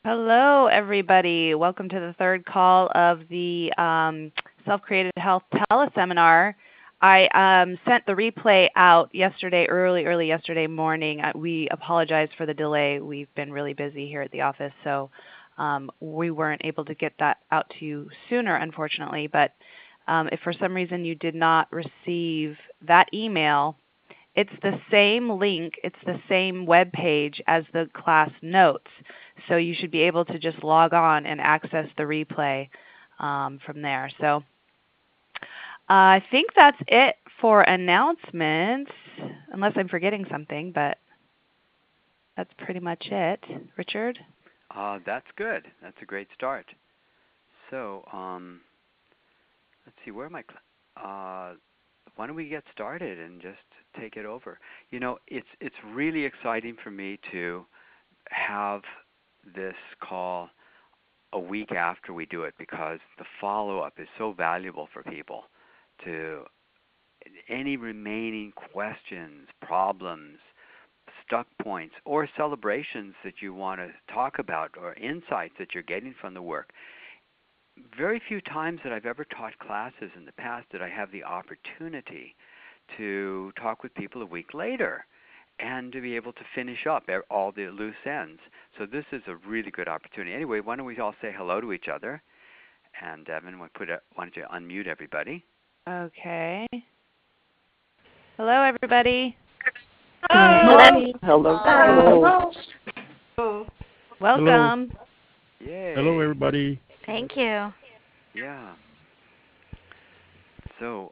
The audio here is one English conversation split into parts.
Hello, everybody. Welcome to the third call of the Self-Created Health Teleseminar. I sent the replay out yesterday, early yesterday morning. We apologize for the delay. We've been really busy here at the office, so we weren't able to get that out to you sooner, unfortunately. But if for some reason you did not receive that email, it's the same link, it's the same web page as the class notes. So you should be able to just log on and access the replay from there. So I think that's it for announcements, unless I'm forgetting something, but that's pretty much it. Richard? That's good. That's a great start. So let's see, where am I? Why don't we get started and just take it over? You know, it's really exciting for me to have this call a week after we do it, because the follow-up is so valuable for people. To any remaining questions, problems, stuck points, or celebrations that you want to talk about, or insights that you're getting from the work. Very few times that I've ever taught classes in the past did I have the opportunity to talk with people a week later and to be able to finish up all the loose ends. So this is a really good opportunity. Anyway, why don't we all say hello to each other? And Devin, why don't you unmute everybody? Okay. Hello, everybody. Hello. Hello. Hello. Welcome. Yay. Hello, everybody. Thank you. Yeah. So,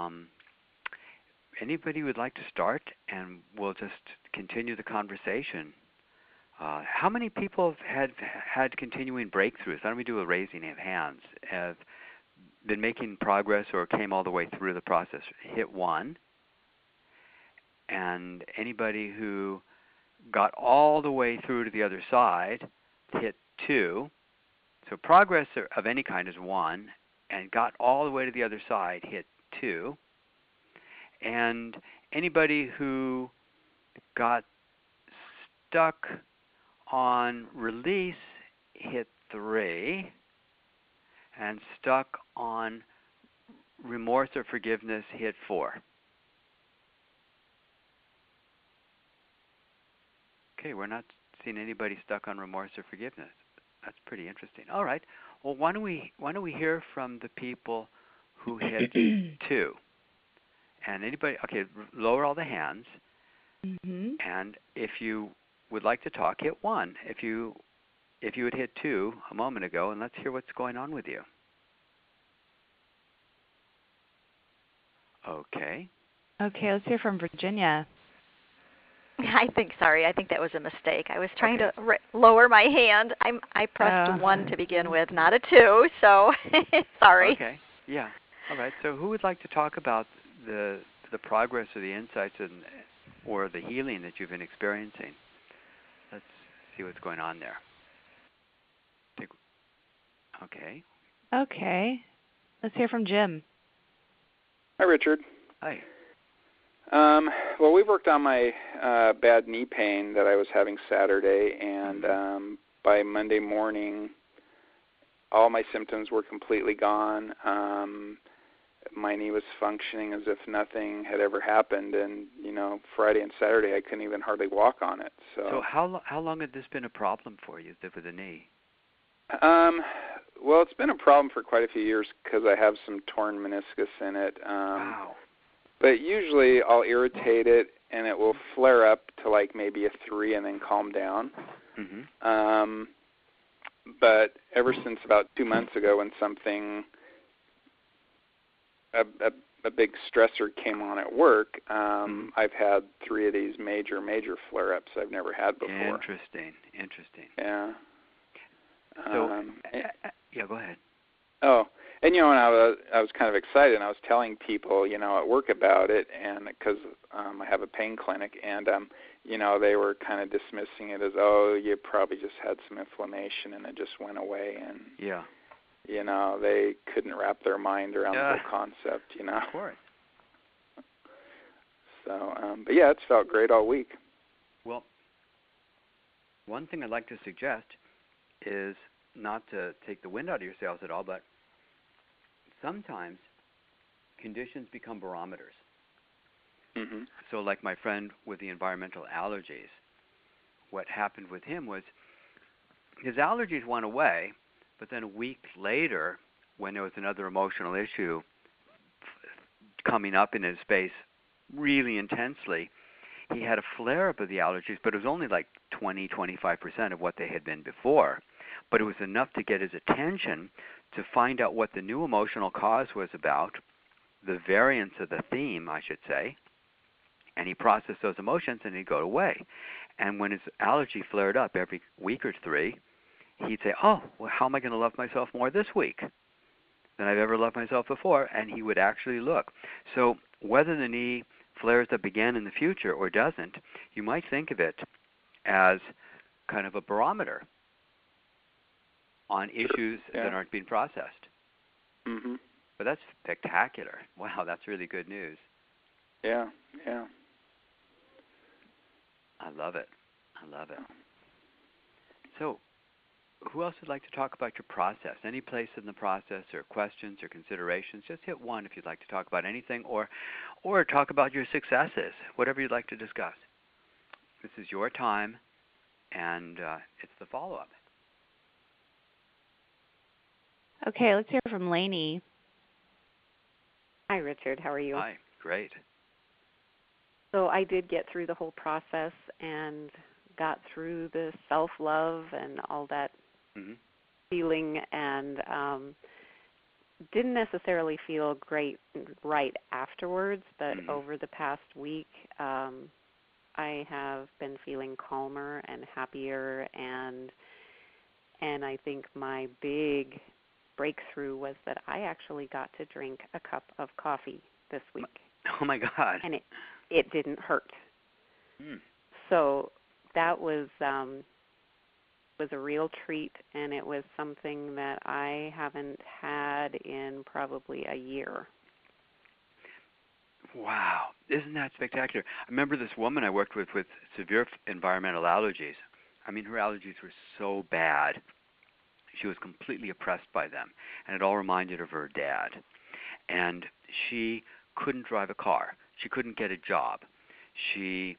anybody would like to start, and we'll just continue the conversation. How many people have had continuing breakthroughs? Why don't we do a raising of hands? Have been making progress or came all the way through the process? Hit 1. And anybody who got all the way through to the other side, hit 2. So progress of any kind is 1, and got all the way to the other side, hit 2. And anybody who got stuck on release, hit 3. And stuck on remorse or forgiveness, hit 4. Okay, we're not seeing anybody stuck on remorse or forgiveness. That's pretty interesting. All right. Well, why don't we hear from the people who hit 2? And anybody, okay, lower all the hands. Mm-hmm. And if you would like to talk, hit 1. If you had hit 2 a moment ago, and let's hear what's going on with you. Okay. Okay, let's hear from Virginia. I think that was a mistake. I was trying to lower my hand. I pressed 1 to begin with, not a 2, so sorry. Okay, yeah. All right, so who would like to talk about the progress or the insights or the healing that you've been experiencing? Let's see what's going on there. Okay. Okay. Let's hear from Jim. Hi, Richard. Hi. Well, we worked on my bad knee pain that I was having Saturday, and by Monday morning, all my symptoms were completely gone. My knee was functioning as if nothing had ever happened, and Friday and Saturday I couldn't even hardly walk on it. So how long had this been a problem for you with the knee? Well, it's been a problem for quite a few years because I have some torn meniscus in it. Wow. But usually I'll irritate it, and it will flare up to like maybe a 3 and then calm down. Mm-hmm. But ever since about 2 months ago, when a big stressor came on at work, I've had 3 of these major flare-ups I've never had before. Interesting. Yeah. So, yeah, go ahead. Oh, and and I was kind of excited, and I was telling people, at work about it, and because I have a pain clinic, and they were kind of dismissing it as, oh, you probably just had some inflammation, and it just went away, and yeah, they couldn't wrap their mind around the whole concept, Of course. So, but yeah, it's felt great all week. Well, one thing I'd like to suggest is not to take the wind out of your sails at all, but sometimes conditions become barometers. Mm-hmm. So like my friend with the environmental allergies, what happened with him was his allergies went away, but then a week later, when there was another emotional issue coming up in his space really intensely, he had a flare-up of the allergies, but it was only like 20-25% of what they had been before. But it was enough to get his attention to find out what the new emotional cause was about, the variance of the theme, I should say, and he processed those emotions and he'd go away. And when his allergy flared up every week or 3, he'd say, oh, well, how am I going to love myself more this week than I've ever loved myself before? And he would actually look. So whether the knee flares up again in the future or doesn't, you might think of it as kind of a barometer on issues that aren't being processed. Mm-hmm. But that's spectacular. Wow, that's really good news. Yeah, yeah. I love it. I love it. So, who else would like to talk about your process? Any place in the process, or questions or considerations? Just hit 1 if you'd like to talk about anything, or talk about your successes, whatever you'd like to discuss. This is your time, and it's the follow-up. Okay, let's hear from Lainey. Hi, Richard. How are you? Hi. Great. So I did get through the whole process and got through the self-love and all that feeling, and didn't necessarily feel great right afterwards, but over the past week I have been feeling calmer and happier, and I think my big breakthrough was that I actually got to drink a cup of coffee this week. Oh my God! And it didn't hurt. So that was a real treat, and it was something that I haven't had in probably a year. Wow, isn't that spectacular? I remember this woman I worked with severe environmental allergies. I mean, her allergies were so bad. She was completely oppressed by them, and it all reminded her of her dad. And she couldn't drive a car. She couldn't get a job. She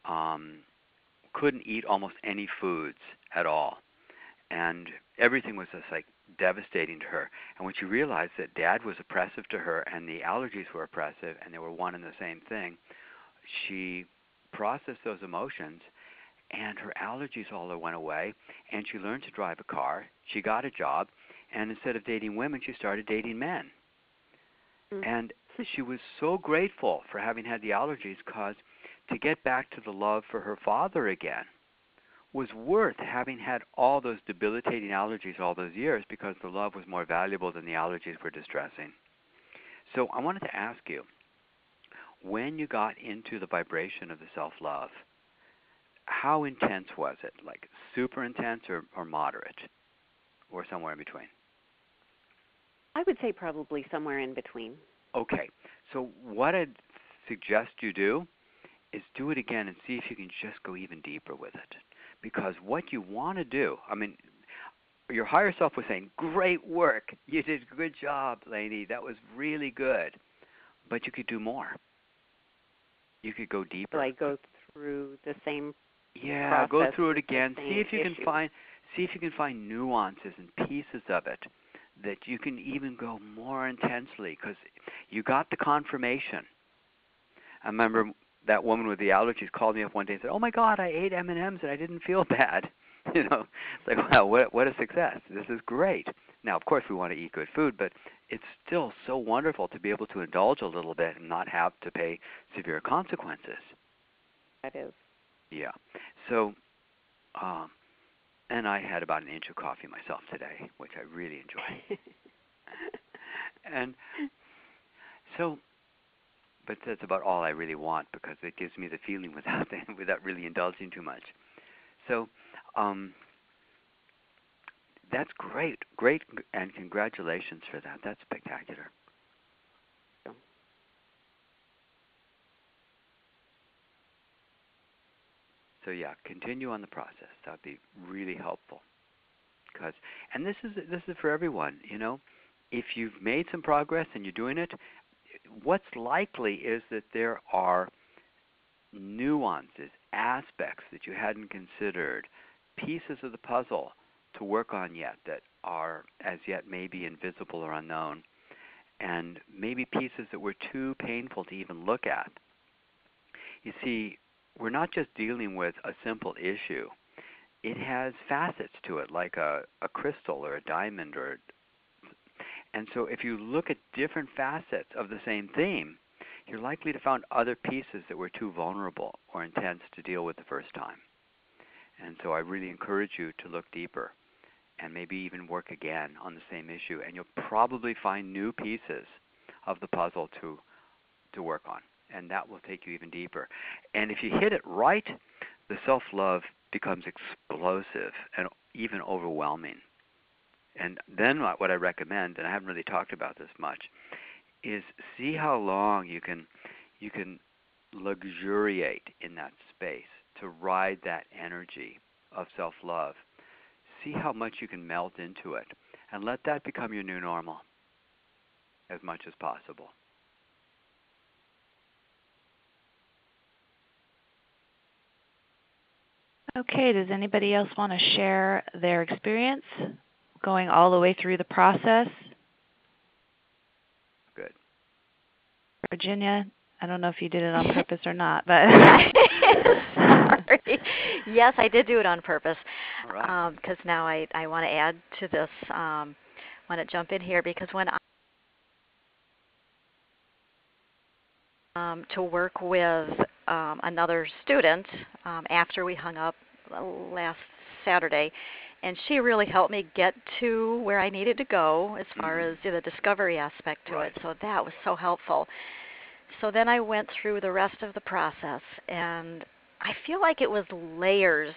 couldn't eat almost any foods at all. And everything was just like devastating to her. And when she realized that Dad was oppressive to her and the allergies were oppressive and they were one and the same thing, she processed those emotions and her allergies all went away, and she learned to drive a car. She got a job, and instead of dating women, she started dating men. And she was so grateful for having had the allergies, because to get back to the love for her father again was worth having had all those debilitating allergies all those years, because the love was more valuable than the allergies were distressing. So I wanted to ask you, when you got into the vibration of the self-love, how intense was it? Like super intense or moderate, or somewhere in between? I would say probably somewhere in between. Okay. So what I'd suggest you do is do it again and see if you can just go even deeper with it. Because what you want to do, I mean, your higher self was saying, great work. You did a good job, Lainey. That was really good. But you could do more. You could go deeper. So I go through the same process, go through it again. See if you can find nuances and pieces of it that you can even go more intensely, because you got the confirmation. I remember that woman with the allergies called me up one day and said, "Oh my God, I ate M&Ms and I didn't feel bad." You know, it's like, wow, what a success! This is great. Now, of course, we want to eat good food, but it's still so wonderful to be able to indulge a little bit and not have to pay severe consequences. That is. Yeah. So, and I had about an inch of coffee myself today, which I really enjoyed. And so, but that's about all I really want, because it gives me the feeling without really indulging too much. So, that's great, and congratulations for that. That's spectacular. So yeah, continue on the process. That would be really helpful, because because, and this is for everyone, if you've made some progress and you're doing it, what's likely is that there are nuances, aspects that you hadn't considered, pieces of the puzzle to work on yet that are as yet maybe invisible or unknown, and maybe pieces that were too painful to even look at. You see, we're not just dealing with a simple issue. It has facets to it, like a crystal or a diamond, and so if you look at different facets of the same theme, you're likely to find other pieces that were too vulnerable or intense to deal with the first time. And so I really encourage you to look deeper and maybe even work again on the same issue, and you'll probably find new pieces of the puzzle to work on, and that will take you even deeper. And if you hit it right, the self-love becomes explosive and even overwhelming. And then what I recommend, and I haven't really talked about this much, is see how long you can luxuriate in that space to ride that energy of self-love. See how much you can melt into it, and let that become your new normal as much as possible. Okay, does anybody else want to share their experience going all the way through the process? Good. Virginia, I don't know if you did it on purpose or not, but sorry. Yes, I did do it on purpose. Because now I want to add to this. Want to jump in here because when I to work with another student after we hung up last Saturday, and she really helped me get to where I needed to go as far as the discovery aspect to it. So that was so helpful. So then I went through the rest of the process, and I feel like it was layers.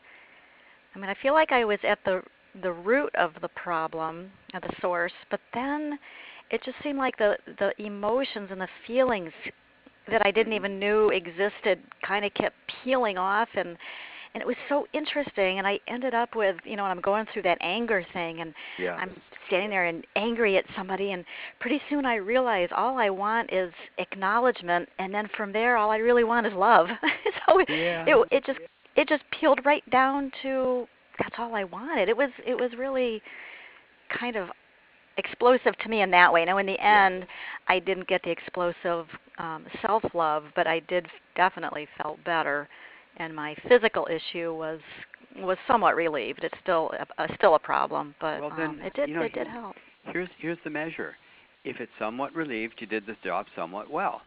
I mean, I feel like I was at the root of the problem, at the source, but then it just seemed like the emotions and the feelings that I didn't even knew existed kind of kept peeling off, and it was so interesting. And I ended up with, and I'm going through that anger thing, and I'm standing there and angry at somebody, and pretty soon I realize all I want is acknowledgement, and then from there all I really want is love. So it just peeled right down to that's all I wanted. It was really kind of explosive to me in that way. Now, in the end, I didn't get the explosive self-love, but I did definitely felt better, and my physical issue was somewhat relieved. It's still a problem, but it did help. Here's the measure. If it's somewhat relieved, you did the job somewhat well.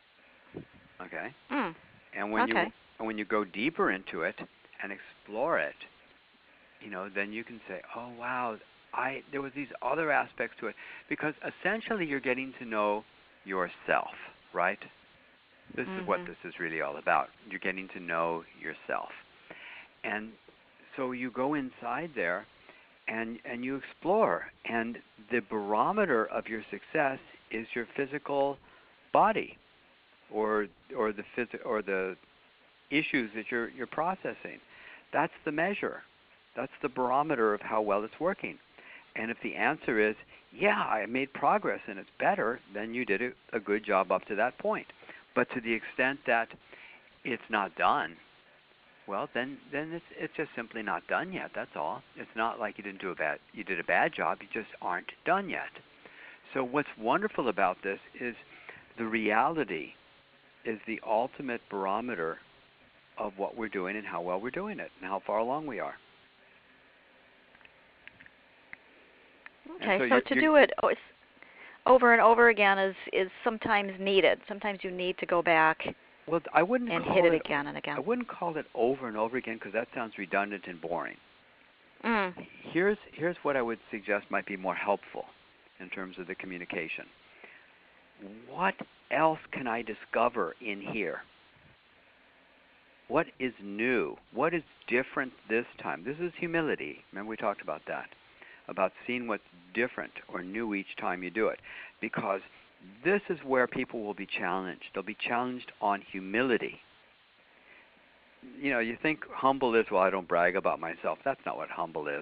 Okay. And when you go deeper into it and explore it, then you can say, oh wow, there was these other aspects to it, because essentially you're getting to know yourself, right? This is what this is really all about. You're getting to know yourself. And so you go inside there and you explore, and the barometer of your success is your physical body or the issues that you're processing. That's the measure. That's the barometer of how well it's working. And if the answer is, yeah, I made progress and it's better, then you did a good job up to that point. But to the extent that it's not done, well, then it's just simply not done yet. That's all. It's not like you did a bad job. You just aren't done yet. So what's wonderful about this is the reality is the ultimate barometer of what we're doing and how well we're doing it and how far along we are. Okay, so to do it over and over again is sometimes needed. Sometimes you need to go back and hit it again and again. I wouldn't call it over and over again because that sounds redundant and boring. Here's what I would suggest might be more helpful in terms of the communication. What else can I discover in here? What is new? What is different this time? This is humility. Remember we talked about that, about seeing what's different or new each time you do it. Because this is where people will be challenged. They'll be challenged on humility. You think humble is, well, I don't brag about myself. That's not what humble is.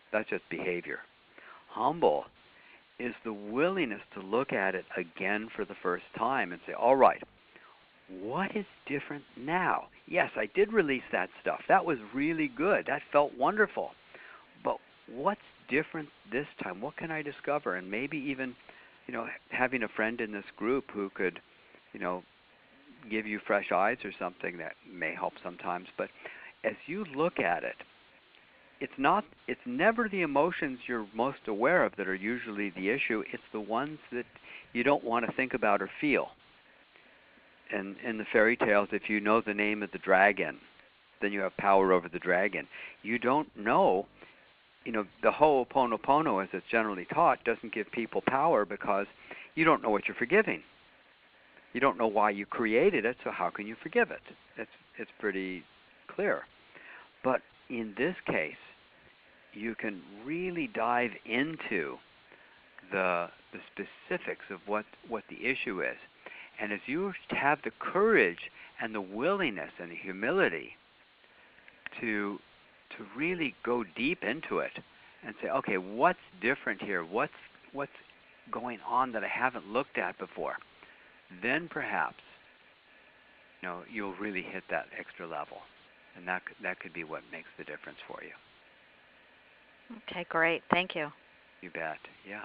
That's just behavior. Humble is the willingness to look at it again for the first time and say, all right, what is different now? Yes, I did release that stuff. That was really good. That felt wonderful. But what's different this time? What can I discover? And maybe even, having a friend in this group who could, give you fresh eyes or something that may help sometimes. But as you look at it, it's never the emotions you're most aware of that are usually the issue. It's the ones that you don't want to think about or feel. And in the fairy tales, if you know the name of the dragon, then you have power over the dragon. You don't know, the Ho'oponopono, as it's generally taught, doesn't give people power because you don't know what you're forgiving. You don't know why you created it, so how can you forgive it? It's pretty clear. But in this case, you can really dive into the specifics of what the issue is. And as you have the courage and the willingness and the humility to really go deep into it and say, okay, what's different here? What's going on that I haven't looked at before? Then perhaps, you'll really hit that extra level. And that could be what makes the difference for you. Okay, great. Thank you. You bet. Yeah.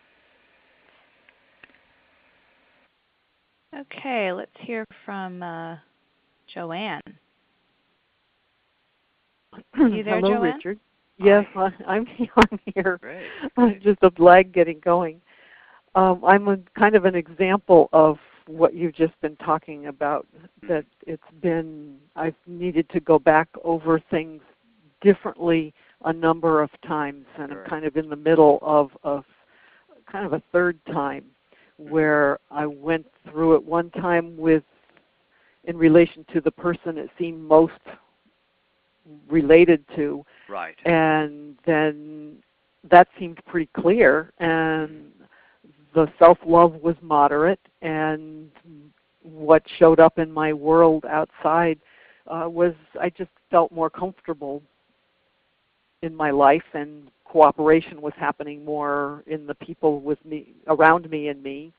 Okay, let's hear from Joanne. You there, Hello, Joanne? Richard. Yes, I'm here. Great. Just a lag getting going. I'm kind of an example of what you've just been talking about, that I've needed to go back over things differently a number of times, and Sure. I'm kind of in the middle of kind of a third time where I went through it one time in relation to the person it seemed most related to. Right. And then that seemed pretty clear, and the self-love was moderate, and what showed up in my world outside was I just felt more comfortable in my life, and cooperation was happening more in the people with me, around me and me.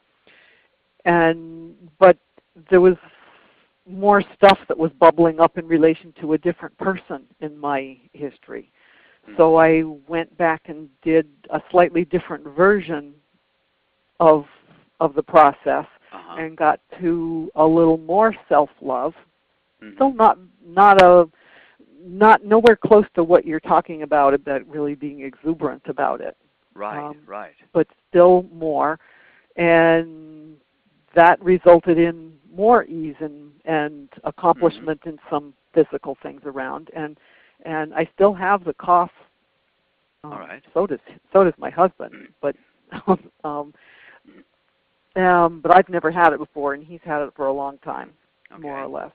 But there was more stuff that was bubbling up in relation to a different person in my history. So I went back and did a slightly different version of the process, and got to a little more self-love. Still not nowhere close to what you're talking about really being exuberant about it. Right, right. But still more, and that resulted in more ease and accomplishment in some physical things around. And I still have the cough. All right. So does my husband, but but I've never had it before, and he's had it for a long time, more or less.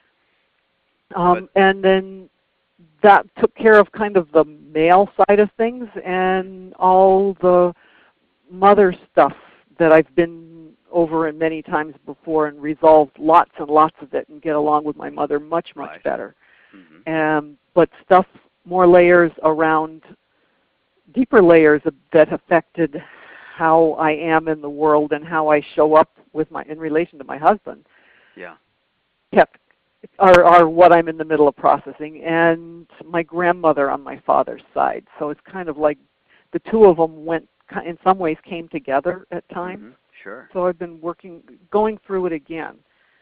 And then that took care of kind of the male side of things, and all the mother stuff that I've been over in many times before and resolved lots and lots of it and get along with my mother much better. But stuff, more layers around, deeper layers that affected how I am in the world and how I show up in relation to my husband. Yeah. Are what I'm in the middle of processing, and my grandmother on my father's side. So it's kind of like the two of them in some ways came together at times. Sure. So I've been going through it again.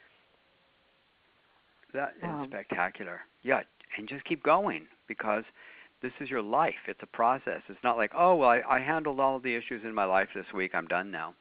That is spectacular. Yeah, and just keep going, because this is your life. It's a process. It's not like, oh, well, I handled all of the issues in my life this week. I'm done now.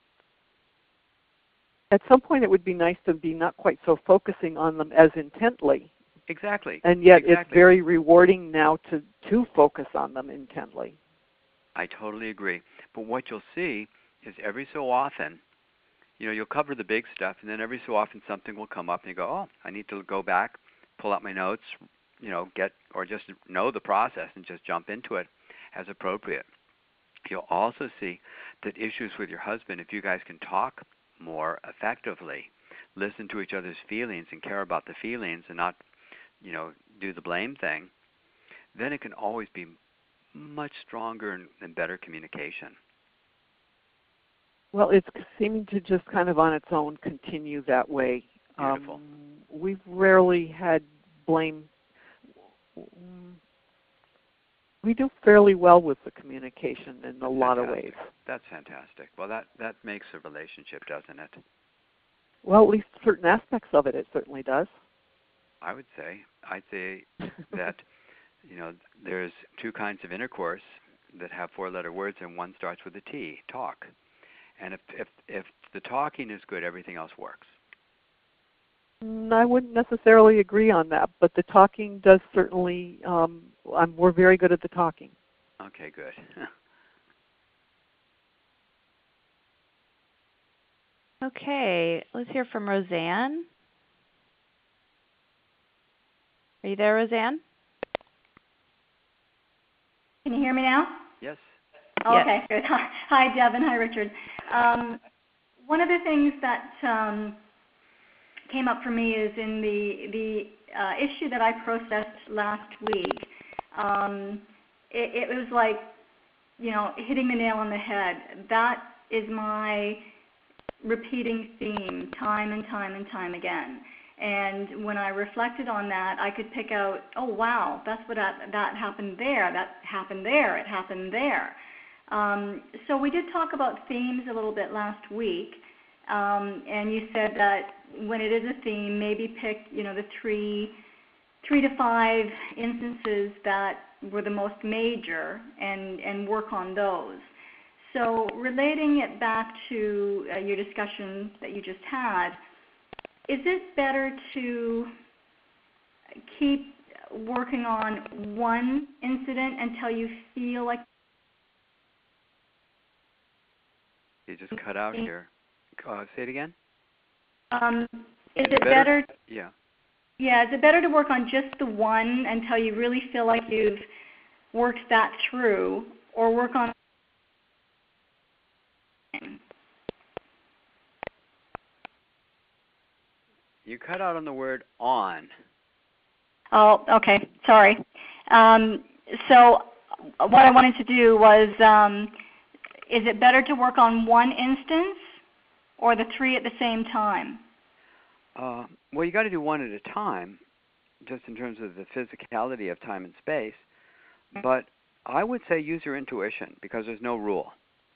At some point, it would be nice to be not quite so focusing on them as intently. Exactly. And yet it's very rewarding now to focus on them intently. I totally agree. But what you'll see is every so often, you'll cover the big stuff, and then every so often something will come up, and you go, oh, I need to go back, pull out my notes, or just know the process and just jump into it as appropriate. You'll also see that issues with your husband, if you guys can talk more effectively, listen to each other's feelings and care about the feelings and not, do the blame thing, then it can always be much stronger and better communication. Well, it's seeming to just kind of on its own continue that way. Beautiful. We've rarely had blame. We do fairly well with the communication in a lot of ways. That's fantastic. Well, that makes a relationship, doesn't it? Well, at least certain aspects of it, it certainly does. I'd say that, there's two kinds of intercourse that have four-letter words, and one starts with a T, talk. And if the talking is good, everything else works. I wouldn't necessarily agree on that, but the talking does certainly, we're very good at the talking. Okay, good. Okay, let's hear from Roseanne. Are you there, Roseanne? Can you hear me now? Yes. Oh, okay, good. Hi, Deb, and hi, Richard. One of the things that came up for me is in the issue that I processed last week. It was like, hitting the nail on the head. That is my repeating theme time and time and time again. And when I reflected on that, I could pick out, oh, wow, that's what that happened there, that happened there, it happened there. So we did talk about themes a little bit last week, and you said that when it is a theme, maybe pick, the three to five instances that were the most major and work on those. So relating it back to your discussion that you just had, is it better to keep working on one incident until you feel like... You just cut out here. Say it again? Is it better... Yeah. Yeah, is it better to work on just the one until you really feel like you've worked that through, or work on... You cut out on the word on. Oh, okay. Sorry. So what I wanted to do was, is it better to work on one instance or the three at the same time? Well, you got to do one at a time, just in terms of the physicality of time and space. But I would say use your intuition, because there's no rule.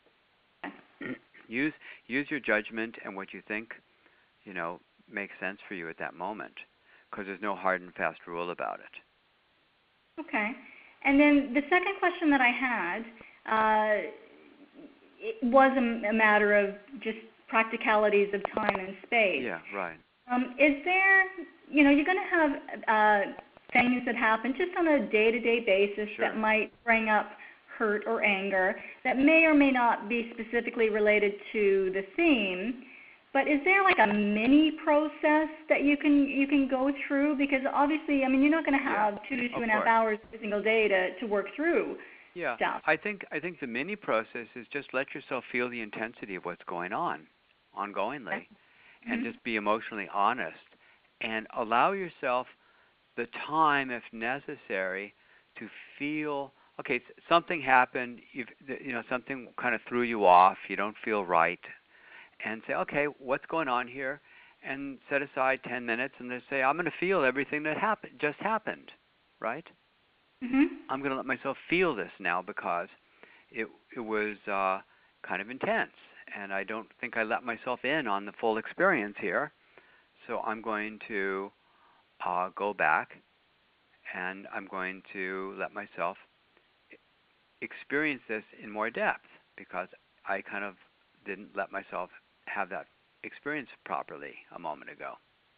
Use your judgment and what you think, makes sense for you at that moment, because there's no hard and fast rule about it. Okay. And then the second question that I had it was a matter of just practicalities of time and space. Yeah, right. Is there, you're going to have things that happen just on a day-to-day basis that might bring up hurt or anger that may or may not be specifically related to the theme. But is there like a mini process that you can go through? Because obviously, you're not going to have 2 to 2.5 hours every single day to work through stuff. I think the mini process is just let yourself feel the intensity of what's going on, ongoingly, and just be emotionally honest, and allow yourself the time, if necessary, to feel. Okay, something happened. Something kind of threw you off. You don't feel right. And say, okay, what's going on here? And set aside 10 minutes and just say, I'm going to feel everything that just happened, right? Mm-hmm. I'm going to let myself feel this now, because it was kind of intense, and I don't think I let myself in on the full experience here. So I'm going to go back, and I'm going to let myself experience this in more depth, because I kind of didn't let myself have that experience properly a moment ago.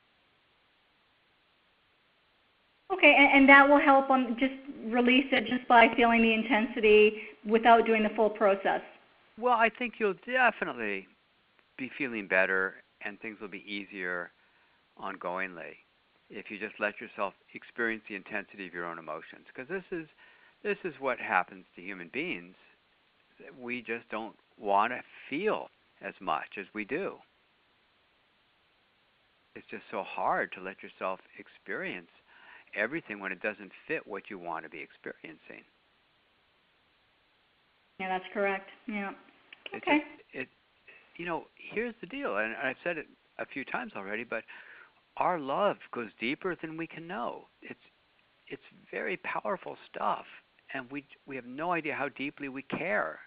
Okay, and that will help on just release it just by feeling the intensity without doing the full process. Well, I think you'll definitely be feeling better, and things will be easier ongoingly if you just let yourself experience the intensity of your own emotions. Because this is what happens to human beings. We just don't want to feel as much as we do. It's just so hard to let yourself experience everything when it doesn't fit what you want to be experiencing. Yeah, that's correct. Yeah. It Okay. just, here's the deal, and I've said it a few times already, but our love goes deeper than we can know. It's very powerful stuff, and we have no idea how deeply we care.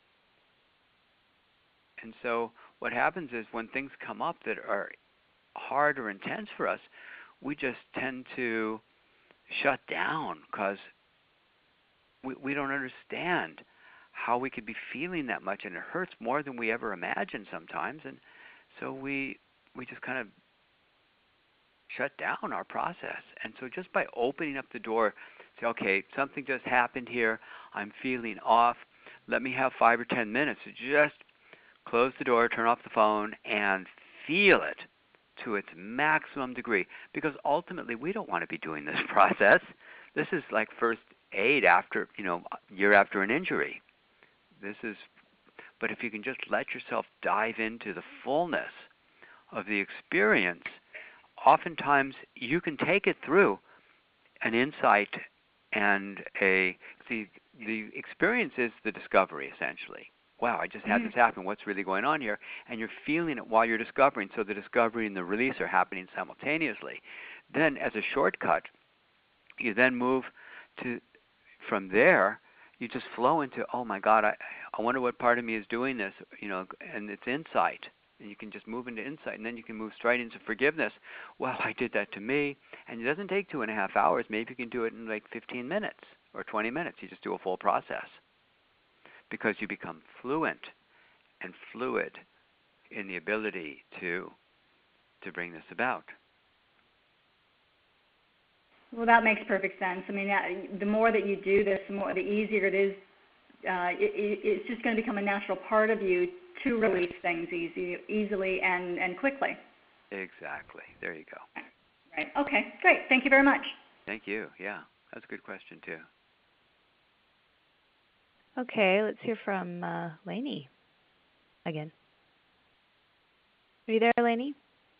And so what happens is when things come up that are hard or intense for us, we just tend to shut down because we don't understand how we could be feeling that much, and it hurts more than we ever imagined sometimes. And so we just kind of shut down our process. And so just by opening up the door, say, okay, something just happened here. I'm feeling off. Let me have 5 or 10 minutes to just close the door, turn off the phone, and feel it to its maximum degree. Because ultimately, we don't want to be doing this process. This is like first aid after, year after an injury. But if you can just let yourself dive into the fullness of the experience, oftentimes you can take it through an insight and the experience is the discovery, essentially. Wow, I just had this happen. What's really going on here? And you're feeling it while you're discovering. So the discovery and the release are happening simultaneously. Then, as a shortcut, you then move from there, you just flow into, oh my God, I wonder what part of me is doing this, and it's insight. And you can just move into insight, and then you can move straight into forgiveness. Well, I did that to me, and it doesn't take 2.5 hours. Maybe you can do it in like 15 minutes or 20 minutes. You just do a full process because you become fluent and fluid in the ability to bring this about. Well, that makes perfect sense. I mean, the more that you do this, the easier it is. It's just going to become a natural part of you to release things easily and quickly. Exactly. There you go. Right. Okay, great. Thank you very much. Thank you. Yeah, that's a good question, too. Okay, let's hear from Lainey again. Are you there, Lainey?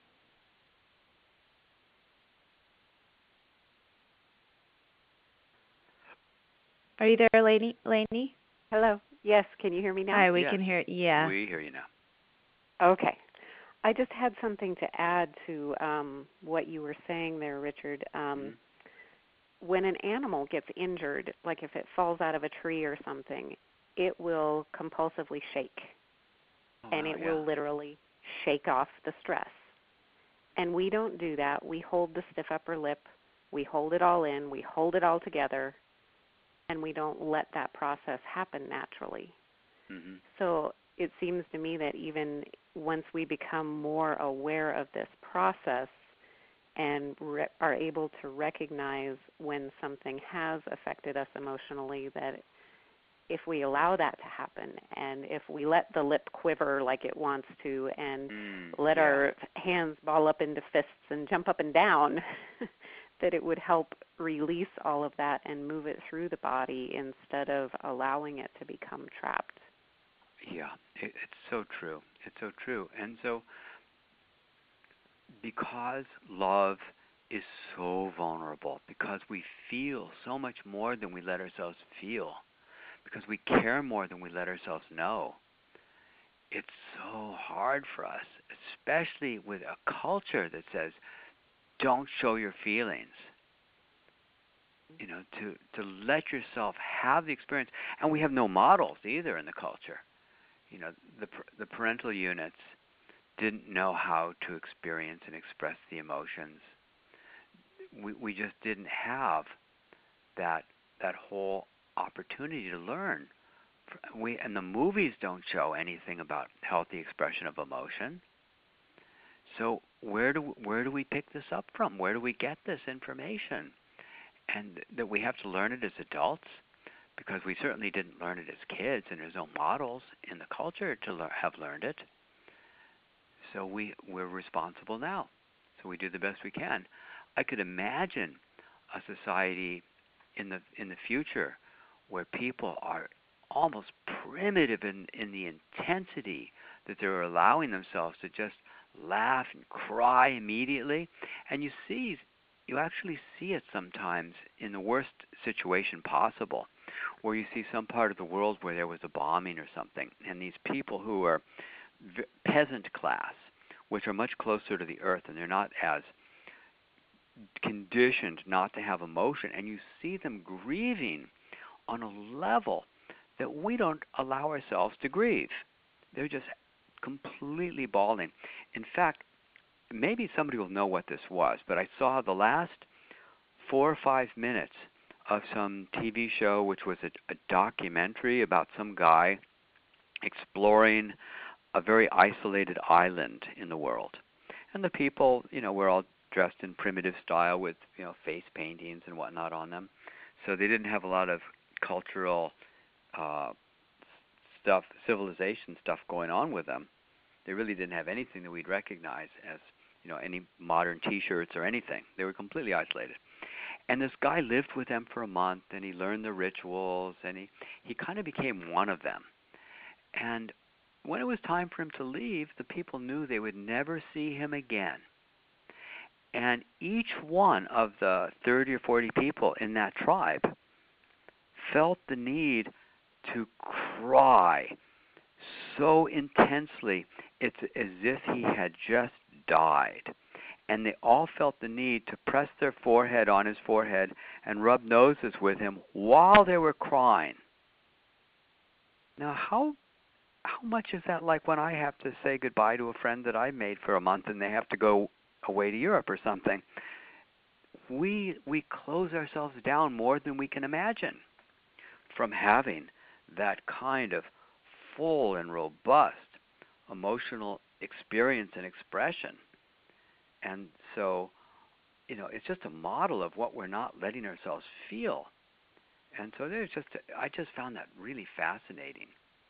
Are you there, Lainey? Hello. Yes, can you hear me now? Hi, we can hear. Yeah. We hear you now. Okay. I just had something to add to what you were saying there, Richard. When an animal gets injured, like if it falls out of a tree or something, it will compulsively shake. And it will literally shake off the stress. And we don't do that. We hold the stiff upper lip. We hold it all in. We hold it all together. And we don't let that process happen naturally. Mm-hmm. So it seems to me that even once we become more aware of this process and are able to recognize when something has affected us emotionally, that if we allow that to happen and if we let the lip quiver like it wants to and let our hands ball up into fists and jump up and down, that it would help release all of that and move it through the body instead of allowing it to become trapped. Yeah, it's so true. It's so true. And so because love is so vulnerable, because we feel so much more than we let ourselves feel, because we care more than we let ourselves know, it's so hard for us, especially with a culture that says, don't show your feelings. To let yourself have the experience. And we have no models either in the culture. The parental units didn't know how to experience and express the emotions. We just didn't have that whole opportunity to learn. And the movies don't show anything about healthy expression of emotion. So where do we pick this up from? Where do we get this information? And that we have to learn it as adults, because we certainly didn't learn it as kids, and there's no models in the culture to have learned it. So we're responsible now. So we do the best we can. I could imagine a society in the future where people are almost primitive in the intensity that they're allowing themselves to just laugh and cry immediately. And you actually see it sometimes in the worst situation possible, or you see some part of the world where there was a bombing or something, and these people who are peasant class, which are much closer to the earth, and they're not as conditioned not to have emotion, and you see them grieving on a level that we don't allow ourselves to grieve. They're just completely bawling. In fact, maybe somebody will know what this was, but I saw the last 4 or 5 minutes of some TV show, which was a documentary about some guy exploring a very isolated island in the world. And the people, were all dressed in primitive style with, face paintings and whatnot on them. So they didn't have a lot of cultural stuff, civilization stuff going on with them. They really didn't have anything that we'd recognize as, any modern T-shirts or anything. They were completely isolated. And this guy lived with them for a month, and he learned the rituals, and he kind of became one of them. And when it was time for him to leave, the people knew they would never see him again. And each one of the 30 or 40 people in that tribe felt the need to cry so intensely, it's as if he had just died. And they all felt the need to press their forehead on his forehead and rub noses with him while they were crying. Now, how much is that like when I have to say goodbye to a friend that I made for a month and they have to go away to Europe or something? We close ourselves down more than we can imagine from having that kind of full and robust emotional experience and expression. And so, it's just a model of what we're not letting ourselves feel. And so I just found that really fascinating.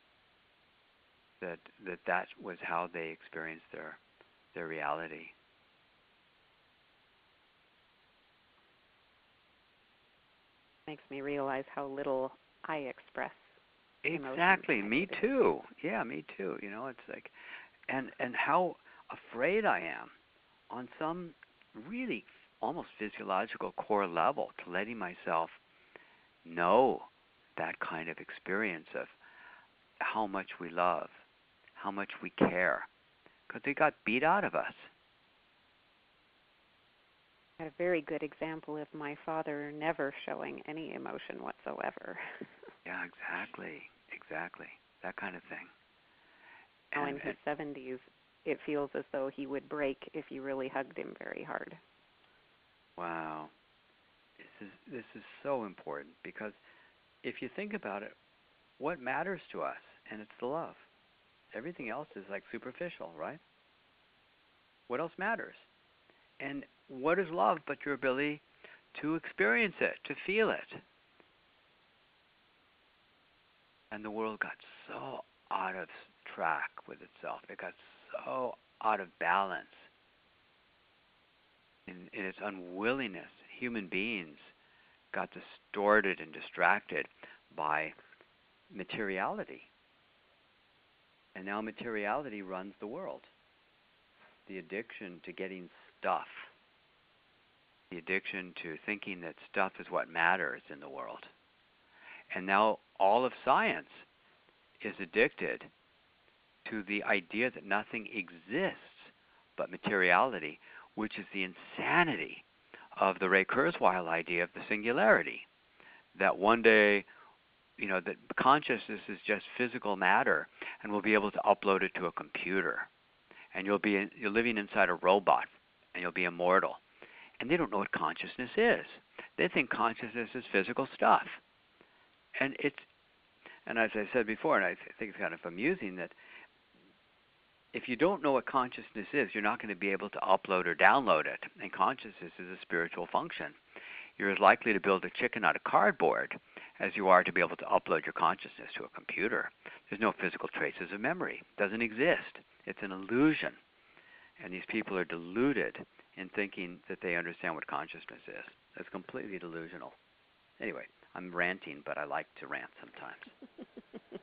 That was how they experienced their reality. Makes me realize how little I express. Exactly. Me too. Yeah, me too. It's like, and how afraid I am on some really almost physiological core level to letting myself know that kind of experience of how much we love, how much we care, because they got beat out of us. I had a very good example of my father never showing any emotion whatsoever. Yeah, exactly. That kind of thing. Now in his 70s, it feels as though he would break if you really hugged him very hard. Wow. This is so important, because if you think about it, what matters to us, and it's the love. Everything else is like superficial, right? What else matters? And what is love but your ability to experience it, to feel it? And the world got so out of track with itself. It got so out of balance in its unwillingness. Human beings got distorted and distracted by materiality. And now materiality runs the world. The addiction to getting stuff. The addiction to thinking that stuff is what matters in the world. And now all of science is addicted to the idea that nothing exists but materiality, which is the insanity of the Ray Kurzweil idea of the singularity. That one day, that consciousness is just physical matter, and we'll be able to upload it to a computer. And you're living inside a robot, and you'll be immortal. And they don't know what consciousness is. They think consciousness is physical stuff. And as I said before, and I think it's kind of amusing, that if you don't know what consciousness is, you're not going to be able to upload or download it. And consciousness is a spiritual function. You're as likely to build a chicken out of cardboard as you are to be able to upload your consciousness to a computer. There's no physical traces of memory. It doesn't exist. It's an illusion. And these people are deluded in thinking that they understand what consciousness is. It's completely delusional. Anyway, I'm ranting, but I like to rant sometimes.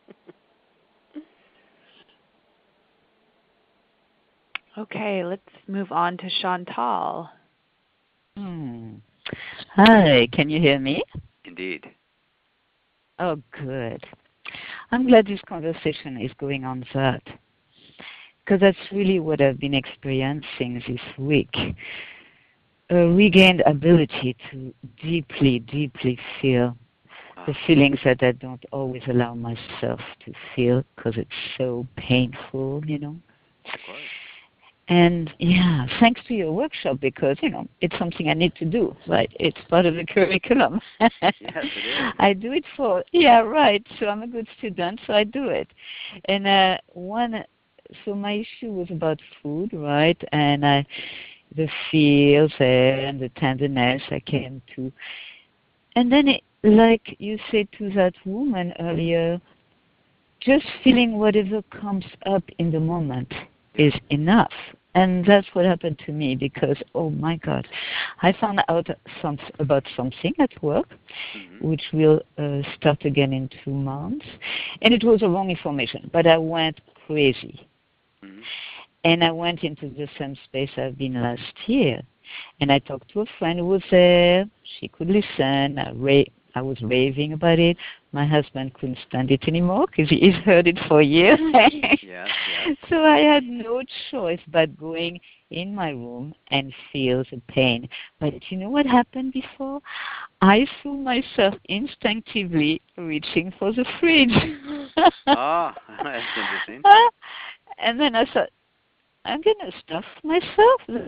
Okay, let's move on to Chantal. Hi, can you hear me? Indeed. Oh, good. I'm glad this conversation is going on that, because that's really what I've been experiencing this week. A regained ability to deeply, deeply feel the feelings that I don't always allow myself to feel because it's so painful, you know. Of course. And yeah, thanks to your workshop, because, you know, it's something I need to do, right? It's part of the curriculum. Yes, it is. I do it for, yeah, right. So I'm a good student, so I do it. And so my issue was about food, right? And the feels and the tenderness I came to. And then, like you said to that woman earlier, just feeling whatever comes up in the moment is enough. And that's what happened to me, because, oh my God, I found out about something at work, which will start again in 2 months. And it was the wrong information, but I went crazy. And I went into the same space I've been last year. And I talked to a friend who was there. She could listen. I was raving about it. My husband couldn't stand it anymore because he's heard it for years. Yes. So I had no choice but going in my room and feel the pain. But you know what happened before? I threw myself instinctively reaching for the fridge. Oh, that's interesting. And then I thought, I'm going to stuff myself.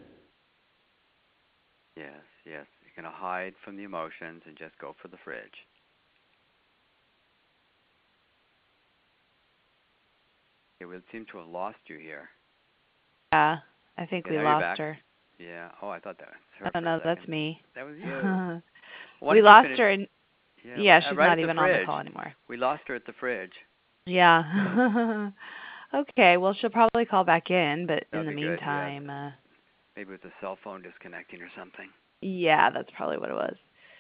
Yes. You're going to hide from the emotions and just go for the fridge. Okay, we seem to have lost you here. Yeah, I think we lost her. Yeah. Oh, I thought that was her. Oh, no, that's me. That was you. We lost her. And yeah, she's right not even on the call anymore. We lost her at the fridge. Yeah. Okay, well, she'll probably call back in, but in the meantime... Good, yeah. Maybe it was a cell phone disconnecting or something. Yeah, that's probably what it was.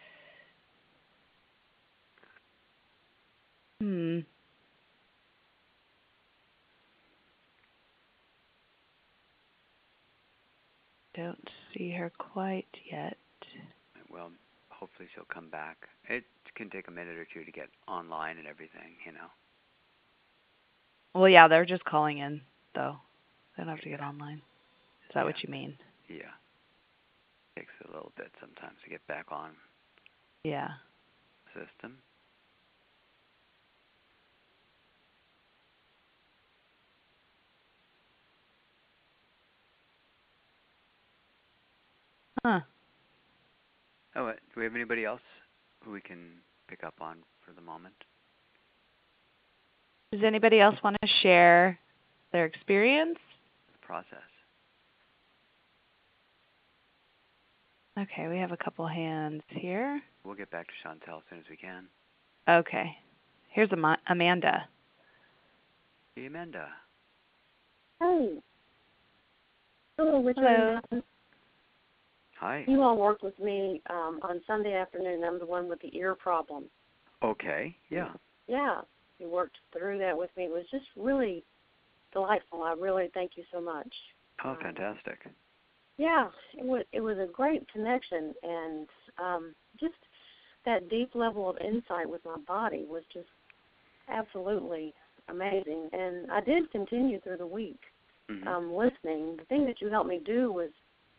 Don't see her quite yet. Well, hopefully she'll come back. It can take a minute or two to get online and everything, you know. Well, yeah, they're just calling in, though. They don't have to get online. Is that what you mean? Yeah. Takes a little bit sometimes to get back on. Yeah. System. Huh. Oh, do we have anybody else who we can pick up on for the moment? Does anybody else want to share their experience? The process. Okay, we have a couple hands here. We'll get back to Chantel as soon as we can. Okay. Here's Amanda. Hey, Amanda. Hey. Hello, Richard. Hello. Hi. You all worked with me on Sunday afternoon. I'm the one with the ear problem. Okay, yeah. Yeah, you worked through that with me. It was just really delightful. I really thank you so much. Oh, fantastic. Yeah, it was a great connection, and just that deep level of insight with my body was just absolutely amazing. And I did continue through the week listening. The thing that you helped me do was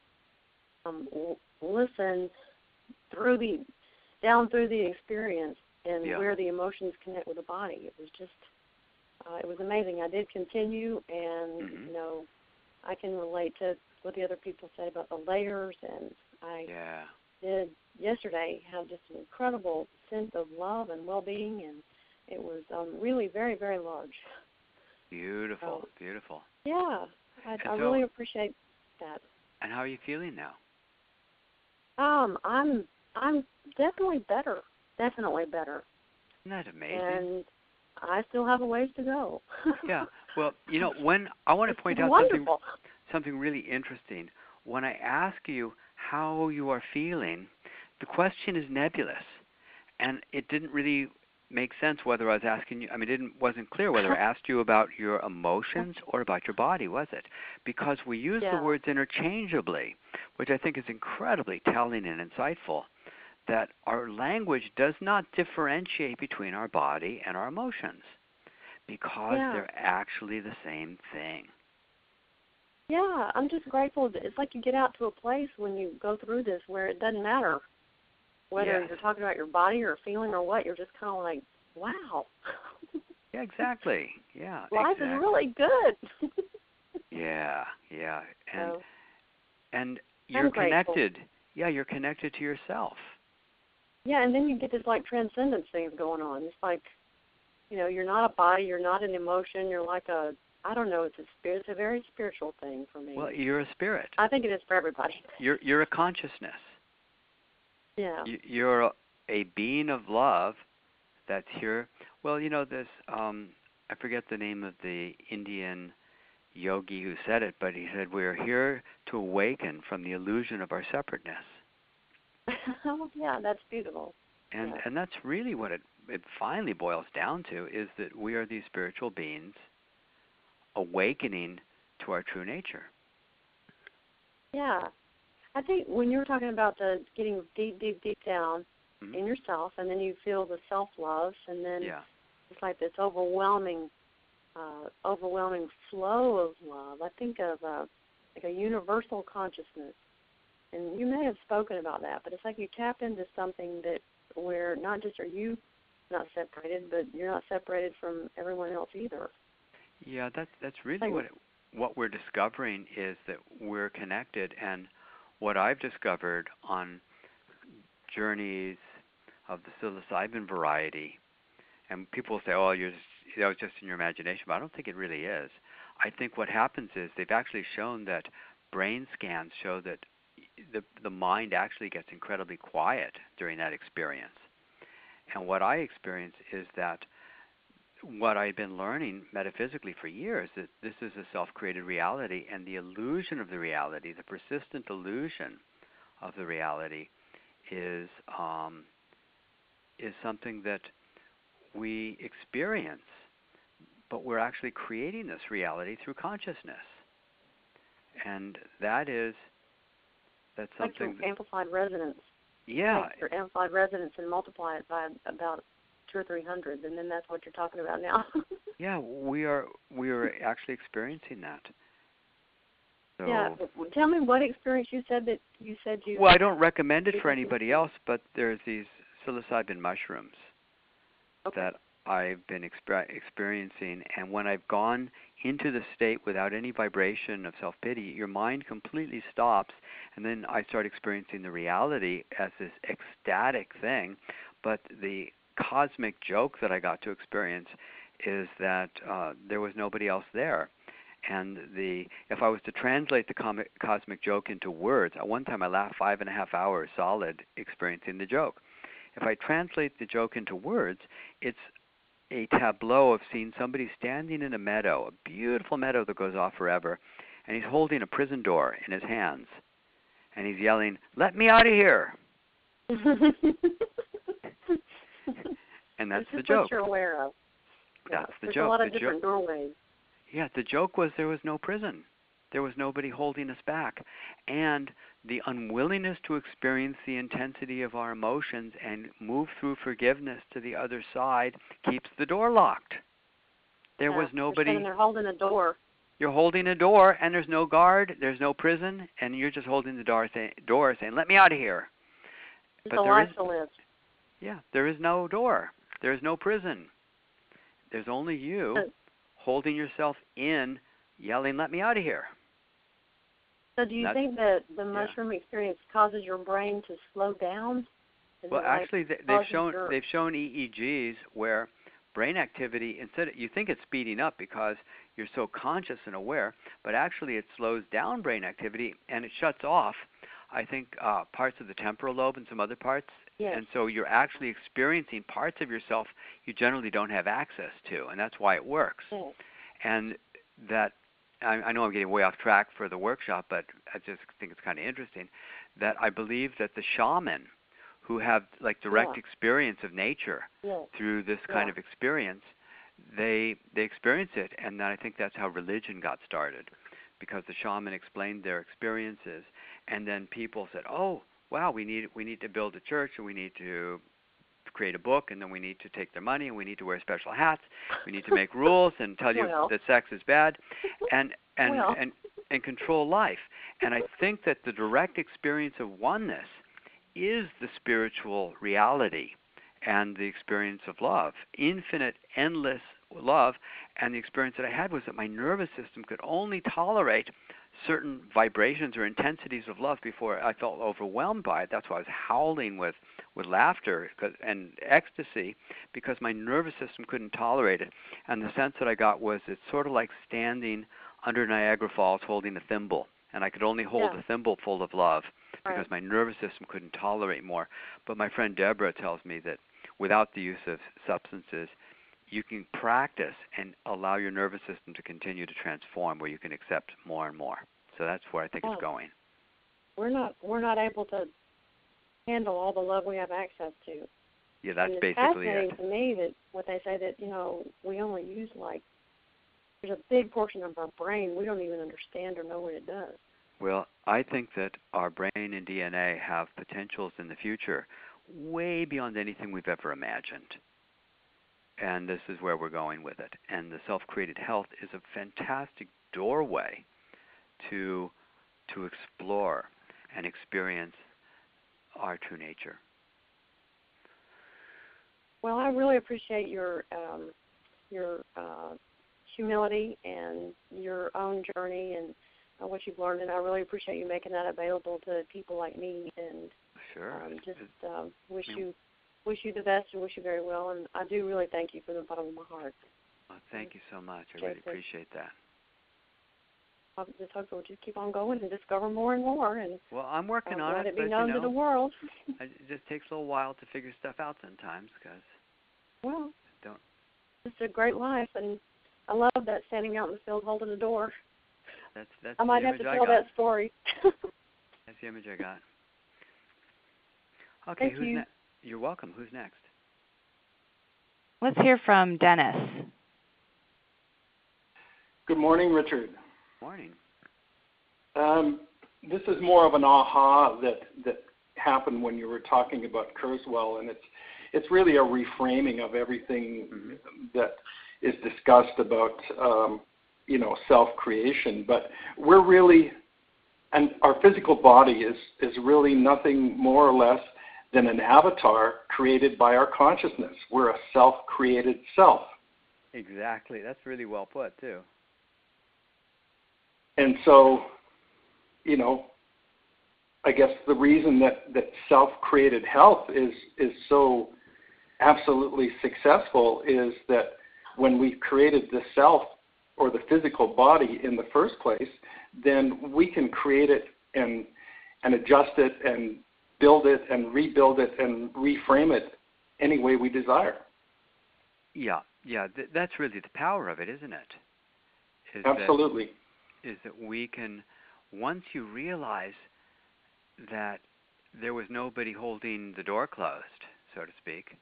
listen down through the experience and where the emotions connect with the body. It was just, it was amazing. I did continue, and you know, I can relate to what the other people said about the layers, and I did yesterday have just an incredible sense of love and well-being, and it was really very, very large. Beautiful, beautiful. Yeah, I really appreciate that. And how are you feeling now? I'm definitely better. Definitely better. Isn't that amazing? And I still have a ways to go. Yeah. Well, you know, when I want to point out something really interesting. When I ask you how you are feeling, the question is nebulous, and it didn't really make sense whether I was asking you. I mean, it wasn't clear whether I asked you about your emotions or about your body, was it? Because we use the words interchangeably, which I think is incredibly telling and insightful. that our language does not differentiate between our body and our emotions because they're actually the same thing. Yeah, I'm just grateful that it's like you get out to a place when you go through this where it doesn't matter whether you're talking about your body or feeling or what. You're just kind of like, wow. Yeah, exactly. Yeah, life is really good. Yeah. So, and you're connected. Yeah, you're connected to yourself. Yeah, and then you get this like transcendence things going on. It's like, you're not a body, you're not an emotion, you're like I don't know, it's a spirit. It's a very spiritual thing for me. Well, you're a spirit. I think it is for everybody. You're a consciousness. Yeah. You're a being of love that's here. Well, this, I forget the name of the Indian yogi who said it, but he said, we're here to awaken from the illusion of our separateness. Yeah, that's beautiful. And that's really what it finally boils down to, is that we are these spiritual beings awakening to our true nature. Yeah. I think when you're talking about the getting deep down in yourself, and then you feel the self-love, and then it's like this overwhelming flow of love. I think of like a universal consciousness. And you may have spoken about that, but it's like you tap into something that where not just are you not separated, but you're not separated from everyone else either. Yeah, that's really what we're discovering, is that we're connected. And what I've discovered on journeys of the psilocybin variety, and people say, "Oh, that was just in your imagination," but I don't think it really is. I think what happens is they've actually shown that brain scans show that the mind actually gets incredibly quiet during that experience. And what I experience is that what I've been learning metaphysically for years, that this is a self-created reality, and the illusion of the reality, the persistent illusion of the reality, is something that we experience, but we're actually creating this reality through consciousness. And that's something like your amplified resonance. Yeah. Take your amplified resonance and multiply it by about 200 or 300, and then that's what you're talking about now. Yeah, we are actually experiencing that. So, yeah, tell me what experience you said you. Well, I don't recommend it for anybody else, but there's these psilocybin mushrooms that I've been experiencing, and when I've gone into the state without any vibration of self-pity, your mind completely stops, and then I start experiencing the reality as this ecstatic thing. But the cosmic joke that I got to experience is that there was nobody else there. And if I was to translate the cosmic joke into words, at one time I laughed 5.5 hours solid experiencing the joke. If I translate the joke into words, it's a tableau of seeing somebody standing in a meadow, a beautiful meadow that goes off forever, and he's holding a prison door in his hands, and he's yelling, "Let me out of here!" And that's the joke. What you're aware of. That's the There's joke. A lot of different doorways. Yeah, the joke was there was no prison. There was nobody holding us back. And the unwillingness to experience the intensity of our emotions and move through forgiveness to the other side keeps the door locked. There was nobody. They're holding a door. You're holding a door, and there's no guard, there's no prison, and you're just holding the door saying, "Let me out of here." It's a life to live. Yeah, there is no door. There is no prison. There's only you holding yourself in, yelling, "Let me out of here." So do you think that the mushroom experience causes your brain to slow down? Well, actually, they've shown EEGs where brain activity, you think it's speeding up because you're so conscious and aware, but actually it slows down brain activity and it shuts off, I think, parts of the temporal lobe and some other parts. Yes. And so you're actually experiencing parts of yourself you generally don't have access to, and that's why it works. Yes. And that, I know I'm getting way off track for the workshop, but I just think it's kind of interesting that I believe that the shaman who have like direct experience of nature through this kind of experience, they experience it, and I think that's how religion got started, because the shaman explained their experiences, and then people said, "Oh, wow, we need to build a church, and we need to create a book, and then we need to take their money, and we need to wear special hats. We need to make rules and tell you that sex is bad, and control life. And I think that the direct experience of oneness is the spiritual reality and the experience of love, infinite, endless love. And the experience that I had was that my nervous system could only tolerate certain vibrations or intensities of love before I felt overwhelmed by it. That's why I was howling with laughter and ecstasy, because my nervous system couldn't tolerate it. And the sense that I got was it's sort of like standing under Niagara Falls holding a thimble, and I could only hold a thimble full of love because my nervous system couldn't tolerate more. But my friend Deborah tells me that without the use of substances, you can practice and allow your nervous system to continue to transform, where you can accept more and more. So that's where I think it's going. We're not able to handle all the love we have access to. Yeah, that's basically it. It's fascinating to me that what they say that, we only use there's a big portion of our brain we don't even understand or know what it does. Well, I think that our brain and DNA have potentials in the future way beyond anything we've ever imagined. And this is where we're going with it. And the self-created health is a fantastic doorway to explore and experience our true nature. Well, I really appreciate your humility and your own journey and what you've learned, and I really appreciate you making that available to people like me. And wish you the best and wish you very well. And I do really thank you from the bottom of my heart. Well, thank you so much. I really appreciate that. I just hope we'll just keep on going and discover more and more. And well, I'm working on let it, it be but known to the world. It just takes a little while to figure stuff out sometimes, because it's a great life, and I love that standing out in the field holding the door. That's I might have to tell that story. That's the image I got. Okay, Thank you. You're welcome. Who's next? Let's hear from Dennis. Good morning, Richard. Morning. This is more of an aha that happened when you were talking about Kurzweil, and it's really a reframing of everything that is discussed about self-creation. But we're really, and our physical body is really nothing more or less than an avatar created by our consciousness. We're a self-created self. Exactly. That's really well put, too. And so, I guess the reason that self-created health is so absolutely successful is that when we created the self or the physical body in the first place, then we can create it and adjust it and build it and rebuild it and reframe it any way we desire. Yeah, that's really the power of it, isn't it? Absolutely. Is that we can, once you realize that there was nobody holding the door closed, so to speak,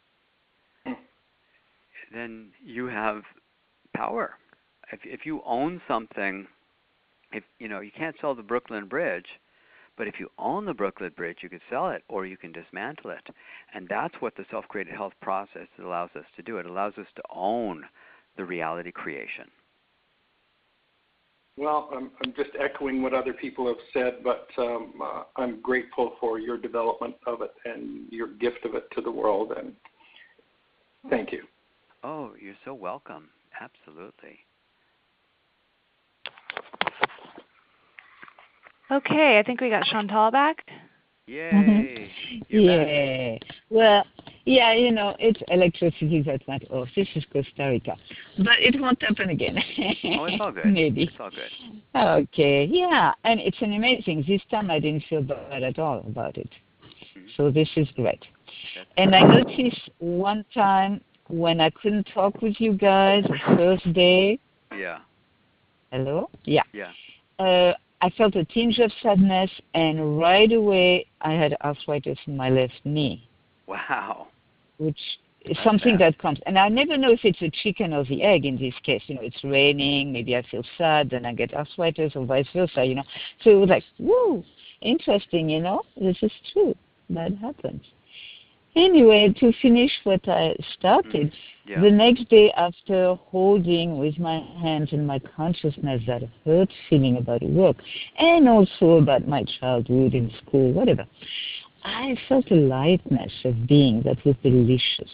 then you have power. If you own something, you can't sell the Brooklyn Bridge, but if you own the Brooklyn Bridge, you could sell it or you can dismantle it. And that's what the self-created health process allows us to do. It allows us to own the reality creation. Well, I'm just echoing what other people have said, but I'm grateful for your development of it and your gift of it to the world, and thank you. Oh, you're so welcome. Absolutely. Okay, I think we got Chantal back. Yay! Yeah. Back. Well, it's electricity that matters. Oh, this is Costa Rica. But it won't happen again. Oh, it's all good. Maybe. It's all good. Okay, yeah. And it's an amazing. This time I didn't feel bad at all about it. Mm-hmm. So this is great. And I noticed one time when I couldn't talk with you guys the first day. Yeah. Hello? Yeah. Yeah. I felt a tinge of sadness, and right away I had arthritis in my left knee. Wow. Which It's something that comes. And I never know if it's a chicken or the egg in this case. It's raining, maybe I feel sad, then I get arthritis or vice versa, So it was like, woo, interesting, This is true. That happens. Anyway, to finish what I started, the next day after holding with my hands in my consciousness that hurt feeling about work and also about my childhood in school, whatever, I felt a lightness of being that was delicious.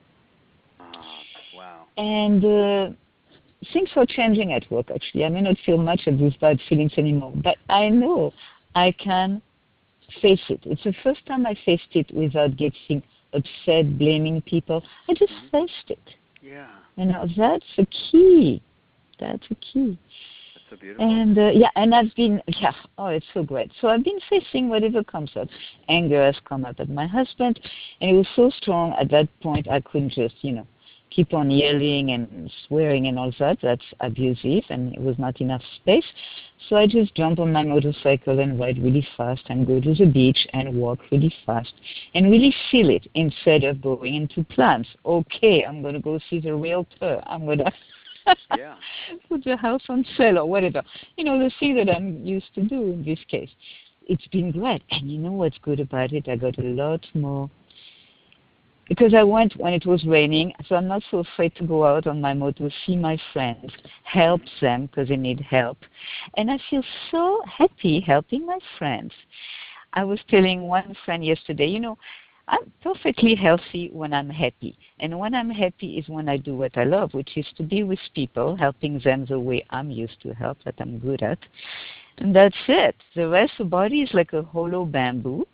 Wow. And things are changing at work, actually. I may not feel much of these bad feelings anymore, but I know I can face it. It's the first time I faced it without getting upset, blaming people. I just faced it. Yeah. That's the key. That's the key. That's so beautiful. And and I've been, it's so great. So I've been facing whatever comes up. Anger has come up at my husband, and it was so strong at that point I couldn't just, keep on yelling and swearing and all that. That's abusive, and it was not enough space. So I just jump on my motorcycle and ride really fast and go to the beach and walk really fast and really feel it instead of going into plans. Okay, I'm going to go see the realtor. I'm going to put the house on sale or whatever. The thing that I'm used to do in this case. It's been great. And you know what's good about it? I got a lot more. Because I went when it was raining, so I'm not so afraid to go out on my motor, see my friends, help them because they need help. And I feel so happy helping my friends. I was telling one friend yesterday, I'm perfectly healthy when I'm happy. And when I'm happy is when I do what I love, which is to be with people, helping them the way I'm used to help, that I'm good at. And that's it. The rest of the body is like a hollow bamboo,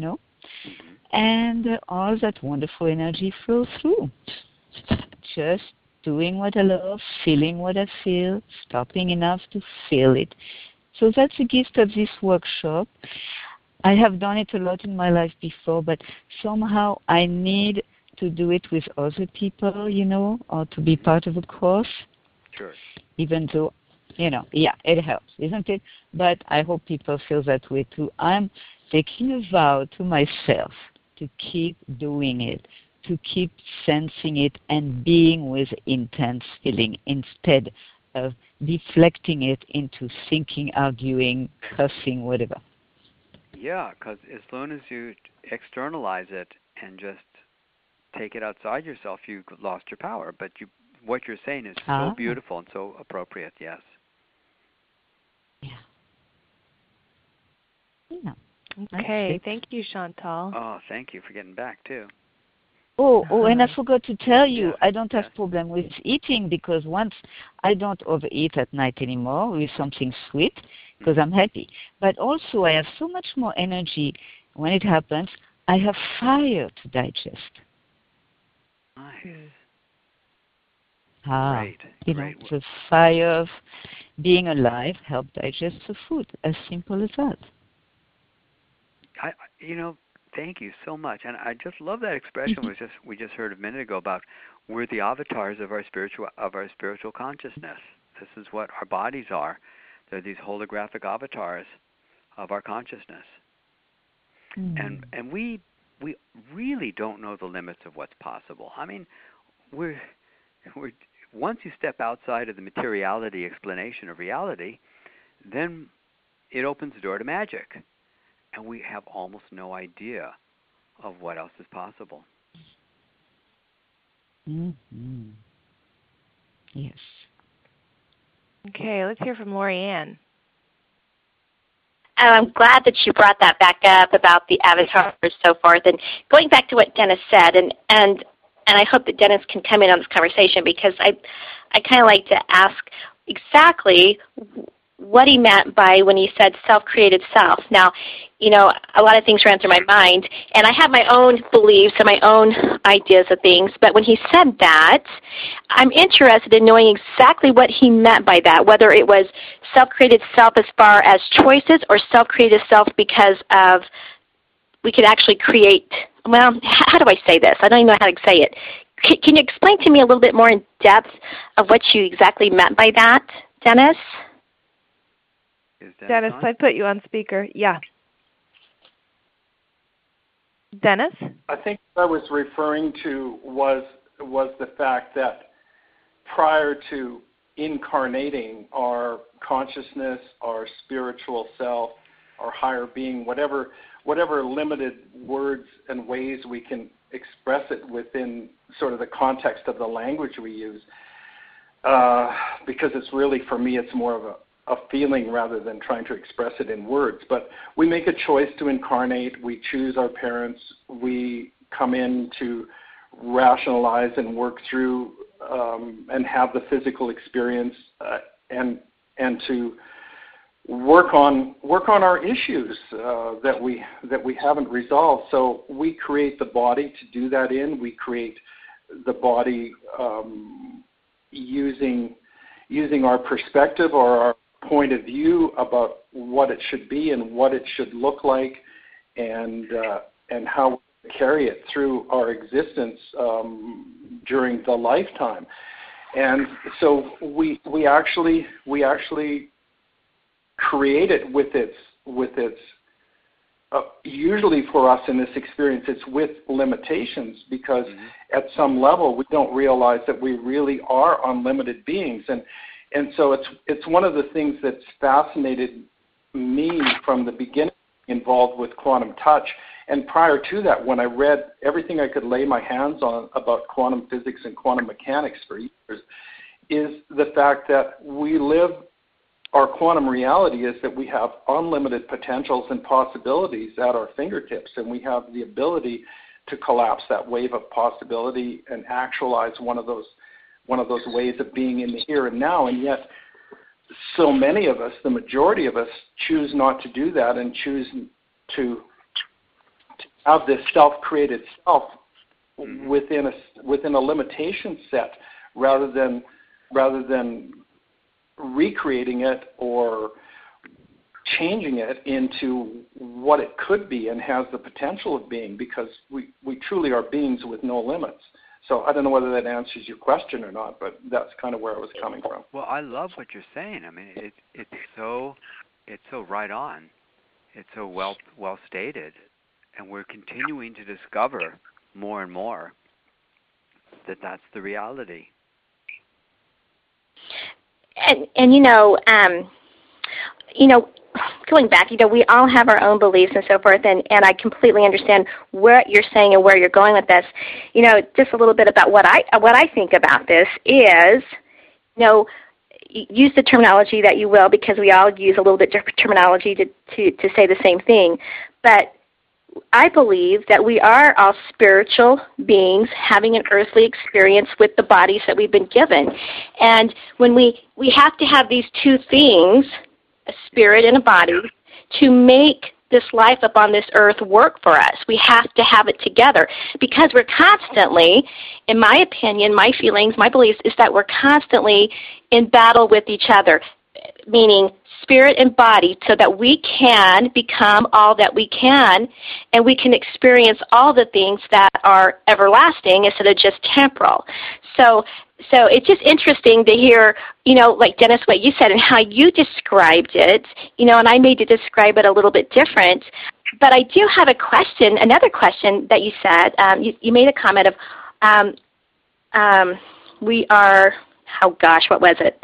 and all that wonderful energy flows through. Just doing what I love, feeling what I feel, stopping enough to feel it. So that's the gift of this workshop. I have done it a lot in my life before, but somehow I need to do it with other people, or to be part of a course. Sure. Even though, it helps, isn't it? But I hope people feel that way too. I'm taking a vow to myself to keep doing it, to keep sensing it and being with intense feeling instead of deflecting it into thinking, arguing, cussing, whatever. Yeah, because as long as you externalize it and just take it outside yourself, you've lost your power. But what you're saying is so beautiful and so appropriate, yes. Yeah. Okay, thank you, Chantal. Oh, thank you for getting back, too. Oh, and I forgot to tell you, I don't have problem with eating because once I don't overeat at night anymore with something sweet because I'm happy. But also I have so much more energy when it happens. I have fire to digest. Nice. Great. Great. The fire of being alive help digest the food. As simple as that. Thank you so much, and I just love that expression we just heard a minute ago about we're the avatars of our spiritual consciousness. This is what our bodies are. They're these holographic avatars of our consciousness, and we really don't know the limits of what's possible. I mean, we're once you step outside of the materiality explanation of reality, then it opens the door to magic. And we have almost no idea of what else is possible. Mm-hmm. Yes. Okay, let's hear from Lori Ann. I'm glad that you brought that back up about the avatars and so forth. And going back to what Dennis said, and I hope that Dennis can come in on this conversation because I kind of like to ask exactly what he meant by when he said self-created self. Now, a lot of things ran through my mind, and I have my own beliefs and my own ideas of things, but when he said that, I'm interested in knowing exactly what he meant by that, whether it was self-created self as far as choices or self-created self because of we could actually create, well, how do I say this? I don't even know how to say it. Can you explain to me a little bit more in depth of what you exactly meant by that, Dennis? Dennis, I put you on speaker. Yeah. Dennis? I think what I was referring to was the fact that prior to incarnating, our consciousness, our spiritual self, our higher being, whatever limited words and ways we can express it within sort of the context of the language we use, because it's really, for me, it's more of a feeling rather than trying to express it in words. But we make a choice to incarnate. We choose our parents. We come in to rationalize and work through and have the physical experience and to work on our issues that we haven't resolved. So we create the body to do that in. We create the body using our perspective or our point of view about what it should be and what it should look like, and how we carry it through our existence during the lifetime. And so we actually create it with its usually for us in this experience, it's with limitations, because at some level we don't realize that we really are unlimited beings. And so it's one of the things that's fascinated me from the beginning, involved with quantum touch. And prior to that, when I read everything I could lay my hands on about quantum physics and quantum mechanics for years, is the fact that we live, our quantum reality is that we have unlimited potentials and possibilities at our fingertips, and we have the ability to collapse that wave of possibility and actualize one of those ways of being in the here and now. And yet so many of us, the majority of us, choose not to do that and choose to have this self-created self within a limitation set, rather than recreating it or changing it into what it could be and has the potential of being, because we truly are beings with no limits. So I don't know whether that answers your question or not, but that's kind of where I was coming from. Well, I love what you're saying. I mean, it's so right on. It's so well stated, and we're continuing to discover more and more that that's the reality. And going back, we all have our own beliefs and so forth, and I completely understand what you're saying and where you're going with this. Just a little bit about what I think about this is, use the terminology that you will, because we all use a little bit different terminology to say the same thing. But I believe that we are all spiritual beings having an earthly experience with the bodies that we've been given. And when we have to have these two things, a spirit and a body, to make this life upon this earth work for us. We have to have it together, because we're constantly, in my opinion, my feelings, my beliefs, is that we're constantly in battle with each other, meaning spirit and body, so that we can become all that we can, and we can experience all the things that are everlasting instead of just temporal. So it's just interesting to hear, like Dennis, what you said and how you described it, and I made you describe it a little bit different. But I do have a question, another question that you said. You made a comment of we are, what was it?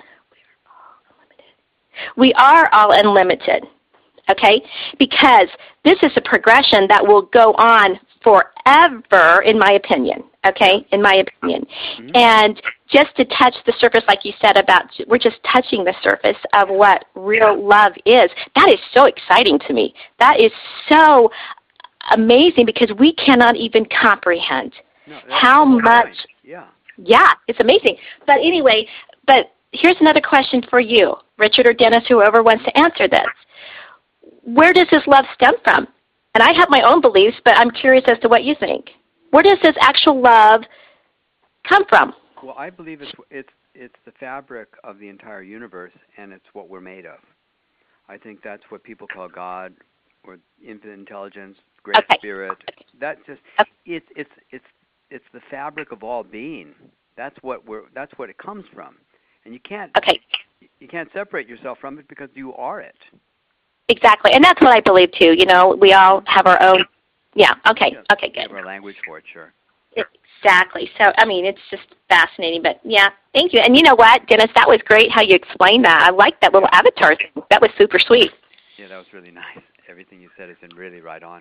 We are all unlimited, okay? Because this is a progression that will go on forever, in my opinion, okay? In my opinion. Mm-hmm. And just to touch the surface, like you said, we're just touching the surface of what real love is. That is so exciting to me. That is so amazing, because we cannot even comprehend how much. Yeah, it's amazing. But anyway, here's another question for you, Richard or Dennis, whoever wants to answer this. Where does this love stem from? And I have my own beliefs, but I'm curious as to what you think. Where does this actual love come from? Well, I believe it's the fabric of the entire universe, and it's what we're made of. I think that's what people call God, or infinite intelligence, great spirit. That just it's the fabric of all being. That's what it comes from. And you can't separate yourself from it, because you are it. Exactly, and that's what I believe too. We all have our own Yeah. Okay. Yeah, Okay. Good. we have our language for it, sure. Exactly. So, I mean, it's just fascinating. But, yeah, thank you. And you know what, Dennis, that was great how you explained that. I like that little avatar thing. That was super sweet. Yeah, that was really nice. Everything you said has been really right on.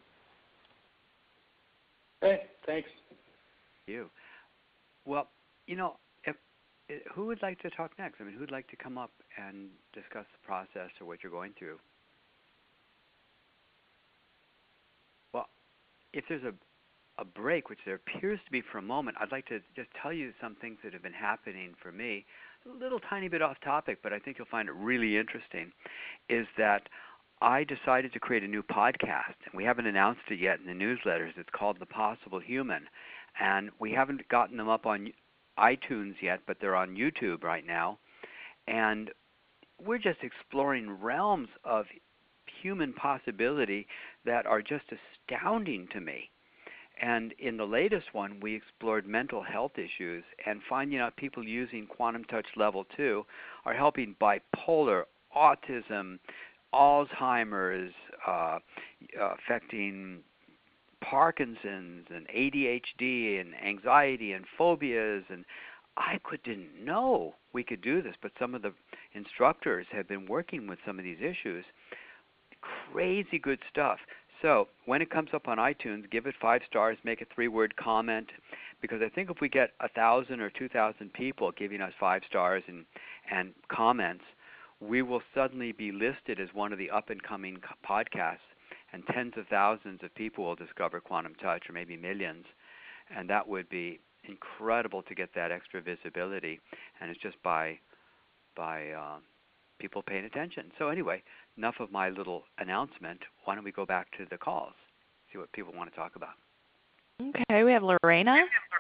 Hey, thanks. You. Well, you know, who would like to talk next? I mean, who'd like to come up and discuss the process or what you're going through? Well, if there's a break, which there appears to be for a moment, I'd like to just tell you some things that have been happening for me. A little tiny bit off topic, but I think you'll find it really interesting, is that I decided to create a new podcast, and we haven't announced it yet in the newsletters. It's called The Possible Human, and we haven't gotten them up on iTunes yet, but they're on YouTube right now, and we're just exploring realms of human possibility that are just astounding to me. And in the latest one, we explored mental health issues and finding out people using Quantum Touch Level 2 are helping bipolar, autism, Alzheimer's, affecting Parkinson's and ADHD and anxiety and phobias. And I didn't know we could do this, but some of the instructors have been working with some of these issues. Crazy good stuff. So when it comes up on iTunes, give it 5 stars, make a 3-word comment, because I think if we get 1,000 or 2,000 people giving us 5 stars and comments, we will suddenly be listed as one of the up-and-coming podcasts, and tens of thousands of people will discover Quantum Touch, or maybe millions, and that would be incredible to get that extra visibility, and it's just by people paying attention. So anyway, enough of my little announcement. Why don't we go back to the calls, see what people want to talk about. Okay, we have Lorena.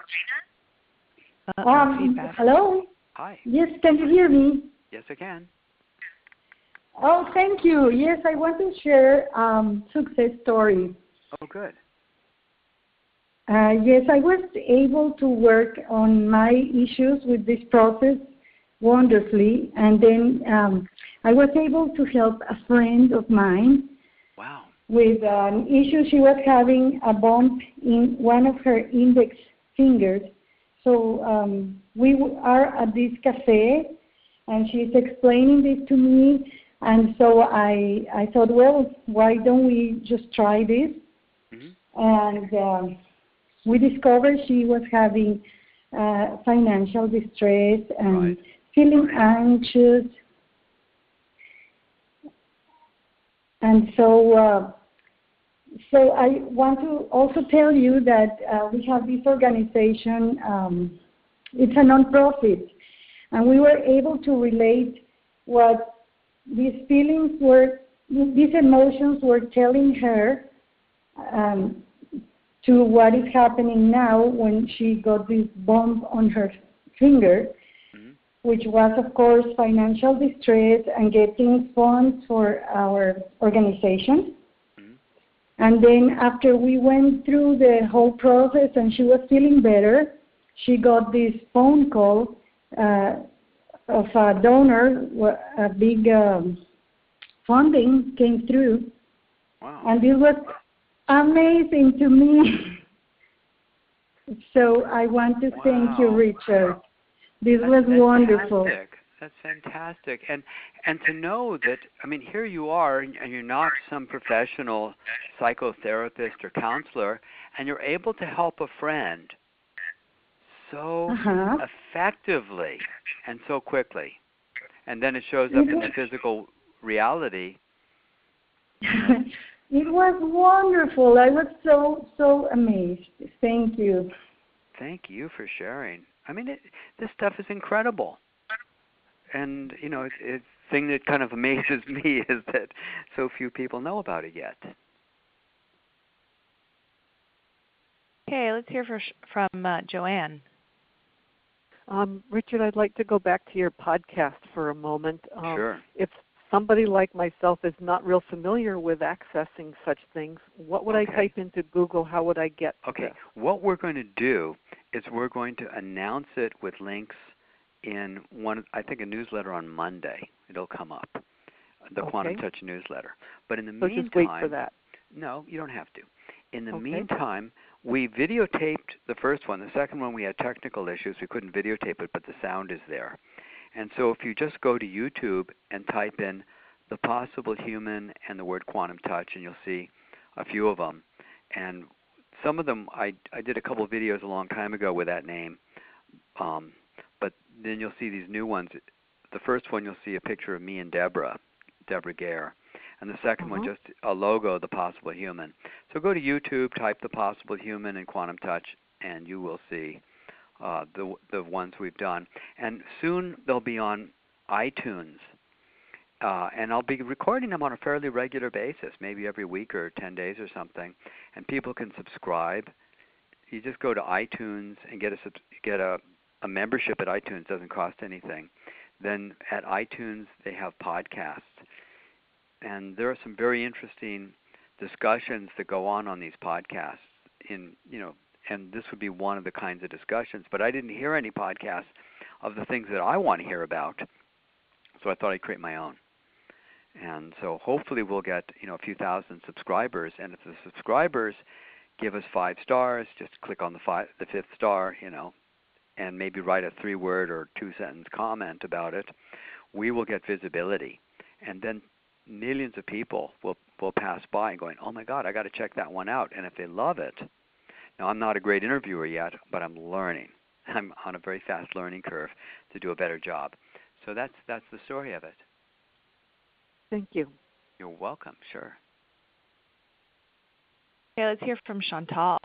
Hello? Hi. Yes, can you hear me? Yes, I can. Oh, thank you. Yes, I want to share success story. Oh, good. Yes, I was able to work on my issues with this process wonderfully, and then I was able to help a friend of mine. Wow. With an issue. She was having a bump in one of her index fingers. So we are at this cafe, and she's explaining this to me, and so I thought, well, why don't we just try this? Mm-hmm. And we discovered she was having financial distress and feeling anxious. And so I want to also tell you that we have this organization, it's a nonprofit, and we were able to relate what these feelings were, these emotions were telling her to what is happening now when she got this bump on her finger, which was, of course, financial distress and getting funds for our organization. And then after we went through the whole process and she was feeling better, she got this phone call of a donor, a big funding came through. Wow. And it was amazing to me. So I want to thank you, Richard. This was wonderful. That's fantastic. And to know that, I mean, here you are, and you're not some professional psychotherapist or counselor, and you're able to help a friend so effectively and so quickly. And then it shows up in the physical reality. It was wonderful. I was so amazed. Thank you. Thank you for sharing. I mean, this stuff is incredible. And, you know, the thing that kind of amazes me is that so few people know about it yet. Okay, let's hear from Joanne. Richard, I'd like to go back to your podcast for a moment. Sure. If somebody like myself is not real familiar with accessing such things, what would I type into Google? How would I get this? What we're going to do is we're going to announce it with links in I think a newsletter on Monday. It'll come up, the Quantum Touch newsletter. But in the meantime, just wait for that. No, you don't have to. In the meantime, we videotaped the first one. The second one, we had technical issues. We couldn't videotape it, but the sound is there. And so if you just go to YouTube and type in The Possible Human and the word Quantum Touch, and you'll see a few of them. And some of them, I did a couple of videos a long time ago with that name. But then you'll see these new ones. The first one, you'll see a picture of me and Deborah Gare. And the second one, just a logo, The Possible Human. So go to YouTube, type The Possible Human and Quantum Touch, and you will see the ones we've done. And soon they'll be on iTunes. And I'll be recording them on a fairly regular basis, maybe every week or 10 days or something. And people can subscribe. You just go to iTunes and get a membership at iTunes. It doesn't cost anything. Then at iTunes they have podcasts. And there are some very interesting discussions that go on these podcasts. And this would be one of the kinds of discussions. But I didn't hear any podcasts of the things that I want to hear about, so I thought I'd create my own. And so hopefully we'll get a few thousand subscribers. And if the subscribers give us 5 stars, just click on the 5th star, and maybe write a 3-word or 2-sentence comment about it, we will get visibility. And then millions of people will pass by and going, oh my God, I got to check that one out. And if they love it, now I'm not a great interviewer yet, but I'm learning. I'm on a very fast learning curve to do a better job. So that's the story of it. Thank you. You're welcome. Sure. Okay, let's hear from Chantal.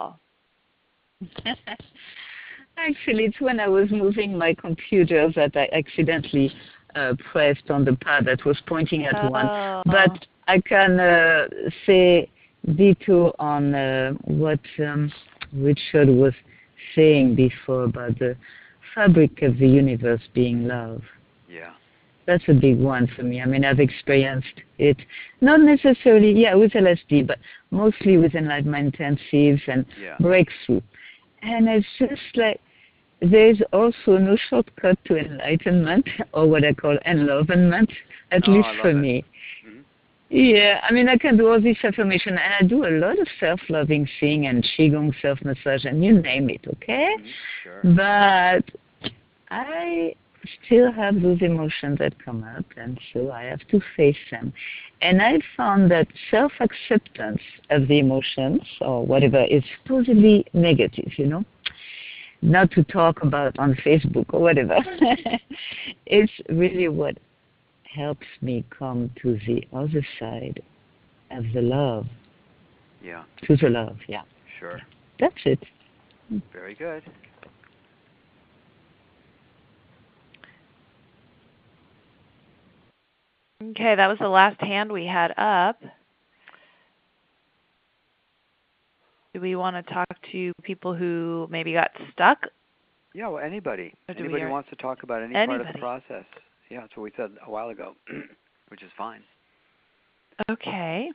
Actually, it's when I was moving my computer that I accidentally pressed on the pad that was pointing at one. But I can say ditto on what Richard was saying before about the fabric of the universe being love. Yeah. That's a big one for me. I mean, I've experienced it, not necessarily, with LSD, but mostly with enlightenment intensives and breakthrough. And it's just like, there's also no shortcut to enlightenment, or what I call enlivenment, at least for me. Mm-hmm. Yeah, I mean, I can do all this affirmation, and I do a lot of self-loving thing and Qigong self-massage, and you name it, okay? Mm-hmm. Sure. But I still have those emotions that come up, and so I have to face them. And I found that self-acceptance of the emotions, or whatever, is supposedly negative, not to talk about on Facebook or whatever. It's really what helps me come to the other side of the love. Yeah. To the love, yeah. Sure. That's it. Very good. Okay, that was the last hand we had up. Do we want to talk to people who maybe got stuck? Yeah, well, anybody. Anybody who wants to talk about any part of the process. Yeah, that's what we said a while ago, which is fine. Okay.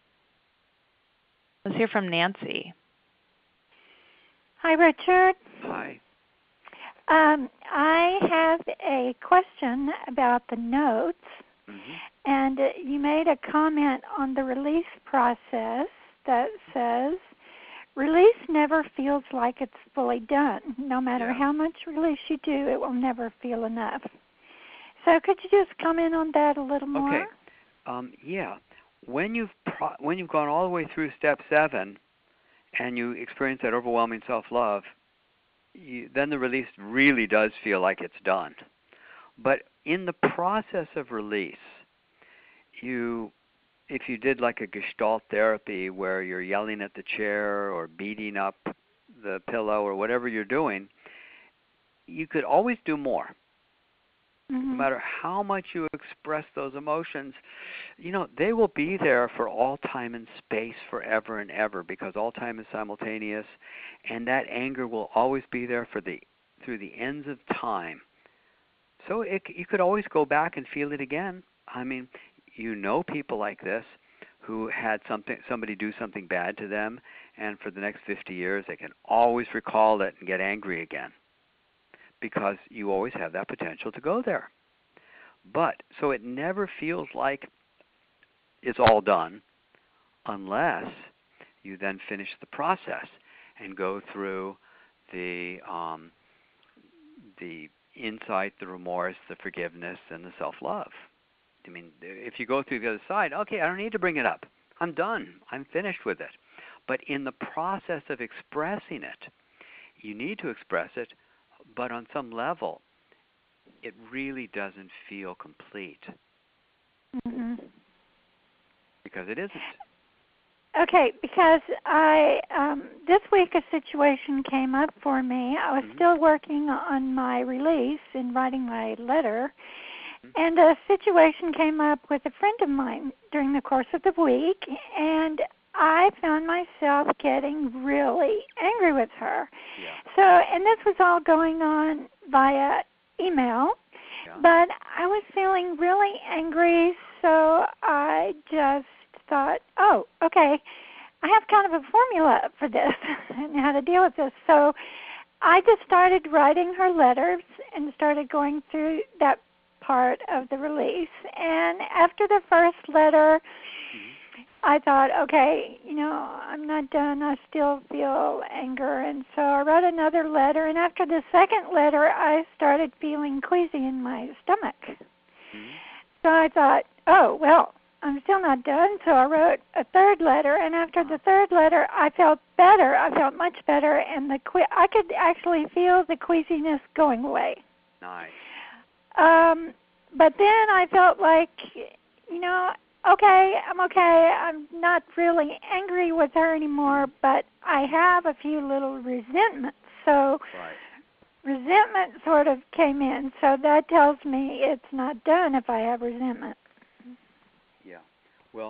Let's hear from Nancy. Hi, Richard. Hi. I have a question about the notes. Mm-hmm. And you made a comment on the release process that says, release never feels like it's fully done. No matter how much release you do, it will never feel enough. So could you just comment on that a little more? Okay. When you've gone all the way through step 7 and you experience that overwhelming self-love, then the release really does feel like it's done. But in the process of release, if you did like a Gestalt therapy where you're yelling at the chair or beating up the pillow or whatever you're doing, you could always do more. Mm-hmm. No matter how much you express those emotions, they will be there for all time and space forever and ever, because all time is simultaneous, and that anger will always be there through the ends of time. So you could always go back and feel it again. I mean, people like this who had somebody do something bad to them, and for the next 50 years they can always recall it and get angry again, because you always have that potential to go there. But so it never feels like it's all done unless you then finish the process and go through the insight, the remorse, the forgiveness, and the self-love. I mean, if you go through the other side, okay, I don't need to bring it up. I'm done. I'm finished with it. But in the process of expressing it, you need to express it, but on some level, it really doesn't feel complete. Mm-hmm. Because it isn't. Okay, because this week a situation came up for me. I was still working on my release and writing my letter, and a situation came up with a friend of mine during the course of the week, and I found myself getting really angry with her. Yeah. So, and this was all going on via email, but I was feeling really angry, so I just thought, oh, okay, I have kind of a formula for this and how to deal with this. So I just started writing her letters and started going through that part of the release. And after the first letter, I thought, okay, I'm not done. I still feel anger. And so I wrote another letter. And after the second letter, I started feeling queasy in my stomach. So I thought, oh, well, I'm still not done. So I wrote a third letter. And after the third letter, I felt better. I felt much better. And I could actually feel the queasiness going away. Nice. But then I felt like, okay, I'm okay. I'm not really angry with her anymore, but I have a few little resentments. So resentment sort of came in. So that tells me it's not done if I have resentment. Yeah. Well,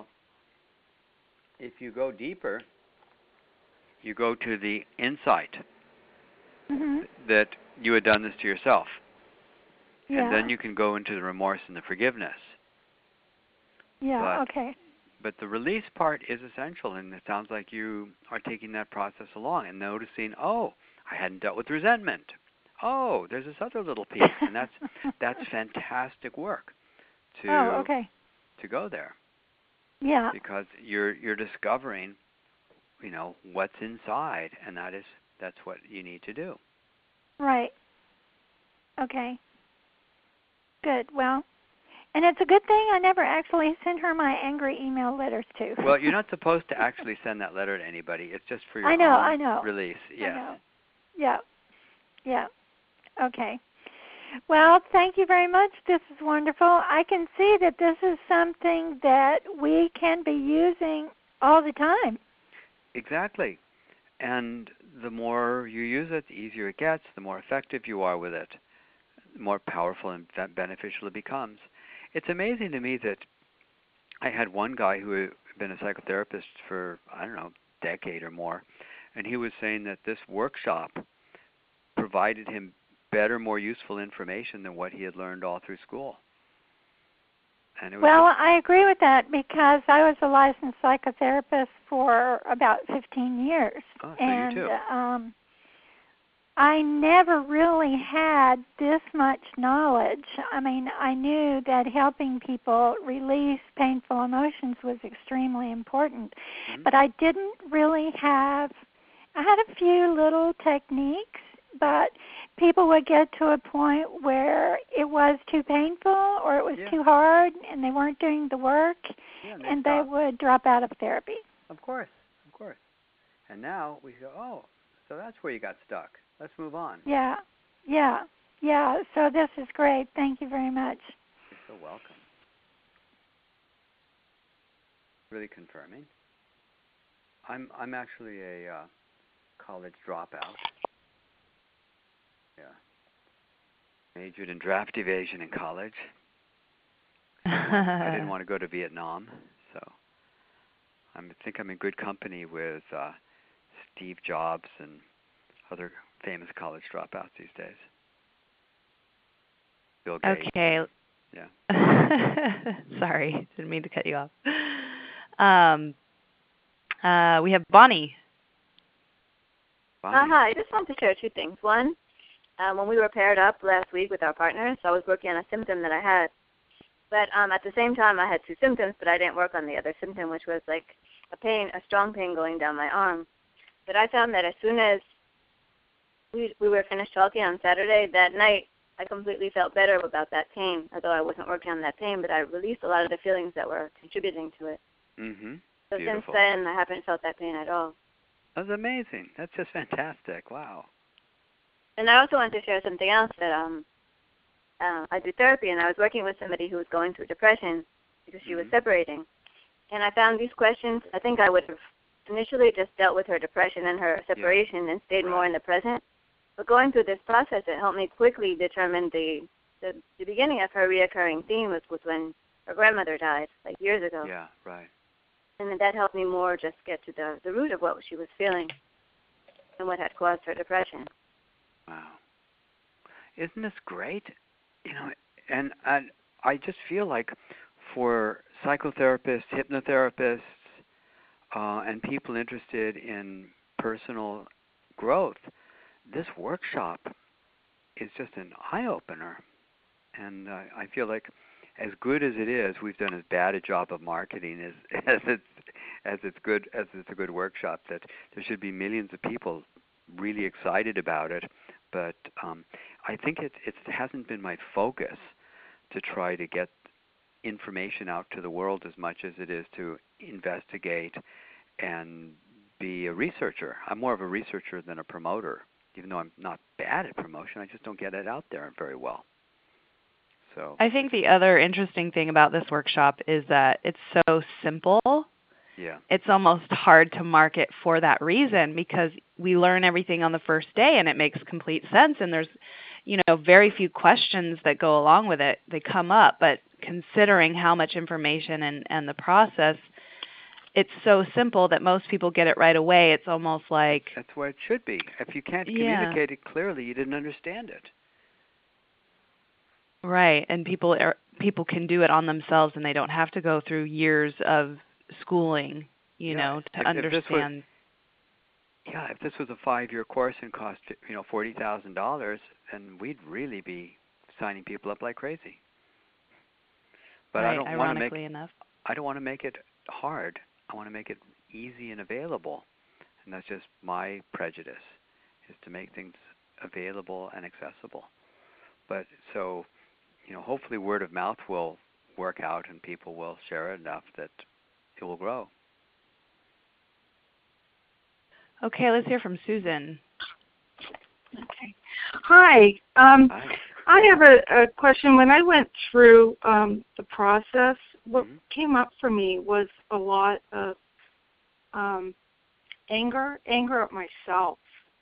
if you go deeper, you go to the insight that you had done this to yourself. Yeah. And then you can go into the remorse and the forgiveness. Yeah, okay. But the release part is essential, and it sounds like you are taking that process along and noticing, oh, I hadn't dealt with resentment. Oh, there's this other little piece, and that's fantastic work to go there. Yeah. Because you're discovering, what's inside, and that's what you need to do. Right. Okay. Good. Well, and it's a good thing I never actually sent her my angry email letters too. Well, you're not supposed to actually send that letter to anybody. It's just for your own release. Yes. I know. Yeah. Yeah. Okay. Well, thank you very much. This is wonderful. I can see that this is something that we can be using all the time. Exactly. And the more you use it, the easier it gets, the more effective you are with it, the more powerful and beneficial it becomes. It's amazing to me that I had one guy who had been a psychotherapist for, a decade or more, and he was saying that this workshop provided him better, more useful information than what he had learned all through school. And it was I agree with that because I was a licensed psychotherapist for about 15 years. Oh, so and you too. I never really had this much knowledge. I mean, I knew that helping people release painful emotions was extremely important, but I didn't really I had a few little techniques, but people would get to a point where it was too painful or it was too hard and they weren't doing the work, and they would drop out of therapy. Of course. And now we go, oh, so that's where you got stuck. Let's move on. Yeah. So this is great. Thank you very much. You're so welcome. Really confirming. I'm actually a college dropout. Yeah. Majored in draft evasion in college. I didn't want to go to Vietnam, so I think I'm in good company with Steve Jobs and other famous college dropouts these days. Bill Gates. Okay. Yeah. Sorry, didn't mean to cut you off. We have Bonnie. Hi, I just wanted to share two things. One, when we were paired up last week with our partners, I was working on a symptom that I had. But at the same time, I had two symptoms, but I didn't work on the other symptom, which was like a strong pain going down my arm. But I found that as soon as we were finished talking on Saturday, that night I completely felt better about that pain, although I wasn't working on that pain, but I released a lot of the feelings that were contributing to it. Mm-hmm. So Beautiful. since then, I haven't felt that pain at all. That's amazing. That's just fantastic. Wow. And I also want to share something else that I do therapy, and I was working with somebody who was going through depression because she was separating. And I found these questions. I think I would have initially just dealt with her depression and her separation and stayed more in the present. But going through this process, it helped me quickly determine the beginning of her reoccurring theme was when her grandmother died, like years ago. Yeah, right. And that helped me more just get to the root of what she was feeling and what had caused her depression. Wow. Isn't this great? You know, and I just feel like for psychotherapists, hypnotherapists, and people interested in personal growth, this workshop is just an eye-opener. And I feel like as good as it is, we've done as bad a job of marketing as it's a good workshop. That there should be millions of people really excited about it. But I think it hasn't been my focus to try to get information out to the world as much as it is to investigate and be a researcher. I'm more of a researcher than a promoter, even though I'm not bad at promotion. I just don't get it out there very well. So I think the other interesting thing about this workshop is that it's so simple. Yeah. It's almost hard to market for that reason because we learn everything on the first day and it makes complete sense, and there's, very few questions that go along with it. They come up, but considering how much information and the process, it's so simple that most people get it right away. It's almost like that's what it should be. If you can't communicate it clearly, you didn't understand it. Right, and people can do it on themselves, and they don't have to go through years of schooling, to understand. If this was a 5-year course and cost, $40,000, then we'd really be signing people up like crazy. But right, I don't want to make it hard. I want to make it easy and available, and that's just my prejudice, is to make things available and accessible. But so, hopefully word of mouth will work out and people will share it enough that it will grow. Okay, let's hear from Susan. Okay. Hi. I have a question. When I went through the process, what came up for me was a lot of anger at myself.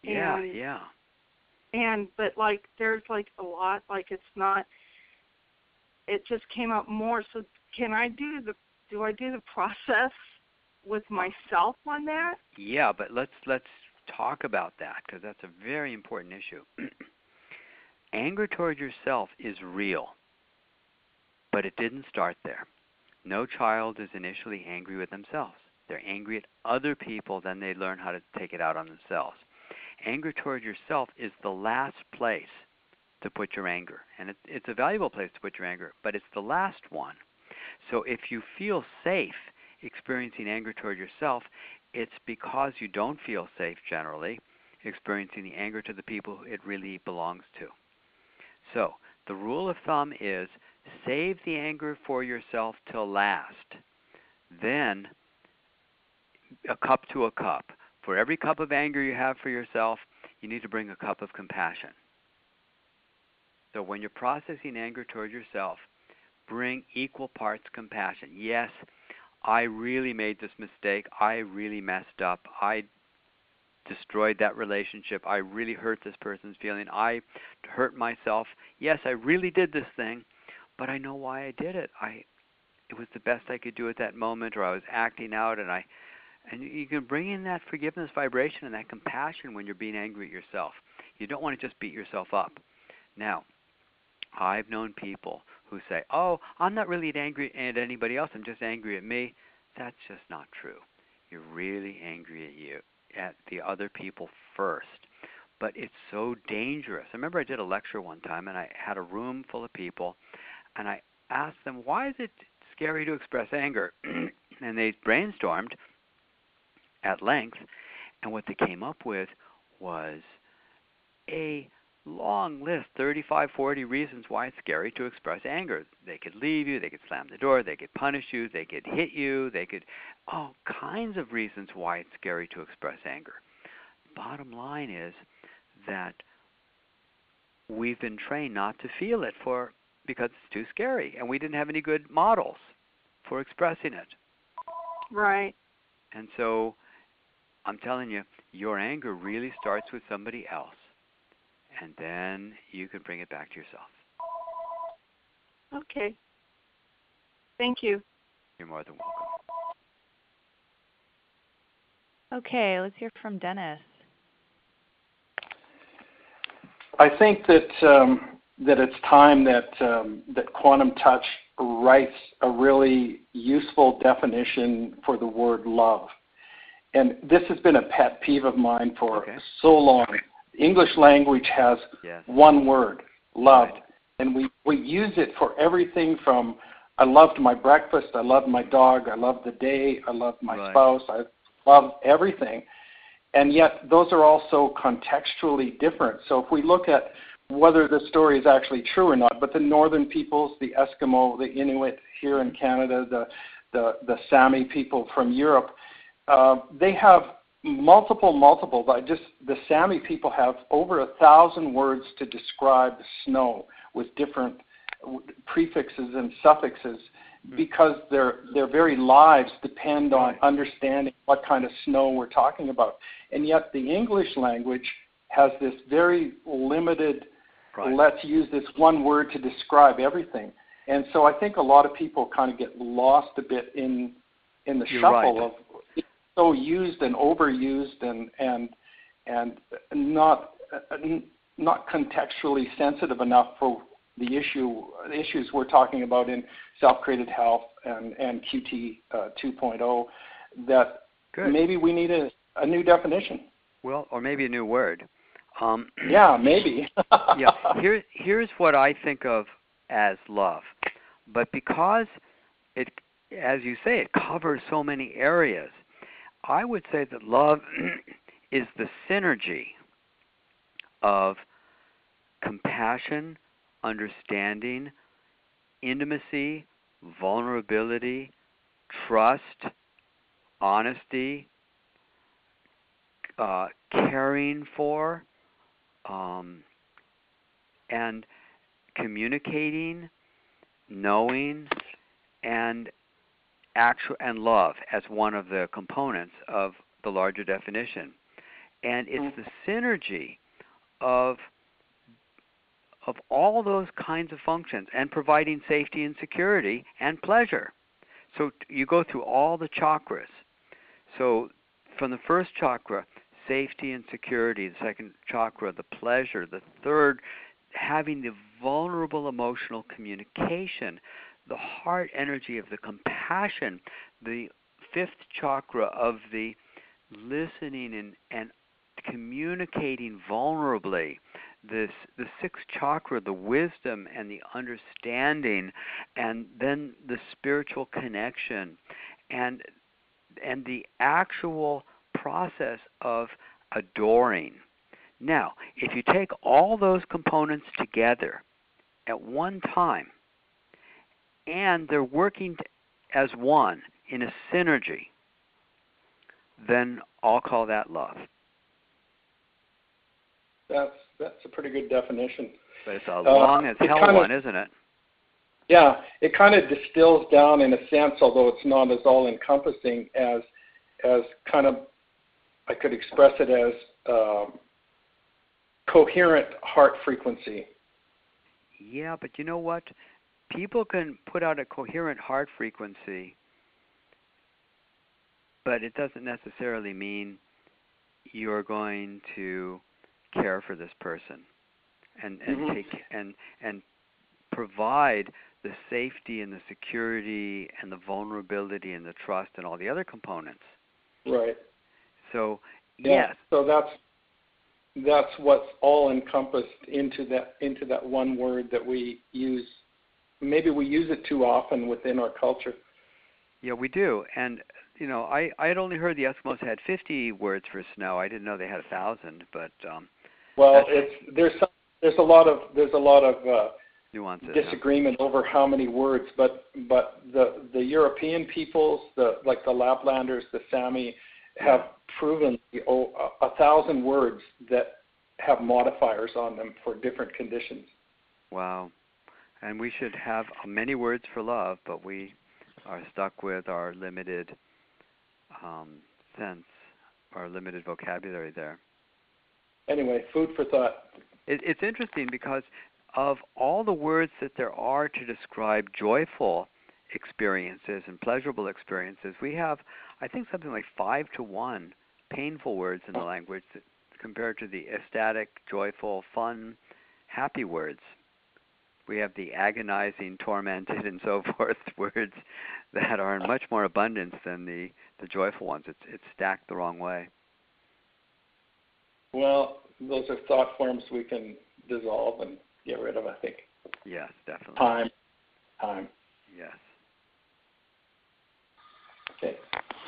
But there's a lot, it's not, it just came up more. So can I do the process with myself on that? Yeah, but let's talk about that, because that's a very important issue. Anger toward yourself is real, but it didn't start there. No child is initially angry with themselves. They're angry at other people, then they learn how to take it out on themselves. Anger toward yourself is the last place to put your anger, and it's a valuable place to put your anger, but it's the last one. So if you feel safe experiencing anger toward yourself, it's because you don't feel safe generally experiencing the anger to the people it really belongs to. So the rule of thumb is save the anger for yourself till last. Then a cup to a cup. For every cup of anger you have for yourself, you need to bring a cup of compassion. So when you're processing anger toward yourself, bring equal parts compassion. Yes, I really made this mistake. I really messed up. I destroyed that relationship. I really hurt this person's feeling. I hurt myself. Yes, I really did this thing, but I know why I did it. It was the best I could do at that moment, or I was acting out, and you can bring in that forgiveness vibration and that compassion when you're being angry at yourself. You don't want to just beat yourself up. Now, I've known people who say, "Oh, I'm not really angry at anybody else. I'm just angry at me." That's just not true. You're really angry at the other people first. But it's so dangerous. I remember I did a lecture one time, and I had a room full of people, and I asked them, why is it scary to express anger? And they brainstormed, at length, and what they came up with was a long list, 35, 40 reasons why it's scary to express anger. They could leave you, they could slam the door, they could punish you, they could hit you, they could, all kinds of reasons why it's scary to express anger. Bottom line is that we've been trained not to feel it because it's too scary, and we didn't have any good models for expressing it. Right. And so I'm telling you, your anger really starts with somebody else, and then you can bring it back to yourself. Okay. Thank you. You're more than welcome. Okay, let's hear from Dennis. I think that that it's time that that Quantum Touch writes a really useful definition for the word love. And this has been a pet peeve of mine for so long. The English language has one word, love. Right. And we use it for everything from I loved my breakfast, I loved my dog, I loved the day, I loved my spouse, I love everything. And yet those are also contextually different. So if we look at whether the story is actually true or not, but the northern peoples, the Eskimo, the Inuit here in Canada, the Sami people from Europe, they have multiple, but just the Sami people have over 1,000 words to describe snow with different prefixes and suffixes because their very lives depend on understanding what kind of snow we're talking about. And yet the English language has this very limited, let's use this one word to describe everything. And so I think a lot of people kind of get lost a bit in the shuffle of it's so used and overused and not contextually sensitive enough for the issues we're talking about in self-created health and QT 2.0 that maybe we need a new definition. Well, or maybe a new word. Yeah, maybe. Yeah. Here's what I think of as love. But because it, as you say, it covers so many areas, I would say that love is the synergy of compassion, understanding, intimacy, vulnerability, trust, honesty, caring for, and communicating, knowing, and love as one of the components of the larger definition. And it's the synergy of all those kinds of functions and providing safety and security and pleasure. So you go through all the chakras. So from the first chakra, safety and security, the second chakra, the pleasure, the third, having the vulnerable emotional communication, the heart energy of the compassion, the fifth chakra of the listening and communicating vulnerably, the sixth chakra, the wisdom and the understanding, and then the spiritual connection, and the actual process of adoring. Now, if you take all those components together at one time, and they're working as one in a synergy, then I'll call that love. That's a pretty good definition. But it's a long as hell one, isn't it? Yeah, it kind of distills down in a sense, although it's not as all-encompassing as kind of, I could express it as coherent heart frequency. Yeah, but you know what? People can put out a coherent heart frequency, but it doesn't necessarily mean you're going to care for this person and take and provide the safety and the security and the vulnerability and the trust and all the other components. Right. So yes. So that's what's all encompassed into that one word that we use. Maybe we use it too often within our culture. Yeah, we do. And I had only heard the Eskimos had 50 words for snow. I didn't know they had 1,000, but well, there's a lot of nuances, disagreement over how many words, but the European peoples, like the Laplanders, the Sami, have proven 1,000 words that have modifiers on them for different conditions. Wow. And we should have many words for love, but we are stuck with our limited sense, our limited vocabulary there. Anyway, food for thought. It's interesting because of all the words that there are to describe joyful experiences and pleasurable experiences, we have, I think, something like 5 to 1 painful words in the language compared to the ecstatic, joyful, fun, happy words. We have the agonizing, tormented, and so forth words that are in much more abundance than the joyful ones. It's stacked the wrong way. Well, those are thought forms we can dissolve and get rid of, I think. Yes, definitely. Time. Yes. Okay.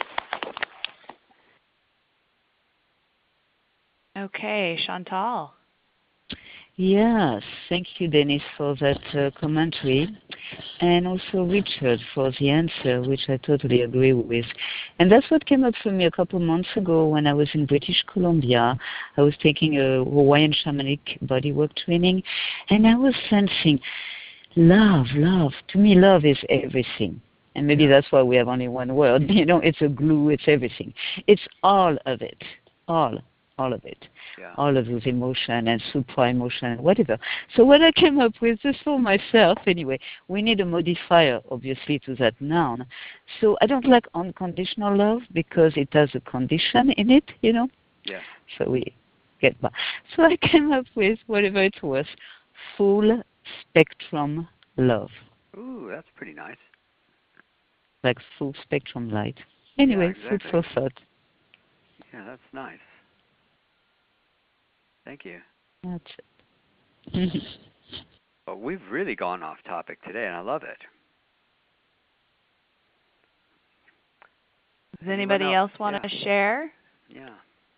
Okay, Chantal. Yes, thank you, Dennis, for that commentary, and also Richard for the answer, which I totally agree with. And that's what came up for me a couple months ago when I was in British Columbia. I was taking a Hawaiian shamanic bodywork training, and I was sensing love. To me, love is everything. And maybe that's why we have only one word. It's a glue, it's everything. It's all of it, all of it, all of those emotion and supra-emotion, whatever. So what I came up with, just for myself anyway, we need a modifier, obviously, to that noun. So I don't like unconditional love because it has a condition in it, Yeah. So we get by. So I came up with, whatever it was, full spectrum love. Ooh, that's pretty nice. Like full spectrum light. Anyway, food for thought. Yeah, that's nice. Thank you. That's it. Well, we've really gone off topic today, and I love it. Does anybody else want to share? Yeah.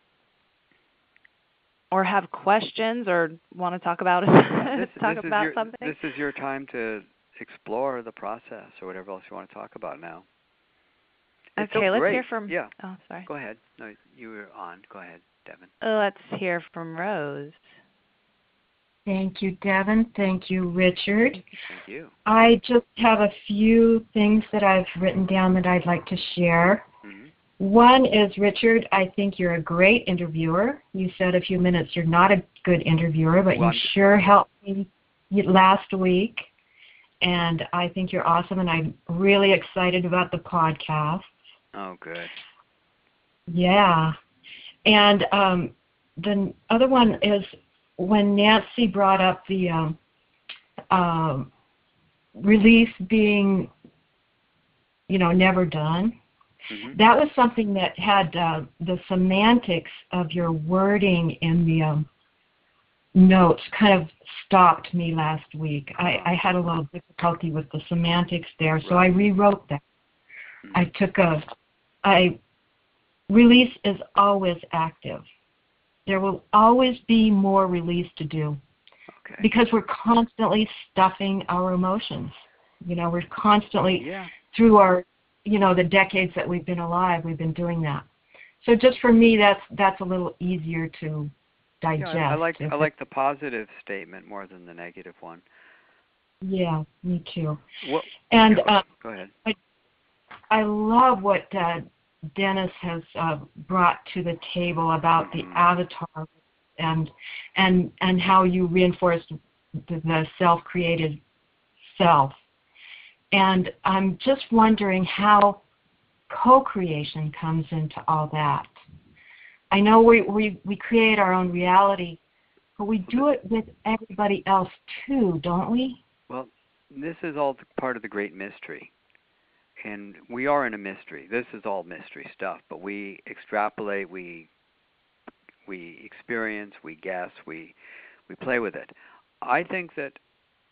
Or have questions or want to talk about something? This is your time to explore the process or whatever else you want to talk about now. Okay, let's hear from... Yeah. Oh, sorry. Go ahead. No, you were on. Go ahead, Devin. Let's hear from Rose. Thank you, Devin. Thank you, Richard. Thank you. I just have a few things that I've written down that I'd like to share. Mm-hmm. One is, Richard, I think you're a great interviewer. You said a few minutes you're not a good interviewer, but you sure helped me last week. And I think you're awesome, and I'm really excited about the podcast. Oh, good. Yeah. And the other one is when Nancy brought up the release being, never done. Mm-hmm. That was something that had the semantics of your wording in the notes kind of stopped me last week. I had a little difficulty with the semantics there, so I rewrote that. Release is always active. There will always be more release to do because we're constantly stuffing our emotions. We're constantly, through our, the decades that we've been alive, we've been doing that. So just for me, that's a little easier to digest. Yeah, I like the positive statement more than the negative one. Yeah, me too. And go ahead. I love what Dennis has brought to the table about the avatar and how you reinforced the self-created self. And I'm just wondering how co-creation comes into all that. I know we create our own reality, but we do it with everybody else too, don't we? Well, this is all part of the great mystery. And we are in a mystery. This is all mystery stuff, but we extrapolate, we experience, we guess, we play with it. I think that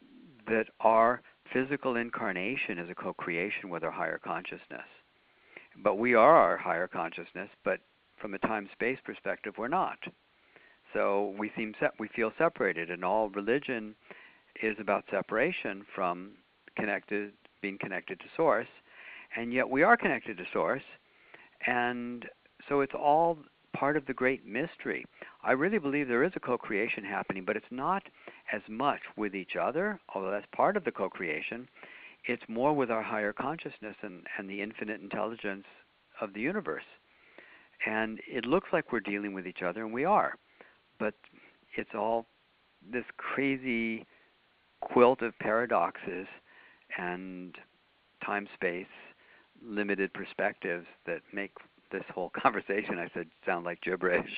our physical incarnation is a co-creation with our higher consciousness. But we are our higher consciousness, but from a time-space perspective, we're not. So we feel separated, and all religion is about separation from being connected to Source, and yet we are connected to Source, and so it's all part of the great mystery. I really believe there is a co-creation happening, but it's not as much with each other, although that's part of the co-creation. It's more with our higher consciousness and the infinite intelligence of the universe. And it looks like we're dealing with each other, and we are. But it's all this crazy quilt of paradoxes and time-space limited perspectives that make this whole conversation, I said, sound like gibberish.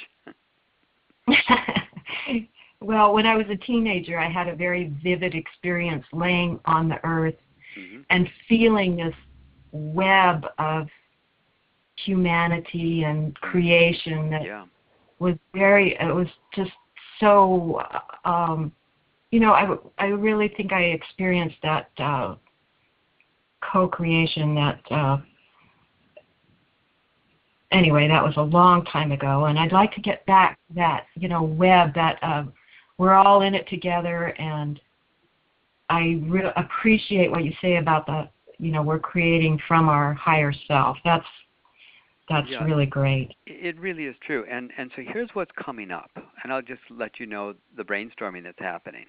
Well, when I was a teenager, I had a very vivid experience laying on the earth and feeling this web of humanity and creation that was it was just so, I really think I experienced that co-creation that, anyway, that was a long time ago, and I'd like to get back to that, web that we're all in it together, and I appreciate what you say about the, we're creating from our higher self. That's really great. It really is true. And so here's what's coming up, and I'll just let you know the brainstorming that's happening.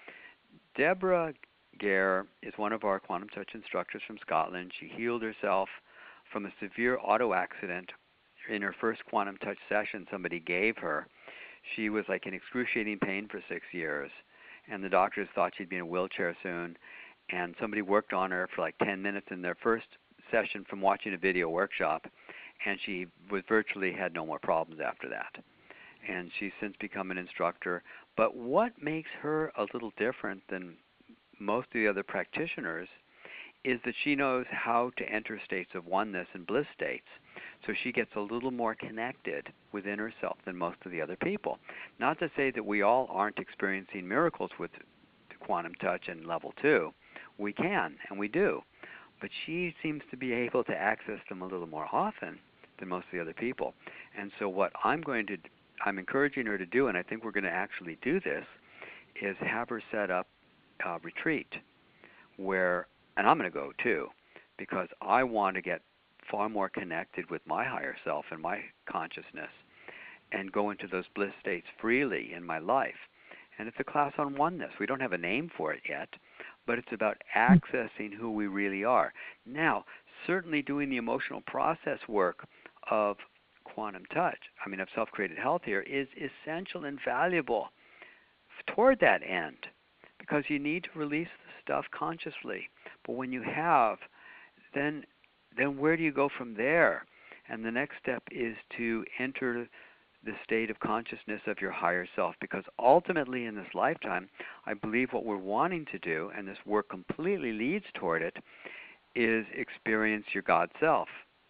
Deborah Gare is one of our Quantum Touch instructors from Scotland. She healed herself from a severe auto accident in her first Quantum Touch session somebody gave her. She was like in excruciating pain for 6 years, and the doctors thought she'd be in a wheelchair soon, and somebody worked on her for like 10 minutes in their first session from watching a video workshop, and she virtually had no more problems after that. And she's since become an instructor. But what makes her a little different than most of the other practitioners is that she knows how to enter states of oneness and bliss states. So she gets a little more connected within herself than most of the other people. Not to say that we all aren't experiencing miracles with Quantum Touch and Level 2. We can, and we do. But she seems to be able to access them a little more often than most of the other people. And so what I'm encouraging her to do, and I think we're going to actually do this, is have her set up a retreat where, and I'm going to go too, because I want to get far more connected with my higher self and my consciousness and go into those bliss states freely in my life. And it's a class on oneness. We don't have a name for it yet, but it's about accessing who we really are. Now, certainly doing the emotional process work of Quantum Touch, of self-created health here, is essential and valuable toward that end, because you need to release the stuff consciously. But when you have, then where do you go from there? And the next step is to enter the state of consciousness of your higher self, because ultimately in this lifetime, I believe what we're wanting to do, and this work completely leads toward it, is experience your God self.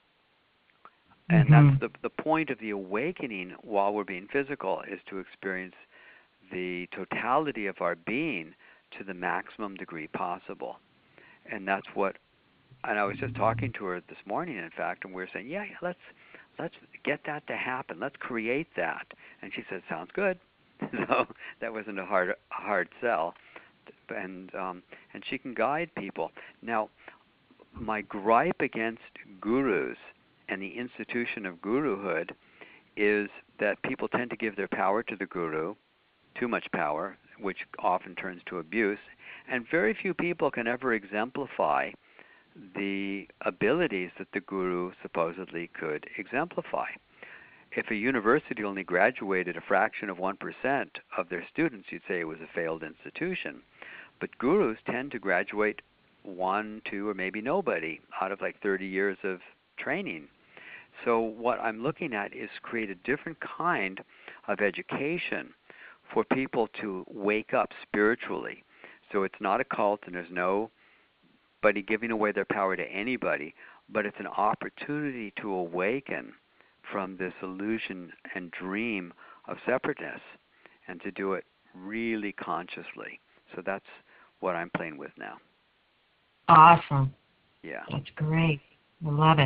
And that's the point of the awakening while we're being physical, is to experience the totality of our being to the maximum degree possible. And that's what, and I was just talking to her this morning, in fact, and we were saying, let's get that to happen. Let's create that. And she said, sounds good. So that wasn't a hard sell. And she can guide people. Now, my gripe against gurus and the institution of guruhood is that people tend to give their power to the guru, too much power, which often turns to abuse, and very few people can ever exemplify the abilities that the guru supposedly could exemplify. If a university only graduated a fraction of 1% of their students, you'd say it was a failed institution. But gurus tend to graduate 1, 2, or maybe nobody out of like 30 years of training. So what I'm looking at is create a different kind of education for people to wake up spiritually. So it's not a cult, and there's nobody giving away their power to anybody, but it's an opportunity to awaken from this illusion and dream of separateness, and to do it really consciously. So that's what I'm playing with now. Awesome. Yeah. That's great. I love it.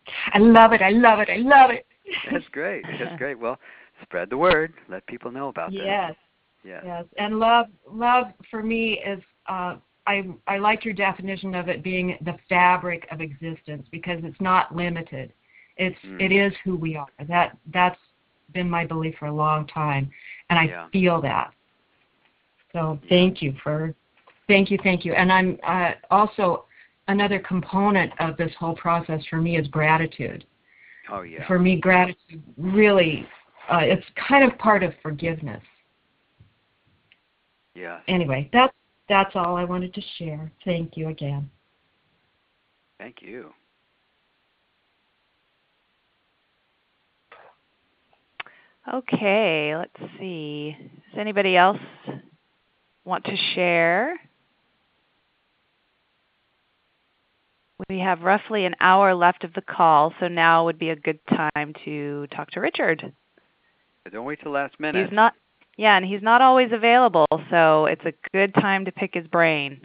I love it. I love it. I love it. That's great. That's great. Well, spread the word. Let people know about this. Yes. Yes. Yes. And love for me is I like your definition of it being the fabric of existence, because it's not limited. It is who we are. That's been my belief for a long time, and I feel that. So thank you. And I'm also, another component of this whole process for me is gratitude. Oh yeah. For me, gratitude really, it's kind of part of forgiveness. Yeah. Anyway, that's all I wanted to share. Thank you again. Thank you. Okay, let's see. Does anybody else want to share? We have roughly an hour left of the call, so now would be a good time to talk to Richard. But don't wait till the last minute. And he's not always available, so it's a good time to pick his brain.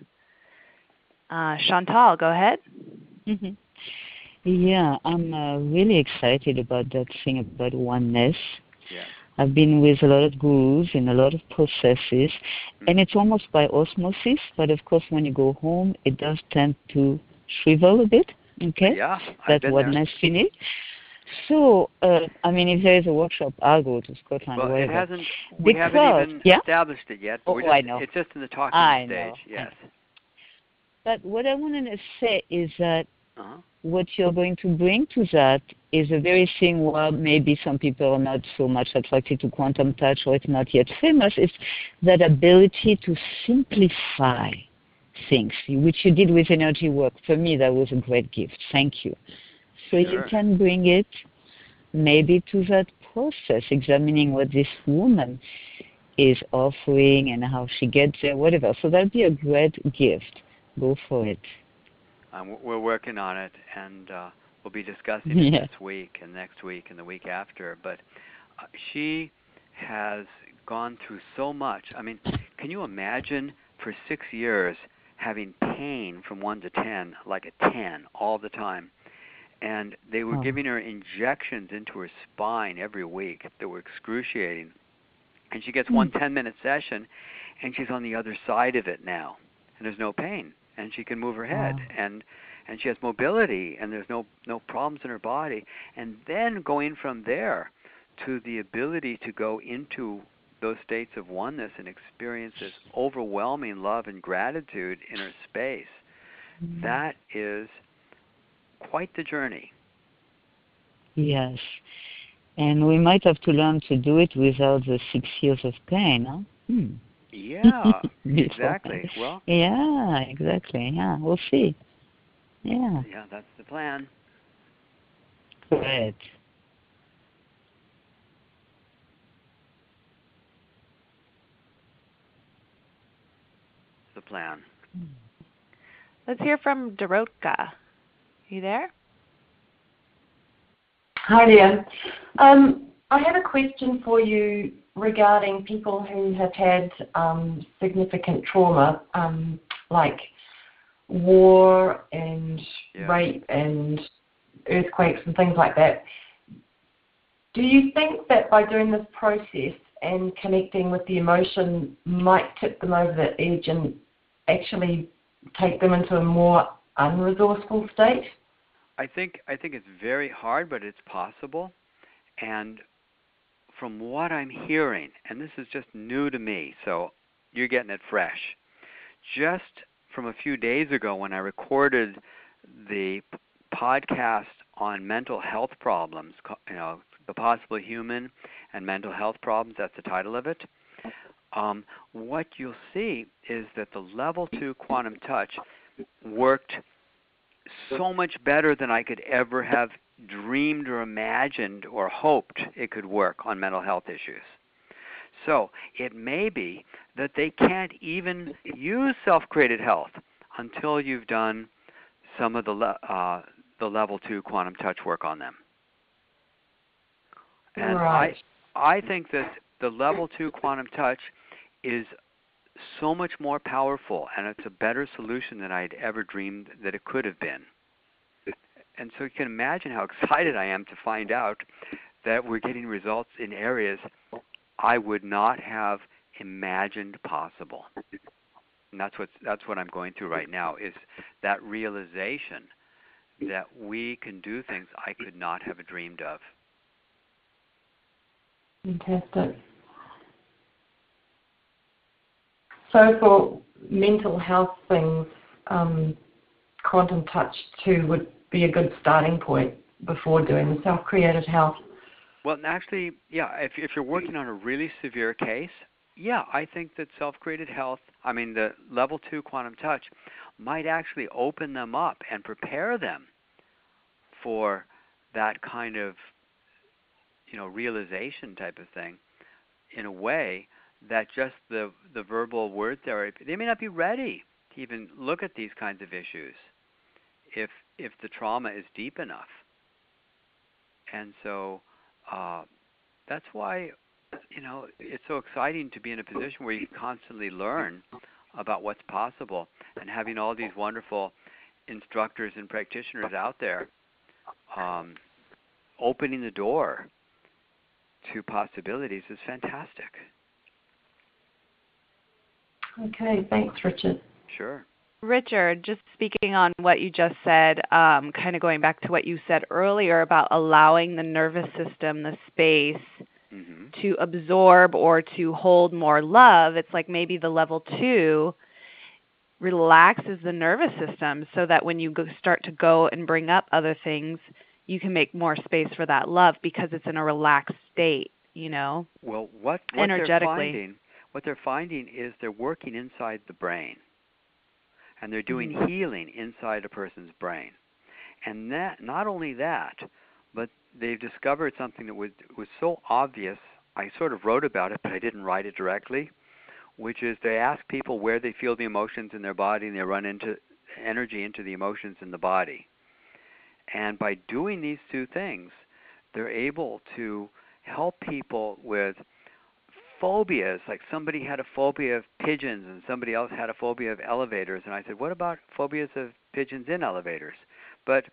Chantal, go ahead. Mm-hmm. Yeah, I'm really excited about that thing about oneness. Yeah. I've been with a lot of gurus in a lot of processes, and it's almost by osmosis, but of course when you go home, it does tend to shrivel a bit, okay? Yeah, that oneness finish. So, if there is a workshop, I'll go to Scotland. Well, whatever. we haven't even established it yet. But I know. It's just in the talking stage, yes. But what I wanted to say is that what you're going to bring to that is a very thing where maybe some people are not so much attracted to quantum touch, or it's not yet famous. It's that ability to simplify things, which you did with energy work. For me, that was a great gift. Thank you. So you can bring it maybe to that process, examining what this woman is offering and how she gets there, whatever. So that'd be a great gift. Go for it. We're working on it, and we'll be discussing it this week and next week and the week after. But she has gone through so much. I mean, can you imagine for 6 years having pain from 1 to 10, like a 10 all the time? And they were giving her injections into her spine every week that were excruciating. And she gets one 10-minute session, and she's on the other side of it now. And there's no pain. And she can move her head. And she has mobility, and there's no problems in her body. And then going from there to the ability to go into those states of oneness and experience this overwhelming love and gratitude in her space, that is quite the journey. Yes. And we might have to learn to do it without the 6 years of pain, huh? Yeah, exactly. Well. Yeah, exactly. Yeah, we'll see. Yeah. Yeah, that's the plan. Great. The plan. Let's hear from Dorotka. You there? Hi there. I have a question for you regarding people who have had significant trauma, like war and rape and earthquakes and things like that. Do you think that by doing this process and connecting with the emotion might tip them over the edge and actually take them into a more unresourceful state? I think it's very hard, but it's possible. And from what I'm hearing, and this is just new to me, so you're getting it fresh, just from a few days ago when I recorded the podcast on mental health problems, The Possibly Human and Mental Health Problems, that's the title of it, what you'll see is that the level 2 quantum touch worked so much better than I could ever have dreamed or imagined or hoped it could work on mental health issues. So it may be that they can't even use self-created health until you've done some of the level 2 quantum touch work on them. And I think that the level 2 quantum touch is so much more powerful, and it's a better solution than I'd ever dreamed that it could have been. so you can imagine how excited I am to find out that we're getting results in areas I would not have imagined possible. And that's what I'm going through right now, is that realization that we can do things I could not have dreamed of. Fantastic. So for mental health things, Quantum Touch 2 would be a good starting point before doing the self-created health. Well, actually, yeah, if you're working on a really severe case, yeah, I think that self-created health, the level 2 Quantum Touch, might actually open them up and prepare them for that kind of, realization type of thing, in a way that just the verbal word therapy, they may not be ready to even look at these kinds of issues if the trauma is deep enough. And so that's why, it's so exciting to be in a position where you can constantly learn about what's possible, and having all these wonderful instructors and practitioners out there opening the door to possibilities is fantastic. Okay, thanks, Richard. Sure. Richard, just speaking on what you just said, kind of going back to what you said earlier about allowing the nervous system the space to absorb or to hold more love, it's like maybe the level 2 relaxes the nervous system so that when you start to go and bring up other things, you can make more space for that love because it's in a relaxed state, Well, what energetically. what they're finding is they're working inside the brain, and they're doing healing inside a person's brain. And that, not only that, but they've discovered something that was so obvious. I sort of wrote about it, but I didn't write it directly, which is they ask people where they feel the emotions in their body, and they run into energy into the emotions in the body. And by doing these two things, they're able to help people with phobias. Like somebody had a phobia of pigeons and somebody else had a phobia of elevators. And I said, what about phobias of pigeons in elevators? But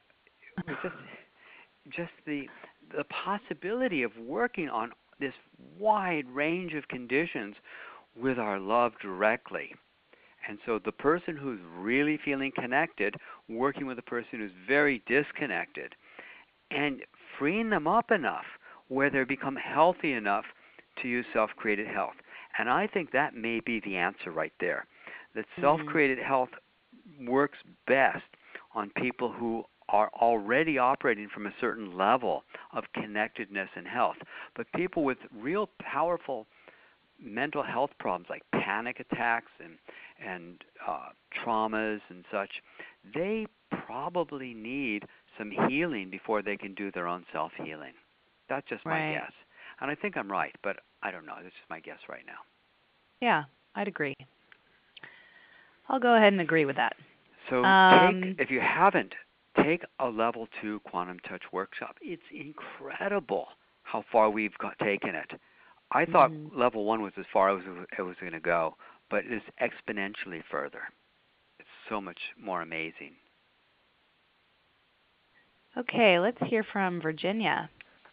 it was just the possibility of working on this wide range of conditions with our love directly. And so the person who's really feeling connected, working with a person who's very disconnected, and freeing them up enough where they become healthy enough to use self-created health. And I think that may be the answer right there, that self-created health works best on people who are already operating from a certain level of connectedness and health. But people with real powerful mental health problems like panic attacks and traumas and such, they probably need some healing before they can do their own self-healing. That's just my guess. And I think I'm right, but I don't know. That's just my guess right now. Yeah, I'd agree. I'll go ahead and agree with that. So if you haven't, take a level 2 Quantum Touch workshop. It's incredible how far we've taken it. I thought level 1 was as far as it was going to go, but it is exponentially further. It's so much more amazing. Okay, let's hear from Virginia.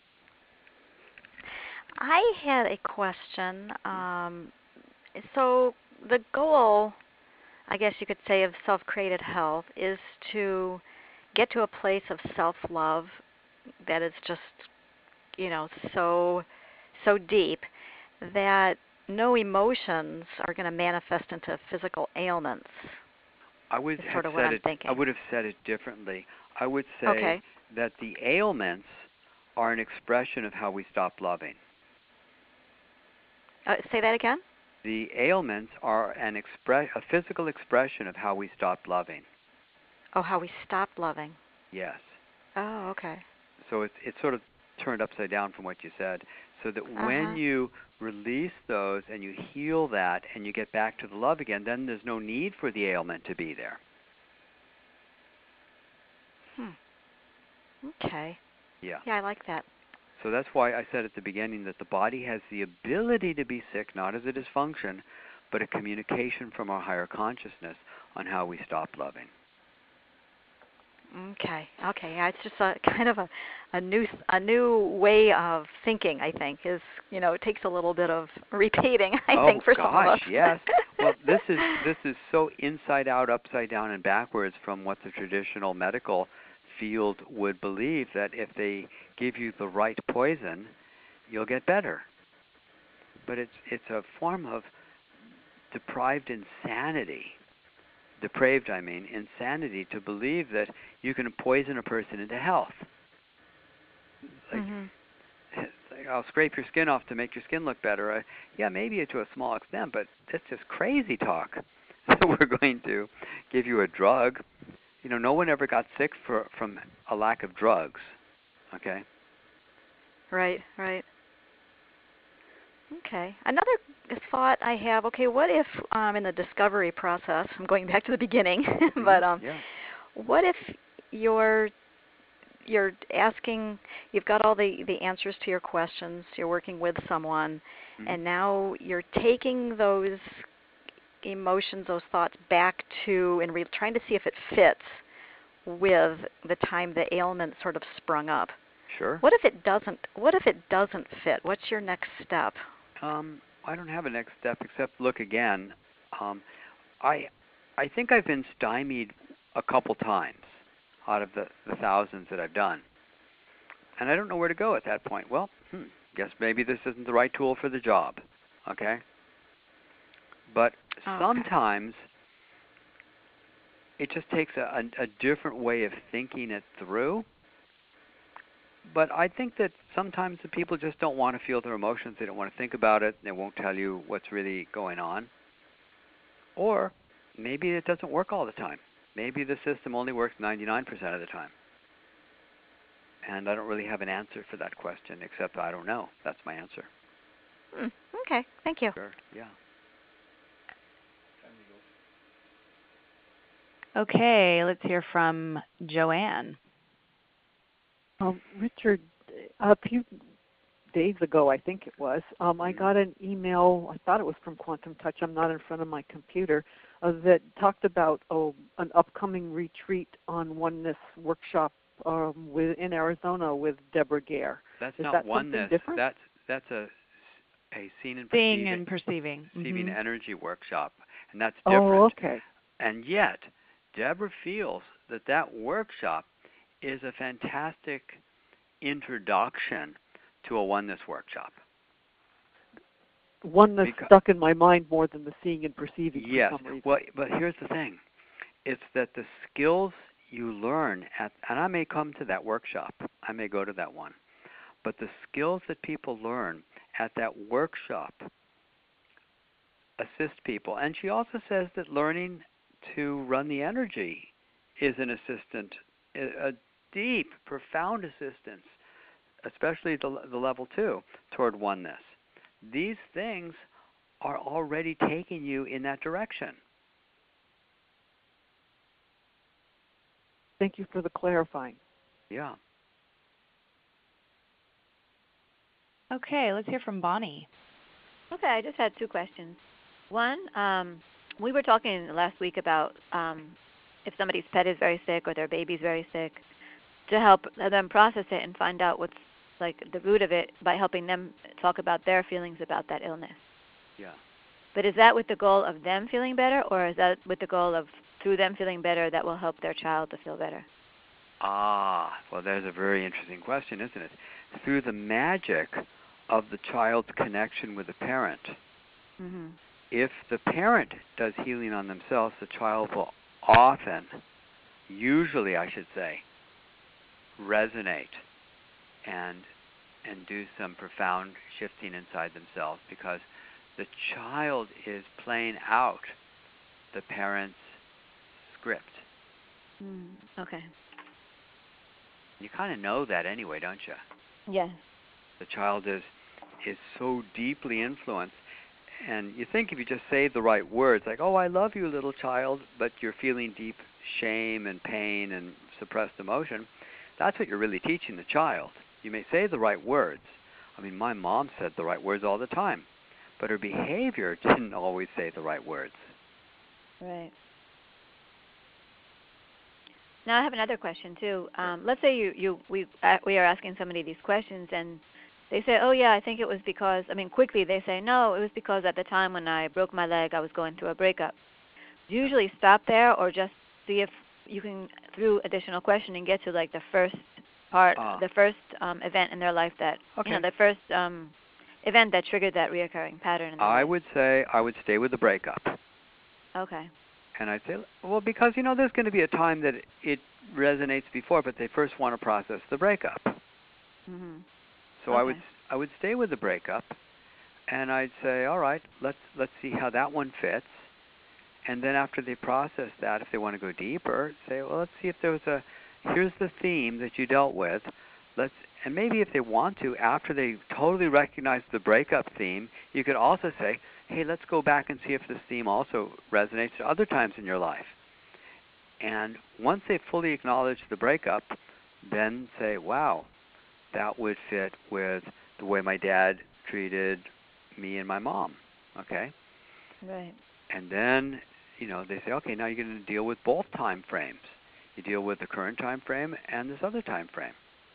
I had a question. So the goal, I guess you could say, of self-created health is to get to a place of self-love that is just, so deep that no emotions are going to manifest into physical ailments. I would have said it differently. I would say that the ailments are an expression of how we stop loving. Say that again? The ailments are a physical expression of how we stop loving. Oh, how we stop loving. Yes. Oh, okay. So it's sort of turned upside down from what you said, so that when you release those and you heal that and you get back to the love again, then there's no need for the ailment to be there. Okay. Yeah. Yeah, I like that. So that's why I said at the beginning that the body has the ability to be sick, not as a dysfunction, but a communication from our higher consciousness on how we stop loving. Okay. Yeah, it's just a kind of a new way of thinking. I think is it takes a little bit of repeating. I think for some of us. Yes. Well, this is so inside out, upside down, and backwards from what the traditional medical field would believe, that if they give you the right poison, you'll get better. But it's a form of depraved insanity to believe that you can poison a person into health. Like, I'll scrape your skin off to make your skin look better. Yeah, maybe to a small extent, but that's just crazy talk. We're going to give you a drug. No one ever got sick from a lack of drugs. Okay? Right. Okay. Another thought I have, what if in the discovery process, I'm going back to the beginning, but what if you're asking, you've got all the answers to your questions, you're working with someone, and now you're taking those emotions, those thoughts back to, and trying to see if it fits with the time the ailment sort of sprung up. Sure. What if it doesn't fit? What's your next step? I don't have a next step except look again. I think I've been stymied a couple times out of the thousands that I've done, and I don't know where to go at that point. Well, guess maybe this isn't the right tool for the job. Okay. But sometimes it just takes a different way of thinking it through. But I think that sometimes the people just don't want to feel their emotions. They don't want to think about it. They won't tell you what's really going on. Or maybe it doesn't work all the time. Maybe the system only works 99% of the time. And I don't really have an answer for that question, except I don't know. That's my answer. Okay, thank you. Sure, yeah. Okay, let's hear from Joanne. Richard, a few days ago, I think it was, I got an email, I thought it was from Quantum Touch, I'm not in front of my computer, that talked about an upcoming retreat on oneness workshop in Arizona with Deborah Gare. That's Is not that oneness. Different? That's a seeing and perceiving energy workshop, and that's different. Oh, okay. And yet, Deborah feels that workshop is a fantastic introduction to a oneness workshop. Oneness stuck in my mind more than the seeing and perceiving for some reason. Well, but here's the thing. It's that the skills you learn and I may come to that workshop. I may go to that one. But the skills that people learn at that workshop assist people. And she also says that learning to run the energy is an assistant, a deep, profound assistance, especially the level 2, toward oneness. These things are already taking you in that direction. Thank you for the clarifying. Yeah. Okay, let's hear from Bonnie. Okay, I just had 2 questions. One, we were talking last week about if somebody's pet is very sick or their baby's very sick, to help them process it and find out what's like the root of it by helping them talk about their feelings about that illness. Yeah. But is that with the goal of them feeling better, or is that with the goal of through them feeling better that will help their child to feel better? Well, there's a very interesting question, isn't it? Through the magic of the child's connection with the parent. Mm-hmm. If the parent does healing on themselves, the child will often, usually I should say, resonate and do some profound shifting inside themselves, because the child is playing out the parent's script. Okay. You kind of know that anyway, don't you? Yes. The child is so deeply influenced, and you think if you just say the right words, like, "Oh, I love you, little child," but you're feeling deep shame and pain and suppressed emotion, that's what you're really teaching the child. You may say the right words. I mean, my mom said the right words all the time, but her behavior didn't always say the right words. Right. Now I have another question too. Let's say we are asking somebody these questions and they say, oh yeah, I think it was because, quickly they say, no, it was because at the time when I broke my leg I was going through a breakup. Do you usually stop there or just see if you can, through additional questioning, get to like the first part, the first event in their life that, the first event that triggered that reoccurring pattern in their life? I would say I would stay with the breakup. Okay. And I'd say, well, because, there's going to be a time that it resonates before, but they first want to process the breakup. Mm-hmm. So okay. I would stay with the breakup, and I'd say, all right, let's see how that one fits. And then after they process that, if they want to go deeper, say, well, let's see if there was here's the theme that you dealt with. And maybe if they want to, after they totally recognize the breakup theme, you could also say, hey, let's go back and see if this theme also resonates at other times in your life. And once they fully acknowledge the breakup, then say, wow, that would fit with the way my dad treated me and my mom, okay? Right. And then, they say, okay, now you're going to deal with both time frames. You deal with the current time frame and this other time frame.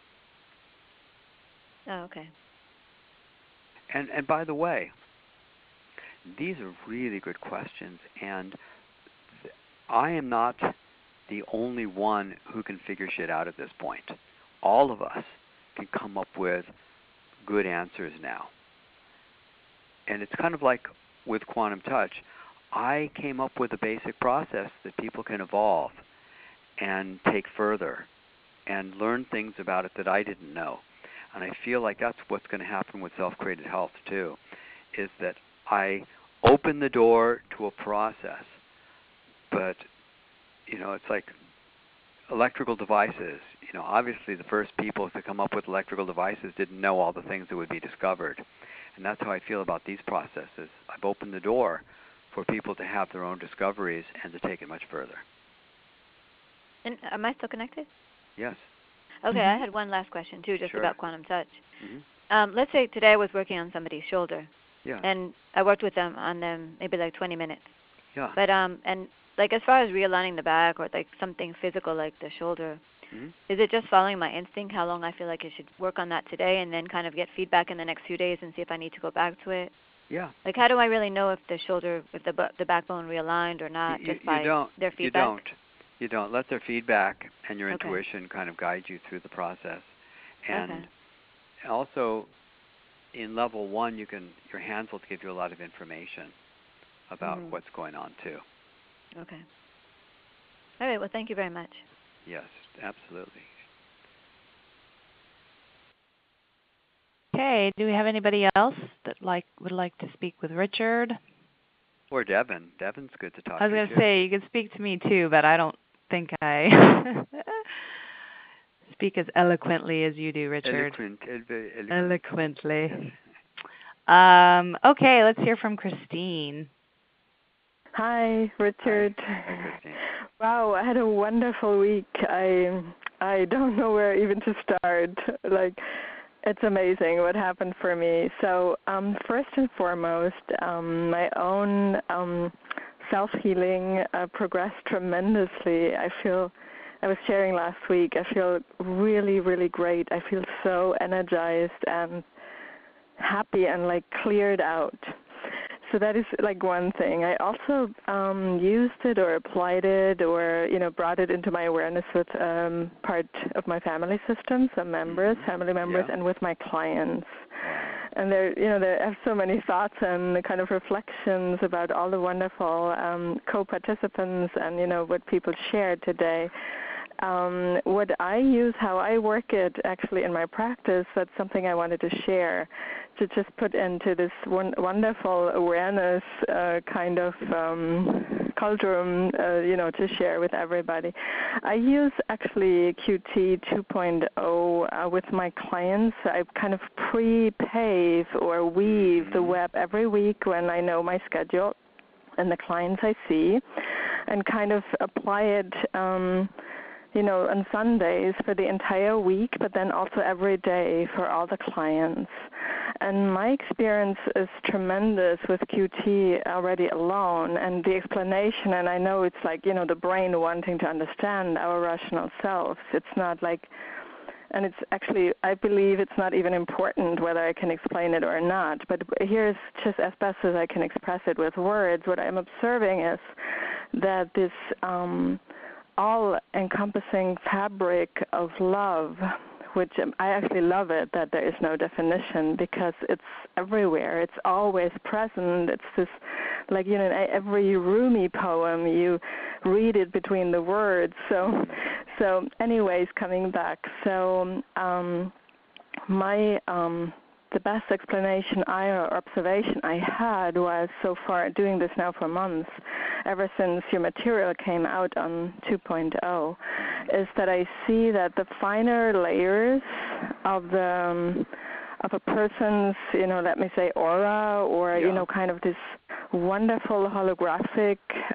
Oh, okay. And by the way, these are really good questions, and I am not the only one who can figure shit out at this point. All of us can come up with good answers now. And it's kind of like with Quantum Touch. I came up with a basic process that people can evolve and take further and learn things about it that I didn't know. And I feel like that's what's going to happen with Self-Created Health too, is that I open the door to a process, but, it's like electrical devices. Obviously the first people to come up with electrical devices didn't know all the things that would be discovered. And that's how I feel about these processes. I've opened the door for people to have their own discoveries and to take it much further. And am I still connected? Yes. Okay, I had one last question too, just Sure. about Quantum Touch. Mm-hmm. Let's say today I was working on somebody's shoulder. Yeah. And I worked with them on them maybe like 20 minutes. Yeah. But and like as far as realigning the back or like something physical like the shoulder, is it just following my instinct how long I feel like I should work on that today and then kind of get feedback in the next few days and see if I need to go back to it? Yeah. Like how do I really know if the shoulder, if the backbone realigned or not, just by their feedback? You don't. Let their feedback and your intuition kind of guide you through the process. And also, in level 1, your hands will give you a lot of information about what's going on too. Okay. All right. Well, thank you very much. Yes, absolutely. Okay. Do we have anybody else that would like to speak with Richard? Or Devin. Devin's good to talk to. I was going to say, you can speak to me too, but I don't think I speak as eloquently as you do, Richard. Eloquently. Yes. Okay, let's hear from Christine. Hi, Richard. Hi, Christine. Wow, I had a wonderful week. I don't know where even to start. It's amazing what happened for me. So first and foremost, my own self-healing progressed tremendously. I was sharing last week, I feel really, really great. I feel so energized and happy and cleared out. So that is one thing. I also used it or applied it or brought it into my awareness with part of my family system, some members, family members, and with my clients. And I have so many thoughts and kind of reflections about all the wonderful co-participants and what people shared today. What I use, how I work it actually in my practice, that's something I wanted to share, to just put into this wonderful awareness kind of cauldron, to share with everybody. I use actually QT 2.0 with my clients. I kind of pre-pave or weave the web every week when I know my schedule and the clients I see, and kind of apply it on Sundays for the entire week, but then also every day for all the clients. And my experience is tremendous with QT already alone, and the explanation, and I know it's like, the brain wanting to understand our rational selves. It's not like, and it's actually, I believe it's not even important whether I can explain it or not, but here's just as best as I can express it with words. What I'm observing is that this all-encompassing fabric of love, which I actually love it, that there is no definition because it's everywhere. It's always present. It's this, like, in every Rumi poem, you read it between the words. So anyways, coming back. So the best explanation or observation I had was so far, doing this now for months, ever since your material came out on 2.0, is that I see that the finer layers of a person's, let me say, aura, or kind of this wonderful holographic,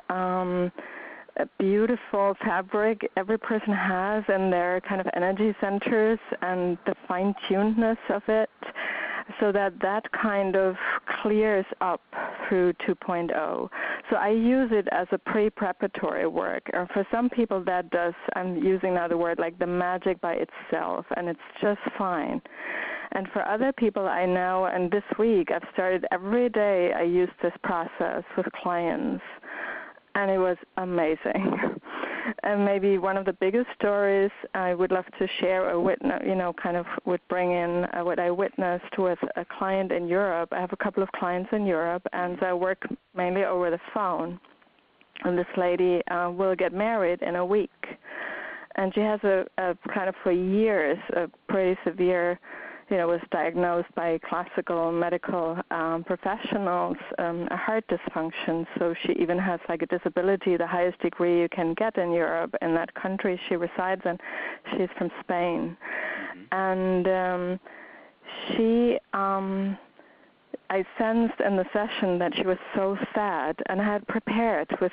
beautiful fabric every person has in their kind of energy centers and the fine-tunedness of it, so that kind of clears up through 2.0. So I use it as a pre-preparatory work. Or for some people that does, I'm using now the word like the magic by itself, and it's just fine. And for other people I know, and this week I've started every day, I use this process with clients, and it was amazing. And maybe one of the biggest stories I would love to share or witness, kind of would bring in what I witnessed with a client in Europe. I have a couple of clients in Europe, and I work mainly over the phone. And this lady will get married in a week. And she has a kind of for years a pretty severe, was diagnosed by classical medical professionals, a heart dysfunction. So she even has like a disability, the highest degree you can get in Europe, in that country she resides in. She's from Spain. And I sensed in the session that she was so sad, and I had prepared with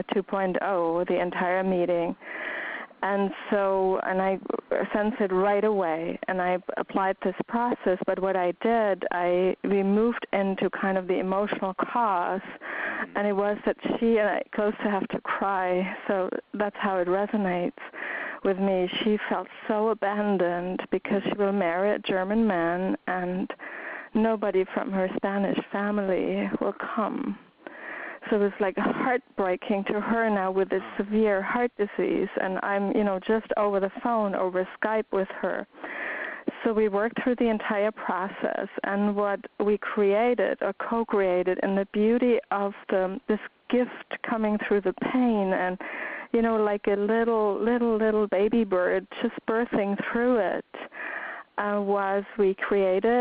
2.0 the entire meeting. And I sensed it right away, and I applied this process. But what I did, we moved into kind of the emotional cause, and it was that she, and I close to have to cry, so that's how it resonates with me. She felt so abandoned because she will marry a German man, and nobody from her Spanish family will come. So it was like heartbreaking to her now with this severe heart disease, and I'm, just over the phone, over Skype with her. So we worked through the entire process, and what we created or co-created in the beauty of this gift coming through the pain, and, like a little baby bird just birthing through it, was we created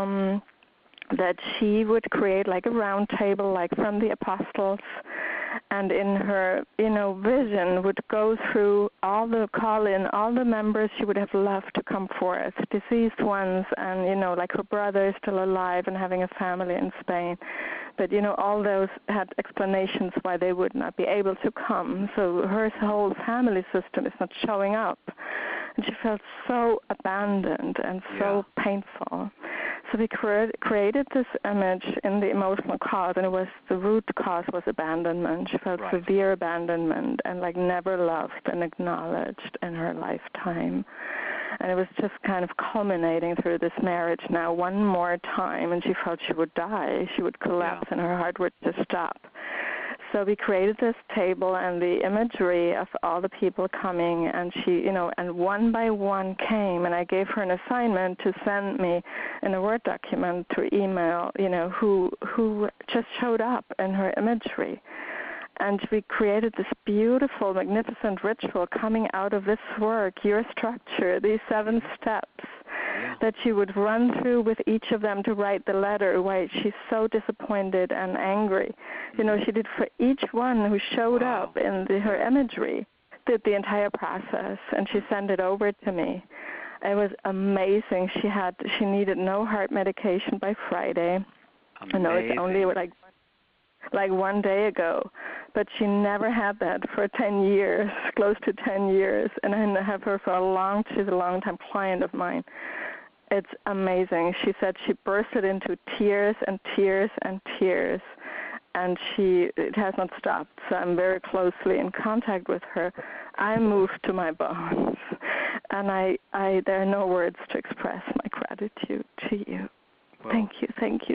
that she would create like a round table like from the apostles, and in her vision would go through all the members she would have loved to come forth, deceased ones, and like her brother is still alive and having a family in Spain, but all those had explanations why they would not be able to come. So her whole family system is not showing up, and she felt so abandoned and so painful. So we created this image in the emotional cause, and the root cause was abandonment. She felt severe abandonment and like never loved and acknowledged in her lifetime. And it was just kind of culminating through this marriage now one more time, and she felt she would die. She would collapse and her heart would just stop. So we created this table and the imagery of all the people coming, and she, and one by one came, and I gave her an assignment to send me in a Word document through email, who just showed up in her imagery. And we created this beautiful, magnificent ritual coming out of this work, your structure, these 7 steps that she would run through with each of them to write the letter why she's so disappointed and angry. She did for each one who showed up in her imagery, did the entire process, and she sent it over to me. It was amazing. She needed no heart medication by Friday. I know it's only like one day ago, but she never had that for 10 years, close to 10 years, and I have her for she's a long-time client of mine. It's amazing. She said she bursted into tears and tears and tears, and it has not stopped. So I'm very closely in contact with her. I moved to my bones, and there are no words to express my gratitude to you. Well, thank you.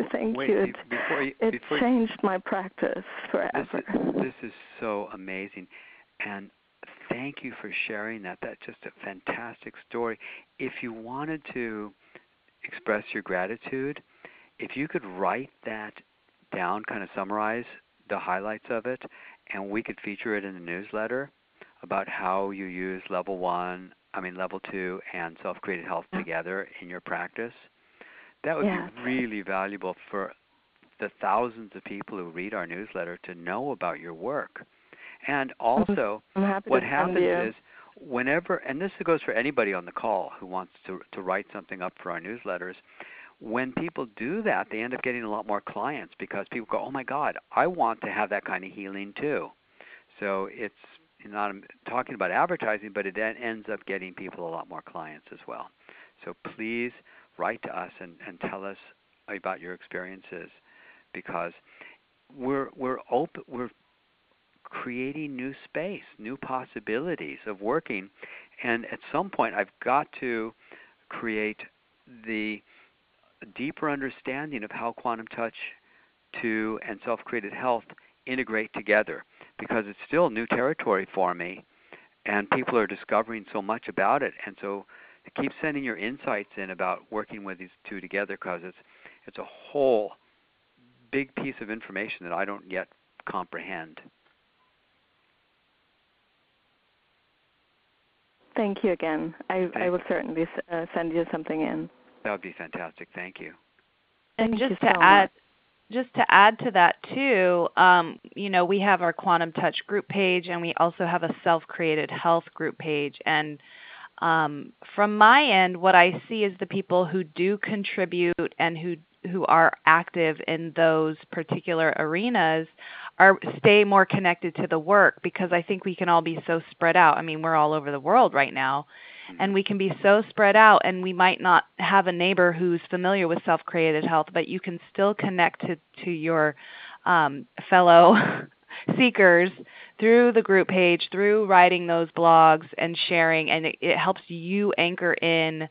It changed my practice forever. This is so amazing, and thank you for sharing that. That's just a fantastic story. If you wanted to express your gratitude, if you could write that down, kind of summarize the highlights of it, and we could feature it in the newsletter about how you use level 2 and self-created health together in your practice, that would be really valuable for the thousands of people who read our newsletter to know about your work. And also, what happens is whenever, and this goes for anybody on the call who wants to write something up for our newsletters, when people do that, they end up getting a lot more clients because people go, oh my God, I want to have that kind of healing too. So it's not talking about advertising, but it then ends up getting people a lot more clients as well. So please write to us and tell us about your experiences, because we're creating new space, new possibilities of working, and at some point I've got to create the deeper understanding of how quantum touch and self-created health integrate together, because it's still new territory for me, and people are discovering so much about it. And so keep sending your insights in about working with these two together, because it's a whole big piece of information that I don't yet comprehend. Thank you again. I will certainly send you something in. That would be fantastic. Thank you. And just to add to that too, we have our Quantum Touch group page, and we also have a Self-Created Health group page. And from my end, what I see is the people who do contribute and who are active in those particular arenas stay more connected to the work, because I think we can all be so spread out. I mean, we're all over the world right now, and we can be so spread out, and we might not have a neighbor who's familiar with self-created health, but you can still connect to your fellow seekers through the group page, through writing those blogs and sharing, and it helps you anchor in,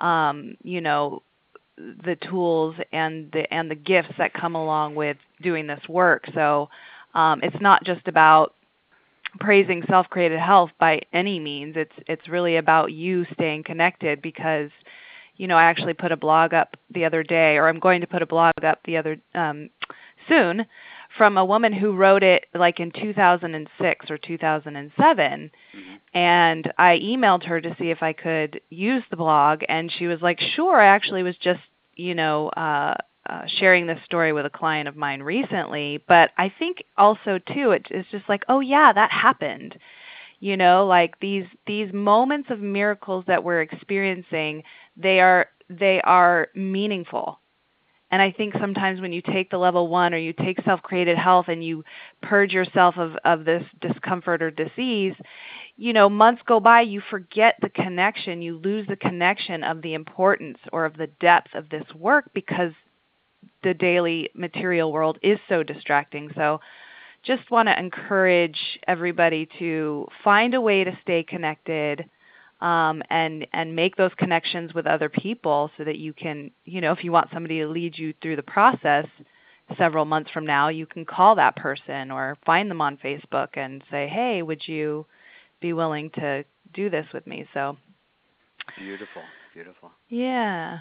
the tools and the gifts that come along with doing this work. So it's not just about praising self-created health by any means. It's really about you staying connected, because I actually put a blog up the other day, or I'm going to put a blog up soon, from a woman who wrote it like in 2006 or 2007, and I emailed her to see if I could use the blog, and she was like, sure. I actually was just sharing this story with a client of mine recently, but I think also too it's just like, oh yeah, that happened. Like these moments of miracles that we're experiencing, they are meaningful. And I think sometimes when you take the level 1 or you take self-created health and you purge yourself of this discomfort or disease, months go by, you forget the connection, you lose the connection of the importance or of the depth of this work, because the daily material world is so distracting. So just want to encourage everybody to find a way to stay connected, and make those connections with other people, so that you can, if you want somebody to lead you through the process several months from now, you can call that person or find them on Facebook and say, hey, would you be willing to do this with me? So beautiful. Yeah.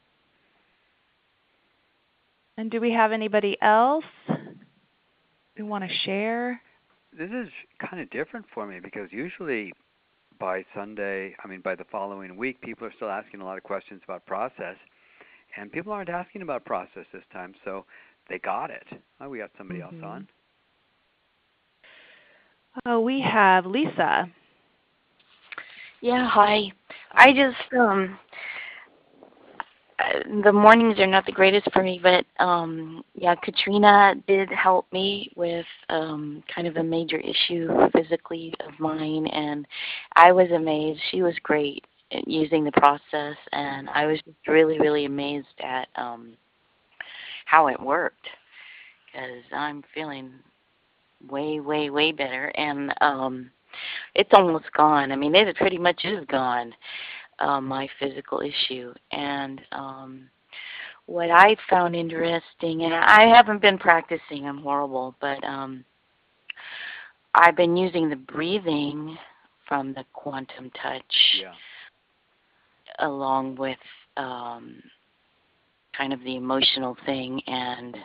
And do we have anybody else who want to share? This is kind of different for me, because usually by the following week, people are still asking a lot of questions about process, and people aren't asking about process this time, so they got it. Oh, we got somebody else on. Oh, we have Lisa. Yeah, hi. I just, the mornings are not the greatest for me, but Katrina did help me with kind of a major issue physically of mine, and I was amazed. She was great, using the process, and I was just really, really amazed at how it worked, because I'm feeling way, way, way better, and it's almost gone. I mean, it pretty much is gone, my physical issue. And what I found interesting, and I haven't been practicing, I'm horrible, but I've been using the breathing from the Quantum Touch along with kind of the emotional thing, and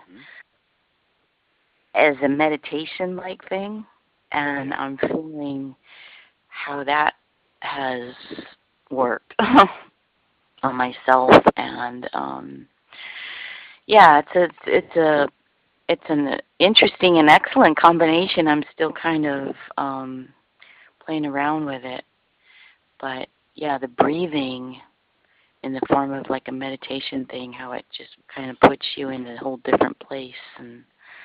as a meditation-like thing, and I'm feeling how that has worked on myself, and it's an interesting and excellent combination. I'm still kind of playing around with it, but yeah, the breathing in the form of like a meditation thing, how it just kind of puts you in a whole different place and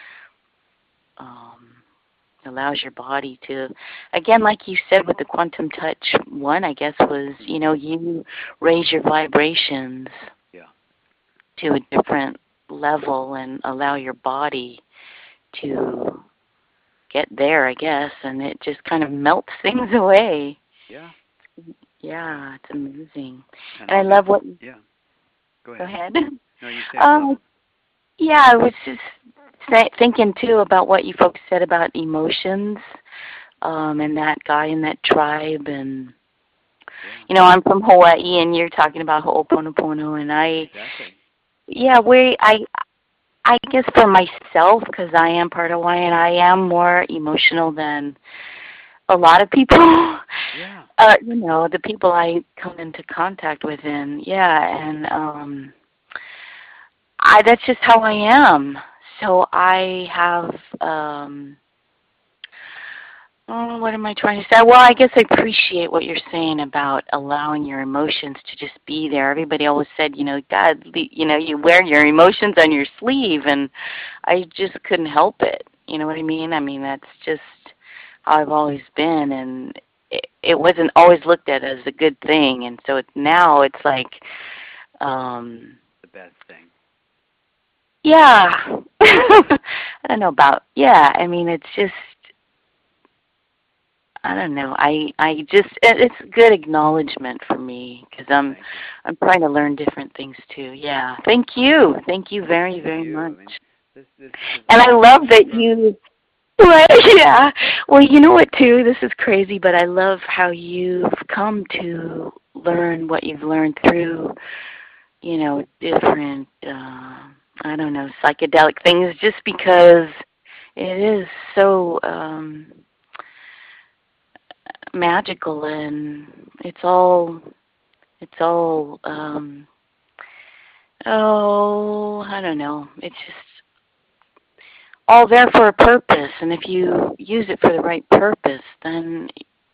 allows your body to, again, like you said with the Quantum Touch one, I guess was, you raise your vibrations to a different level and allow your body to get there, I guess, and it just kind of melts things away. Yeah, it's amazing. And I love what... Yeah. Go ahead. No, you say yeah, I was just thinking, too, about what you folks said about emotions and that guy in that tribe. And, I'm from Hawaii, and you're talking about Ho'oponopono, and I guess for myself, because I am part Hawaiian, I am more emotional than a lot of people. The people I come into contact with, and that's just how I am. So I have, what am I trying to say? Well, I guess I appreciate what you're saying about allowing your emotions to just be there. Everybody always said, God, you wear your emotions on your sleeve, and I just couldn't help it. You know what I mean? I mean, that's just how I've always been, and it wasn't always looked at as a good thing, and so now it's like the best thing. Yeah. I don't know about, I mean, it's just, I don't know. It's good acknowledgement for me, because I'm trying to learn different things too. Yeah. Thank you. Thank you very, very much. I mean, and I love that you, well, you know what too, this is crazy, but I love how you've come to learn what you've learned through, different, I don't know, psychedelic things, just because it is so magical, and it's all I don't know, it's just all there for a purpose, and if you use it for the right purpose, then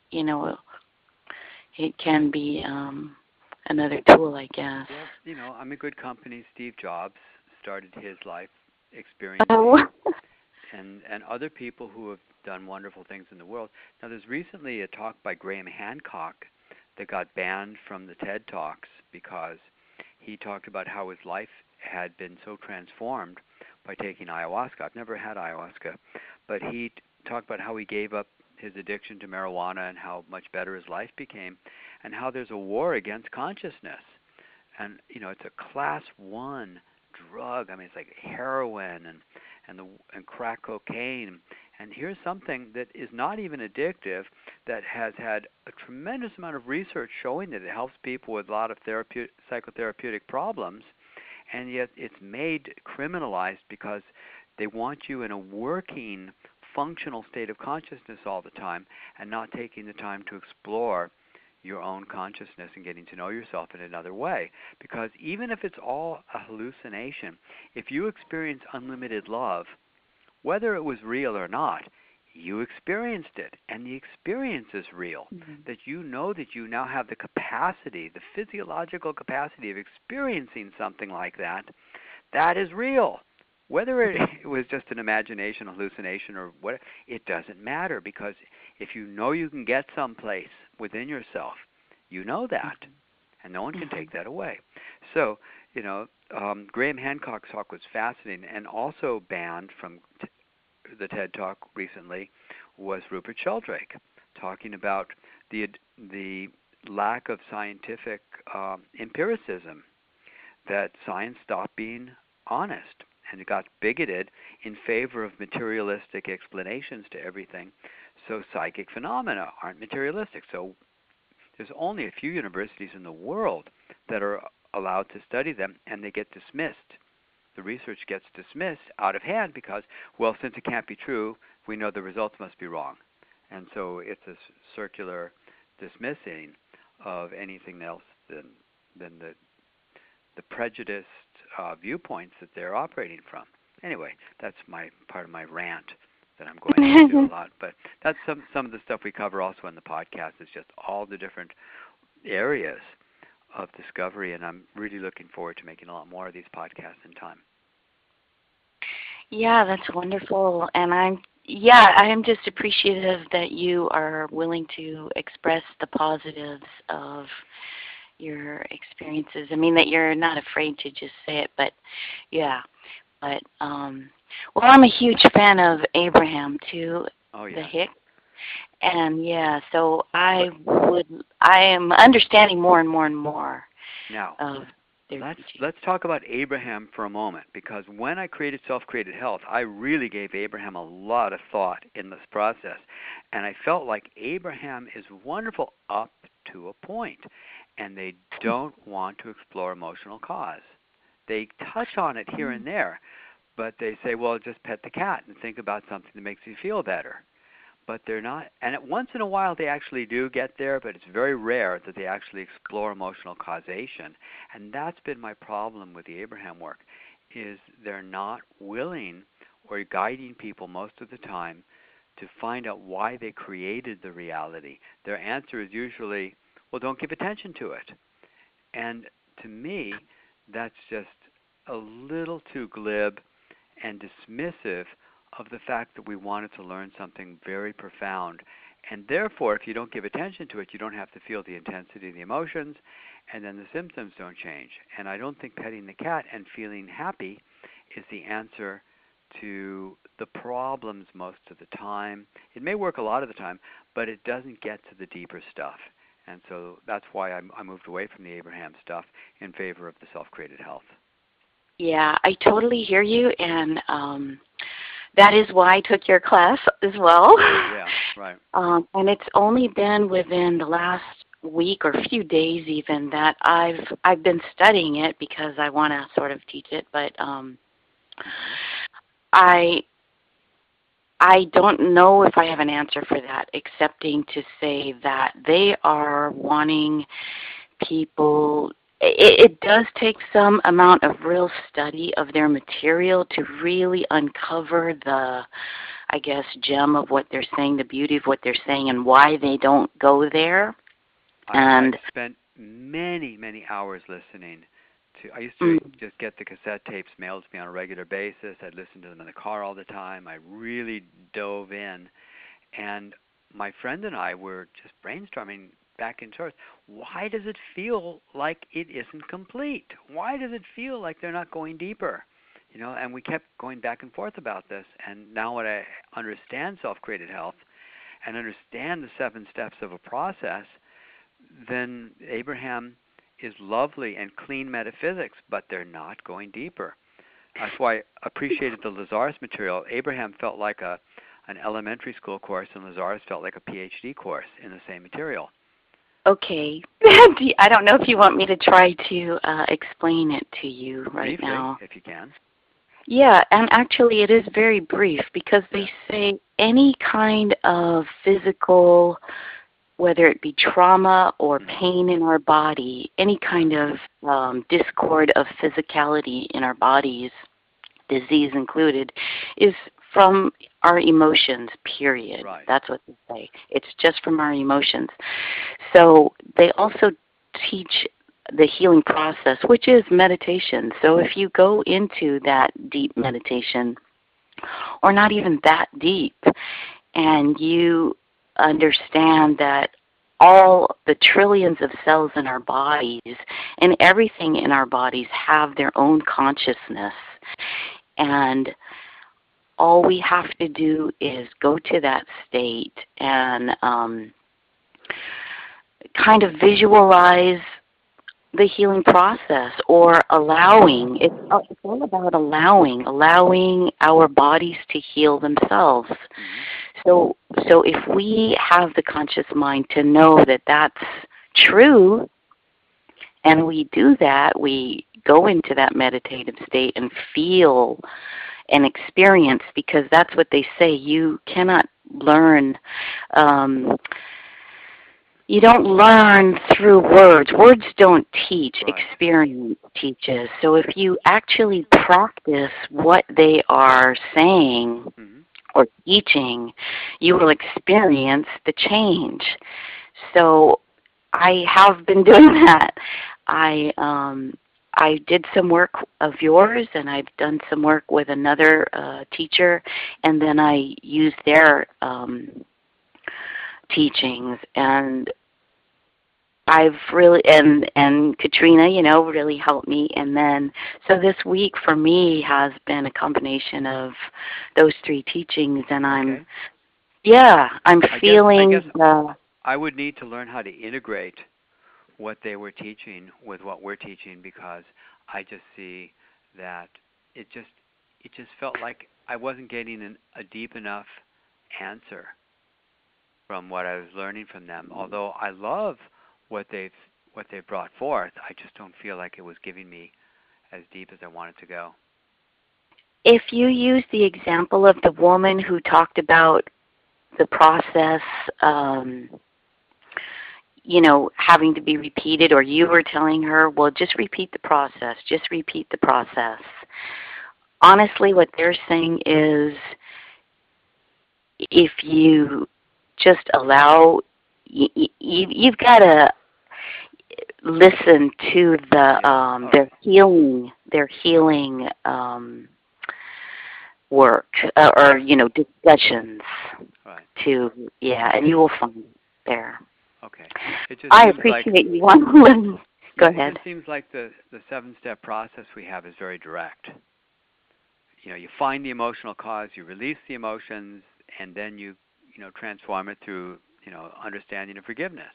it can be another tool, I guess. Well, I'm in good company. Steve Jobs started his life experience, and other people who have done wonderful things in the world. Now, there's recently a talk by Graham Hancock that got banned from the TED Talks because he talked about how his life had been so transformed by taking ayahuasca. I've never had ayahuasca, but he talked about how he gave up his addiction to marijuana and how much better his life became, and how there's a war against consciousness. And it's a class 1 drug. I mean, it's like heroin and crack cocaine. And here's something that is not even addictive, that has had a tremendous amount of research showing that it helps people with a lot of psychotherapeutic problems, and yet it's made criminalized because they want you in a working, functional state of consciousness all the time, and not taking the time to explore your own consciousness and getting to know yourself in another way. Because even if it's all a hallucination, if you experience unlimited love, whether it was real or not, you experienced it, and the experience is real. That you know that you now have the capacity, the physiological capacity of experiencing something like that, that is real. Whether it was just an imagination, hallucination, or what, it doesn't matter, because if you know you can get someplace within yourself, You know that, and no one can take that away. So, Graham Hancock's talk was fascinating, and also banned from the TED Talk recently was Rupert Sheldrake, talking about the lack of scientific empiricism, that science stopped being honest and it got bigoted in favor of materialistic explanations to everything. So psychic phenomena aren't materialistic. So there's only a few universities in the world that are allowed to study them, and they get dismissed. The research gets dismissed out of hand because, well, since it can't be true, we know the results must be wrong. And so it's a circular dismissing of anything else than the prejudiced viewpoints that they're operating from. Anyway, that's my part of my rant that I'm going into a lot. But that's some of the stuff we cover also in the podcast. Is just all the different areas of discovery, and I'm really looking forward to making a lot more of these podcasts in time. Yeah, that's wonderful, and I'm just appreciative that you are willing to express the positives of your experiences. I mean, that you're not afraid to just say it, but well, I'm a huge fan of Abraham too, the Hicks, and so I am understanding more and more and more. Now, let's talk about Abraham for a moment, because when I created Self-Created Health, I really gave Abraham a lot of thought in this process, and I felt like Abraham is wonderful up to a point, and they don't want to explore emotional cause. They touch on it here and there, but they say, well, just pet the cat and think about something that makes you feel better. But they're not, and once in a while they actually do get there, but it's very rare that they actually explore emotional causation. And that's been my problem with the Abraham work, is they're not willing or guiding people most of the time to find out why they created the reality. Their answer is usually, well, don't give attention to it. And to me, that's just a little too glib and dismissive of the fact that we wanted to learn something very profound. And therefore, if you don't give attention to it, you don't have to feel the intensity of the emotions, and then the symptoms don't change. And I don't think petting the cat and feeling happy is the answer to the problems most of the time. It may work a lot of the time, but it doesn't get to the deeper stuff. And so that's why I moved away from the Abraham stuff in favor of the Self-Created Health. Yeah, I totally hear you, and that is why I took your class as well. Yeah, right. And it's only been within the last week or few days even that I've been studying it because I want to sort of teach it, but I don't know if I have an answer for that, excepting to say that they are wanting people. It does take some amount of real study of their material to really uncover the, I guess, gem of what they're saying, the beauty of what they're saying, and why they don't go there. I've spent many, many hours listening to. I used to just get the cassette tapes mailed to me on a regular basis. I'd listen to them in the car all the time. I really dove in, and my friend and I were just brainstorming back in church. Why does it feel like it isn't complete? Why does it feel like they're not going deeper? And we kept going back and forth about this. And now when I understand Self-Created Health and understand the 7 steps of a process, then Abraham is lovely and clean metaphysics, but they're not going deeper. That's why I appreciated the Lazarus material. Abraham felt like an elementary school course, and Lazarus felt like a PhD course in the same material. Okay. I don't know if you want me to try to explain it to you right briefly, now. If you can. Yeah, and actually it is very brief because they say any kind of physical, whether it be trauma or pain in our body, any kind of discord of physicality in our bodies, disease included, is from our emotions, period. Right. That's what they say. It's just from our emotions. So they also teach the healing process, which is meditation. So if you go into that deep meditation, or not even that deep, and you understand that all the trillions of cells in our bodies and everything in our bodies have their own consciousness. And all we have to do is go to that state and kind of visualize the healing process, or allowing. It's all about allowing our bodies to heal themselves. So if we have the conscious mind to know that that's true, and we do that, we go into that meditative state and feel and experience, because that's what they say. You cannot learn. You don't learn through words. Words don't teach. Right. Experience teaches. So if you actually practice what they are saying or teaching, you will experience the change. So I have been doing that. I did some work of yours, and I've done some work with another teacher, and then I used their teachings, and I've really, and Katrina, really helped me. And then, so this week for me has been a combination of those three teachings, and I'm feeling. I guess I would need to learn how to integrate what they were teaching with what we're teaching, because I just see that it just felt like I wasn't getting a deep enough answer from what I was learning from them. Although I love what they've brought forth, I just don't feel like it was giving me as deep as I wanted to go. If you use the example of the woman who talked about the process, having to be repeated, or you were telling her, well, just repeat the process, Honestly, what they're saying is, if you just allow, you've got to listen to their healing work, or discussions. Right. And you will find it there. Okay. I appreciate you want to listen. Go ahead. It seems like the 7-step process we have is very direct. You find the emotional cause, you release the emotions, and then you transform it through understanding and forgiveness.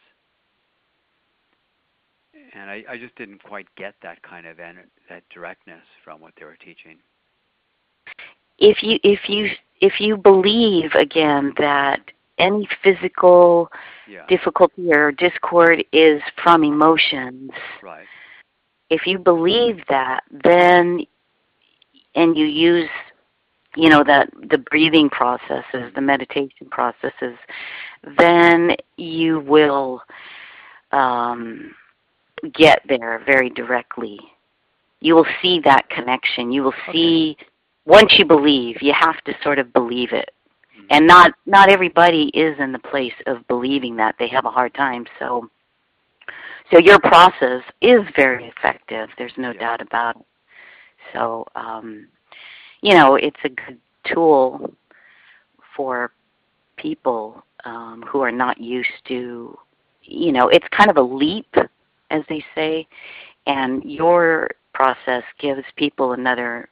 And I just didn't quite get that kind of that directness from what they were teaching. If you believe, again, that any physical difficulty or discord is from emotions, right. If you believe that, then, and you use the breathing processes, the meditation processes, then you will get there very directly. You will see that connection. You will see, once you believe, you have to sort of believe it. And not everybody is in the place of believing that. They have a hard time. So your process is very effective. There's no doubt about it. So, it's a good tool for people who are not used to, it's kind of a leap, as they say, and your process gives people another,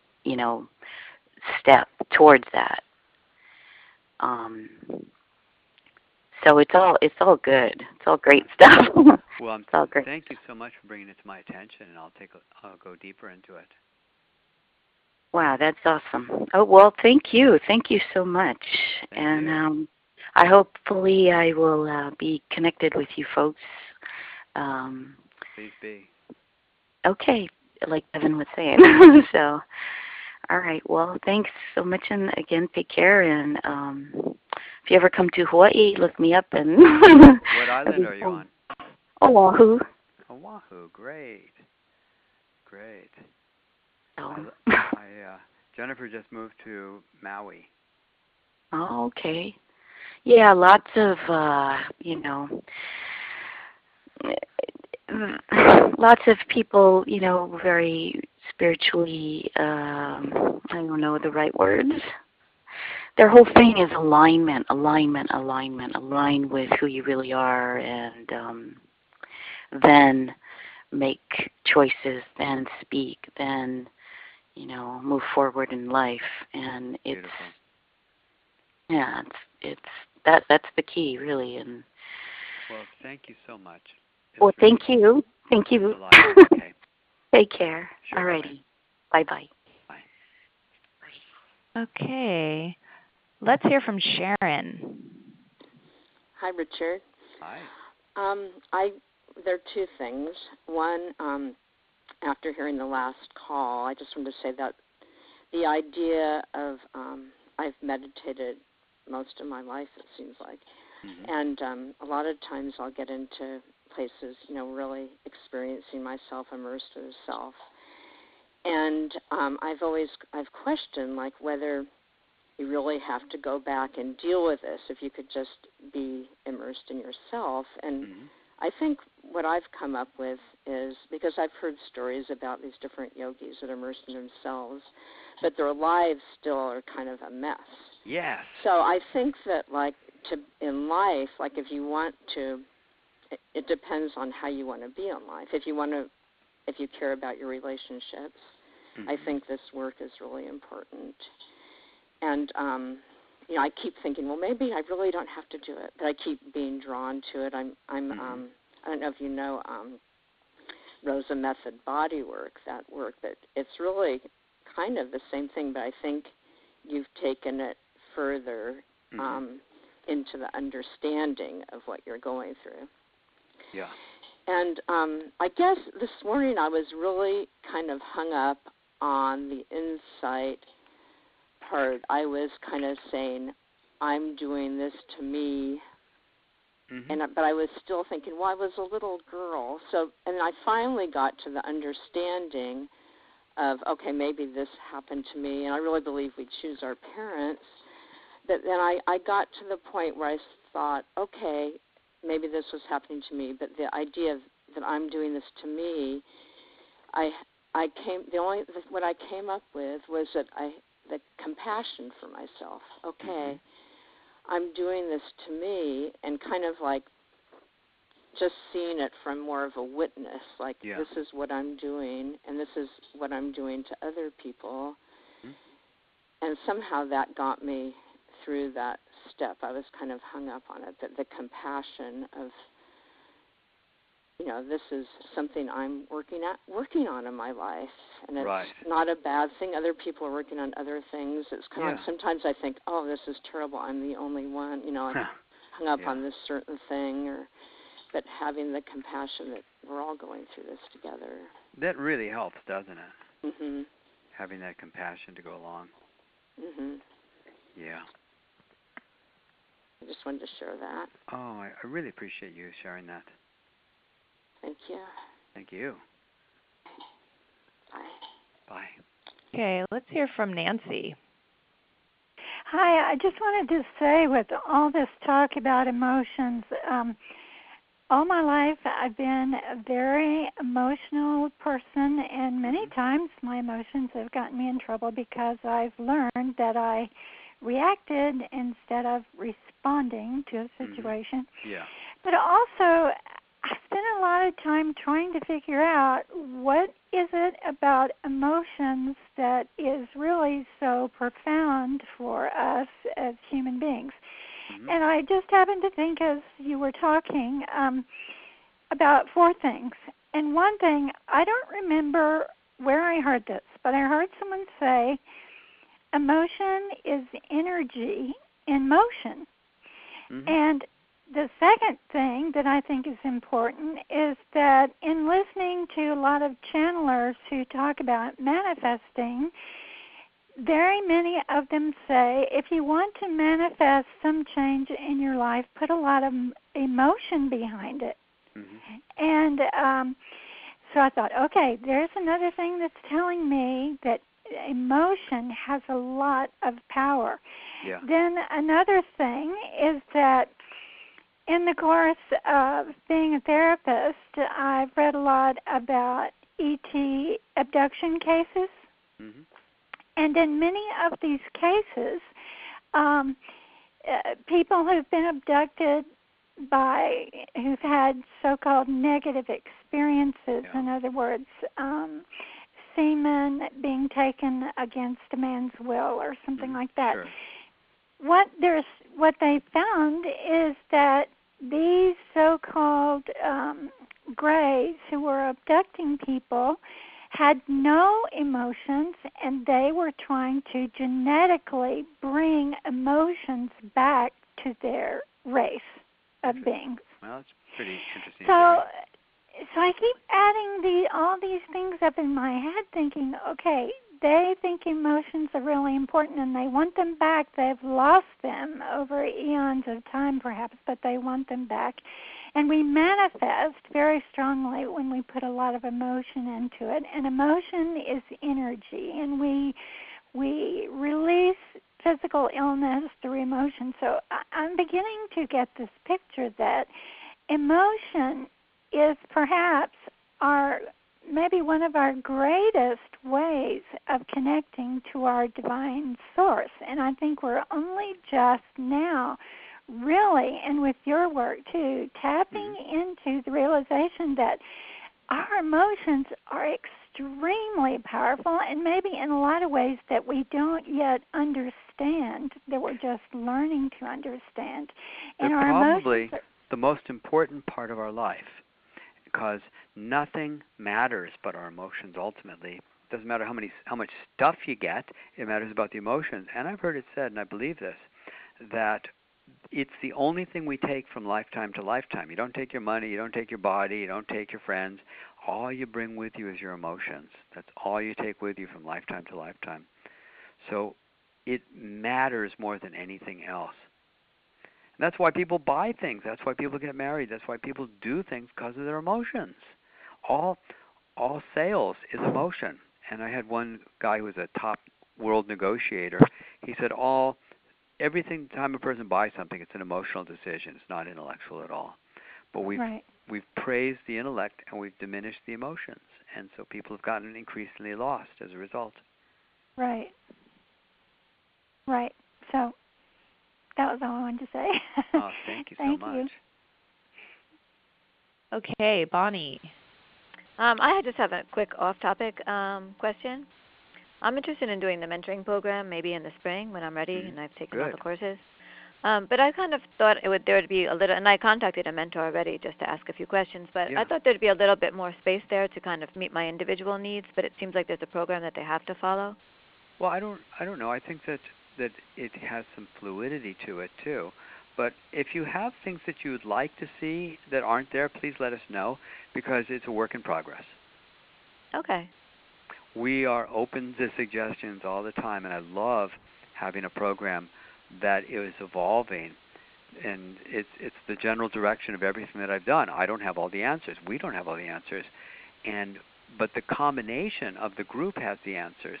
step towards that. So it's all good. It's all great stuff. Well, it's all great. Thank you so much for bringing it to my attention, and I'll go deeper into it. Wow, that's awesome. Oh, well, thank you. Thank you so much. Thank you. I hopefully I will be connected with you folks. Please be. Okay, like Evan was saying. So, all right. Well, thanks so much, and again, take care. And if you ever come to Hawaii, look me up. And what island are you on? Oahu. Oahu, great. Oh. Jennifer just moved to Maui. Oh, okay. Yeah, lots of lots of people, very spiritually, I don't know the right words, their whole thing is alignment, align with who you really are, and then make choices, then speak, then move forward in life. And it's that's the key, really. And well, thank you so much. Well, thank you. Okay. Take care. Sure. Alrighty. Bye-bye. Okay. Let's hear from Sharon. Hi, Richard. Hi. There are two things. One, after hearing the last call, I just wanted to say that the idea of I've meditated most of my life, it seems like, and a lot of times I'll get into places, really experiencing myself, immersed in the self. And I've questioned, like, whether you really have to go back and deal with this if you could just be immersed in yourself. And I think what I've come up with is, because I've heard stories about these different yogis that are immersed in themselves, but their lives still are kind of a mess. Yes. So I think that, in life, if you want to, it depends on how you want to be in life. If you care about your relationships, I think this work is really important. And, I keep thinking, well, maybe I really don't have to do it, but I keep being drawn to it. I don't know if you know Rosa Method Bodywork, that work, but it's really kind of the same thing, but I think you've taken it further into the understanding of what you're going through. Yeah. And I guess this morning I was really kind of hung up on the insight part. I was kind of saying, I'm doing this to me, but I was still thinking, well, I was a little girl. And I finally got to the understanding of, okay, maybe this happened to me, and I really believe we choose our parents. But then I got to the point where I thought, okay, maybe this was happening to me, but the idea that I'm doing this to me, what I came up with was that the compassion for myself. Okay, I'm doing this to me, and kind of like just seeing it from more of a witness, like this is what I'm doing, and this is what I'm doing to other people. And somehow that got me through that step. I was kind of hung up on it, the compassion of, this is something I'm working on in my life, and it's not a bad thing. Other people are working on other things. It's kind of like sometimes I think, oh, this is terrible. I'm the only one, I'm hung up on this certain thing, but having the compassion that we're all going through this together. That really helps, doesn't it? Having that compassion to go along. Yeah. I just wanted to share that. Oh, I really appreciate you sharing that. Thank you. Thank you. Bye. Bye. Okay, let's hear from Nancy. Hi, I just wanted to say, with all this talk about emotions, all my life I've been a very emotional person, and many times my emotions have gotten me in trouble because I've learned that I reacted instead of responding to a situation. Yeah. But also, I spent a lot of time trying to figure out what is it about emotions that is really so profound for us as human beings. And I just happened to think, as you were talking, about four things. And one thing, I don't remember where I heard this, but I heard someone say, emotion is energy in motion. And the second thing that I think is important is that in listening to a lot of channelers who talk about manifesting, very many of them say, if you want to manifest some change in your life, put a lot of emotion behind it. And so I thought, okay, there's another thing that's telling me that emotion has a lot of power. Then another thing is that in the course of being a therapist, I've read a lot about ET abduction cases. And in many of these cases, people who've been abducted who've had so-called negative experiences. Yeah. In other words, semen being taken against a man's will or something like that. Sure. What they found is that these so-called Greys who were abducting people had no emotions, and they were trying to genetically bring emotions back to their race of beings. Well, that's pretty interesting. So I keep adding all these things up in my head, thinking, okay, they think emotions are really important and they want them back. They've lost them over eons of time, perhaps, but they want them back. And we manifest very strongly when we put a lot of emotion into it. And emotion is energy, and we release physical illness through emotion. So I'm beginning to get this picture that emotion is perhaps maybe one of our greatest ways of connecting to our divine source. And I think we're only just now really, and with your work too, tapping into the realization that our emotions are extremely powerful, and maybe in a lot of ways that we don't yet understand, that we're just learning to understand. And they're our probably the most important part of our life, because nothing matters but our emotions ultimately. It doesn't matter how much stuff you get, it matters about the emotions. And I've heard it said, and I believe this, that it's the only thing we take from lifetime to lifetime. You don't take your money, you don't take your body, you don't take your friends. All you bring with you is your emotions. That's all you take with you from lifetime to lifetime. So it matters more than anything else. And that's why people buy things. That's why people get married. That's why people do things, because of their emotions. All sales is emotion. And I had one guy who was a top world negotiator. He said every time a person buys something, it's an emotional decision. It's not intellectual at all. But we've praised the intellect and we've diminished the emotions. And so people have gotten increasingly lost as a result. Right. So that was all I wanted to say. Oh, thank you so much. Okay, Bonnie. I just have a quick off-topic question. I'm interested in doing the mentoring program maybe in the spring when I'm ready and I've taken all the courses. But I kind of thought there would be a little, and I contacted a mentor already just to ask a few questions, but I thought there'd be a little bit more space there to kind of meet my individual needs, but it seems like there's a program that they have to follow. Well, I don't know. I think that it has some fluidity to it too. But if you have things that you would like to see that aren't there, please let us know, because it's a work in progress. Okay. We are open to suggestions all the time, and I love having a program that is evolving, and it's the general direction of everything that I've done. I don't have all the answers. We don't have all the answers, but the combination of the group has the answers.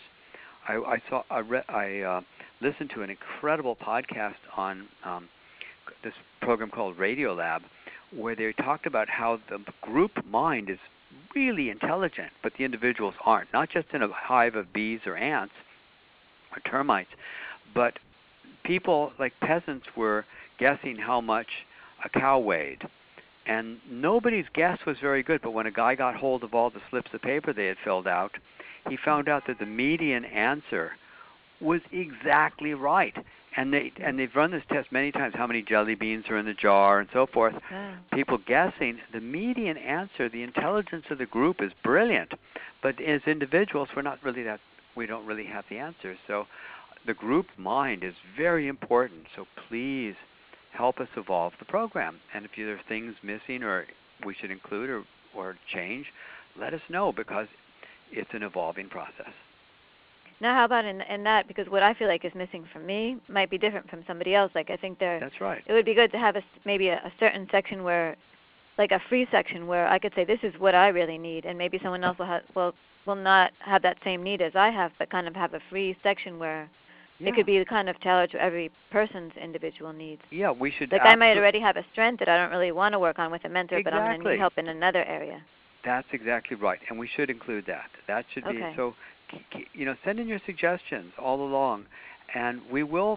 I listened to an incredible podcast on this program called Radiolab, where they talked about how the group mind is really intelligent, but the individuals aren't. Not just in a hive of bees or ants or termites, but people like peasants were guessing how much a cow weighed. And nobody's guess was very good, but when a guy got hold of all the slips of paper they had filled out, he found out that the median answer was exactly right. And they've run this test many times, how many jelly beans are in the jar and so forth. People guessing. The median answer, the intelligence of the group is brilliant. But as individuals, we don't really have the answers. So the group mind is very important. So please help us evolve the program. And if there are things missing or we should include or change, let us know, because it's an evolving process. Now, how about in that, because what I feel like is missing from me might be different from somebody else. Like, I think that's right. It would be good to have maybe a certain section where, like a free section where I could say, this is what I really need, and maybe someone else will not have that same need as I have, but kind of have a free section where it could be kind of tailored to every person's individual needs. Yeah, we should. Like, I might already have a strength that I don't really want to work on with a mentor, but I'm going to need help in another area. That's exactly right, and we should include that. That should be so. Send in your suggestions all along, and we will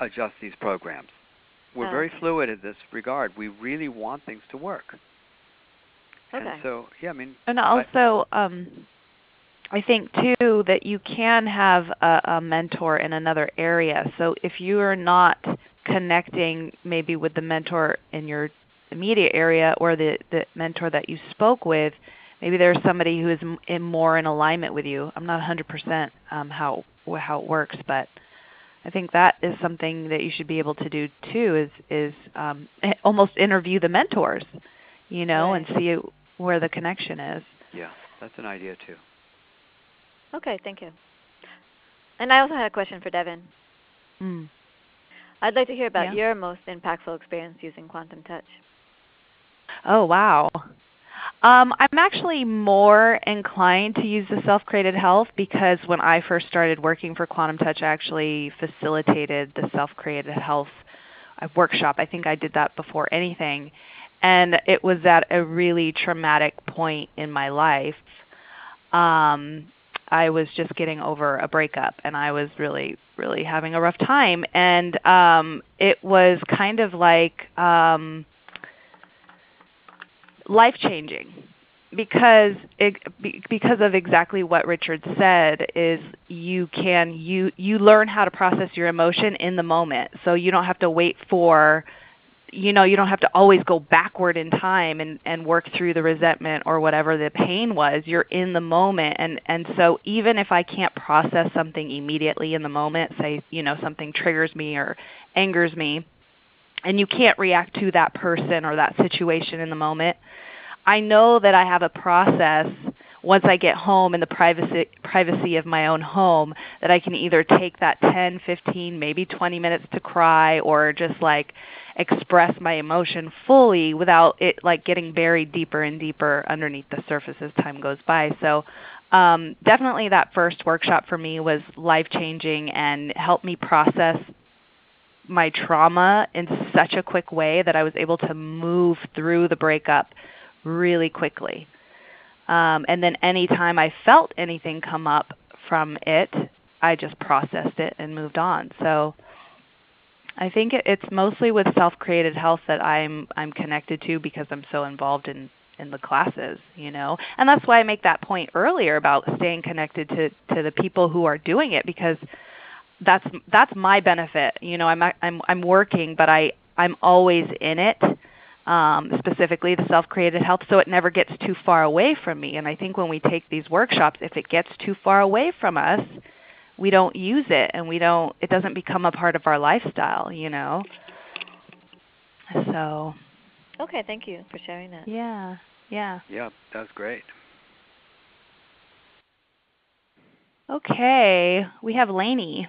adjust these programs. We're very fluid in this regard. We really want things to work. Okay. And so, yeah, I mean. And also, I think too that you can have a mentor in another area. So if you are not connecting maybe with the mentor in your immediate area or the mentor that you spoke with, maybe there's somebody who is more in alignment with you. I'm not 100% how it works, but I think that is something that you should be able to do too. Is almost interview the mentors, and see where the connection is. Yeah, that's an idea too. Okay, thank you. And I also had a question for Devin. I'd like to hear about your most impactful experience using Quantum Touch. Oh, wow. I'm actually more inclined to use the Self-Created Health because when I first started working for Quantum Touch, I actually facilitated the Self-Created Health workshop. I think I did that before anything. And it was at a really traumatic point in my life. I was just getting over a breakup, and I was really, really having a rough time. And it was kind of like life-changing because of exactly what Richard said. Is you learn how to process your emotion in the moment, so you don't have to wait for. You don't have to always go backward in time and work through the resentment or whatever the pain was. You're in the moment. And so even if I can't process something immediately in the moment, say, something triggers me or angers me, and you can't react to that person or that situation in the moment, I know that I have a process once I get home in the privacy of my own home that I can either take that 10, 15, maybe 20 minutes to cry or just express my emotion fully without it getting buried deeper and deeper underneath the surface as time goes by. So definitely that first workshop for me was life-changing and helped me process my trauma in such a quick way that I was able to move through the breakup really quickly. And then anytime I felt anything come up from it, I just processed it and moved on. So I think it's mostly with Self-Created Health that I'm connected to because I'm so involved in the classes, And that's why I make that point earlier about staying connected to the people who are doing it because that's my benefit. I'm working, but I'm always in it. Specifically the Self-Created Health, so it never gets too far away from me. And I think when we take these workshops, if it gets too far away from us, we don't use it, and it doesn't become a part of our lifestyle, So. Okay, thank you for sharing that. Yeah. Yeah, that's great. Okay, we have Lainey.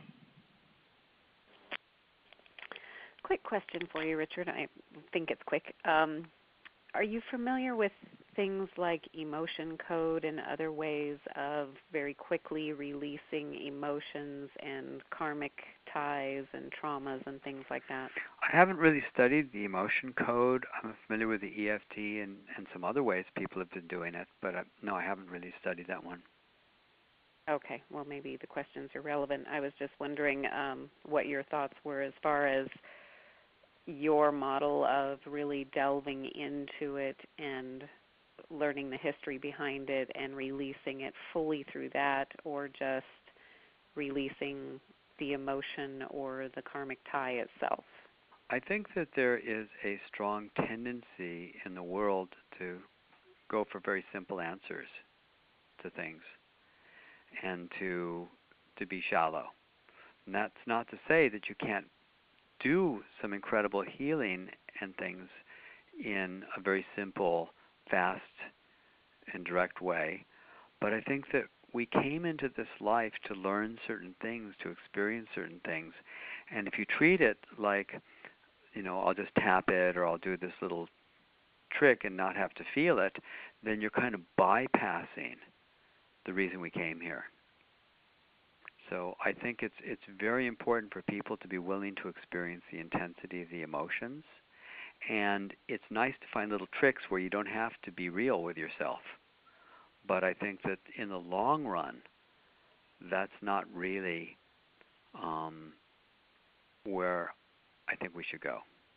Quick question for you, Richard. I think it's quick. Are you familiar with things like emotion code and other ways of very quickly releasing emotions and karmic ties and traumas and things like that? I haven't really studied the emotion code. I'm familiar with the EFT and some other ways people have been doing it, but no, I haven't really studied that one. Okay, well, maybe the questions are relevant. I was just wondering what your thoughts were as far as your model of really delving into it and learning the history behind it and releasing it fully through that, or just releasing the emotion or the karmic tie itself. I think that there is a strong tendency in the world to go for very simple answers to things and to be shallow. And that's not to say that you can't do some incredible healing and things in a very simple, fast, and direct way. But I think that we came into this life to learn certain things, to experience certain things. And if you treat it like, I'll just tap it or I'll do this little trick and not have to feel it, then you're kind of bypassing the reason we came here. So I think it's very important for people to be willing to experience the intensity of the emotions. And it's nice to find little tricks where you don't have to be real with yourself. But I think that in the long run, that's not really where I think we should go.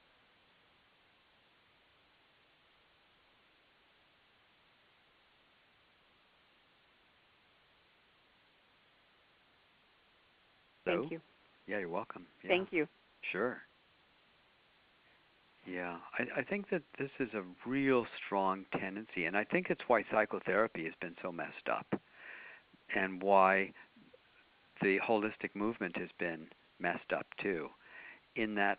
Thank you. Yeah, you're welcome. Yeah. Thank you. Sure. Yeah, I think that this is a real strong tendency, and I think it's why psychotherapy has been so messed up, and why the holistic movement has been messed up too, in that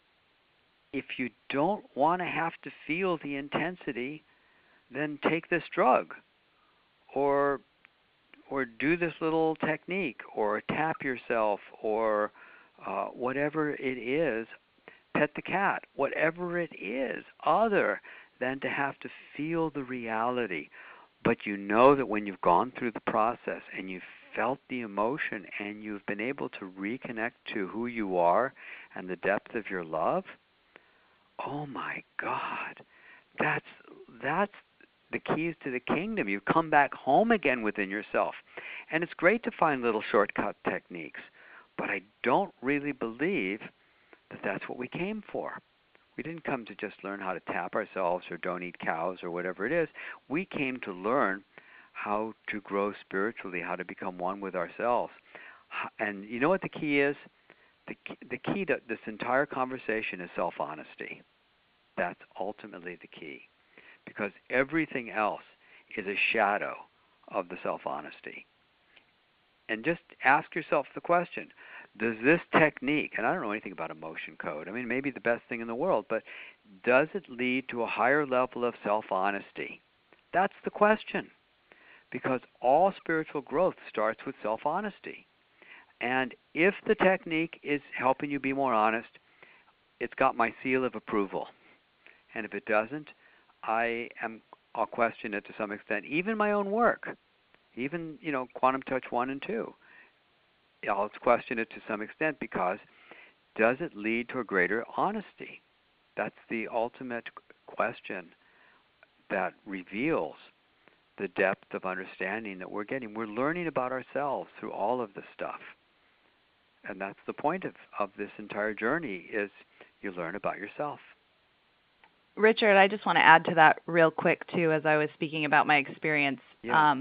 if you don't want to have to feel the intensity, then take this drug, or do this little technique, or tap yourself, or whatever it is, pet the cat, whatever it is, other than to have to feel the reality. But you know that when you've gone through the process and you've felt the emotion and you've been able to reconnect to who you are and the depth of your love, oh my God, that's the keys to the kingdom. You come back home again within yourself. And it's great to find little shortcut techniques, but I don't really believe that that's what we came for. We didn't come to just learn how to tap ourselves or don't eat cows or whatever it is. We came to learn how to grow spiritually, how to become one with ourselves. And you know what the key is? The key to this entire conversation is self-honesty. That's ultimately the key, because everything else is a shadow of the self-honesty. And just ask yourself the question, does this technique, and I don't know anything about emotion code, I mean, maybe the best thing in the world, but does it lead to a higher level of self-honesty? That's the question, because all spiritual growth starts with self-honesty. And if the technique is helping you be more honest, it's got my seal of approval. And if it doesn't, I'll question it to some extent. Even my own work, even, Quantum Touch 1 and 2. I'll question it to some extent, because does it lead to a greater honesty? That's the ultimate question that reveals the depth of understanding that we're getting. We're learning about ourselves through all of this stuff. And that's the point of this entire journey, is you learn about yourself. Richard, I just want to add to that real quick, too, as I was speaking about my experience. Yeah.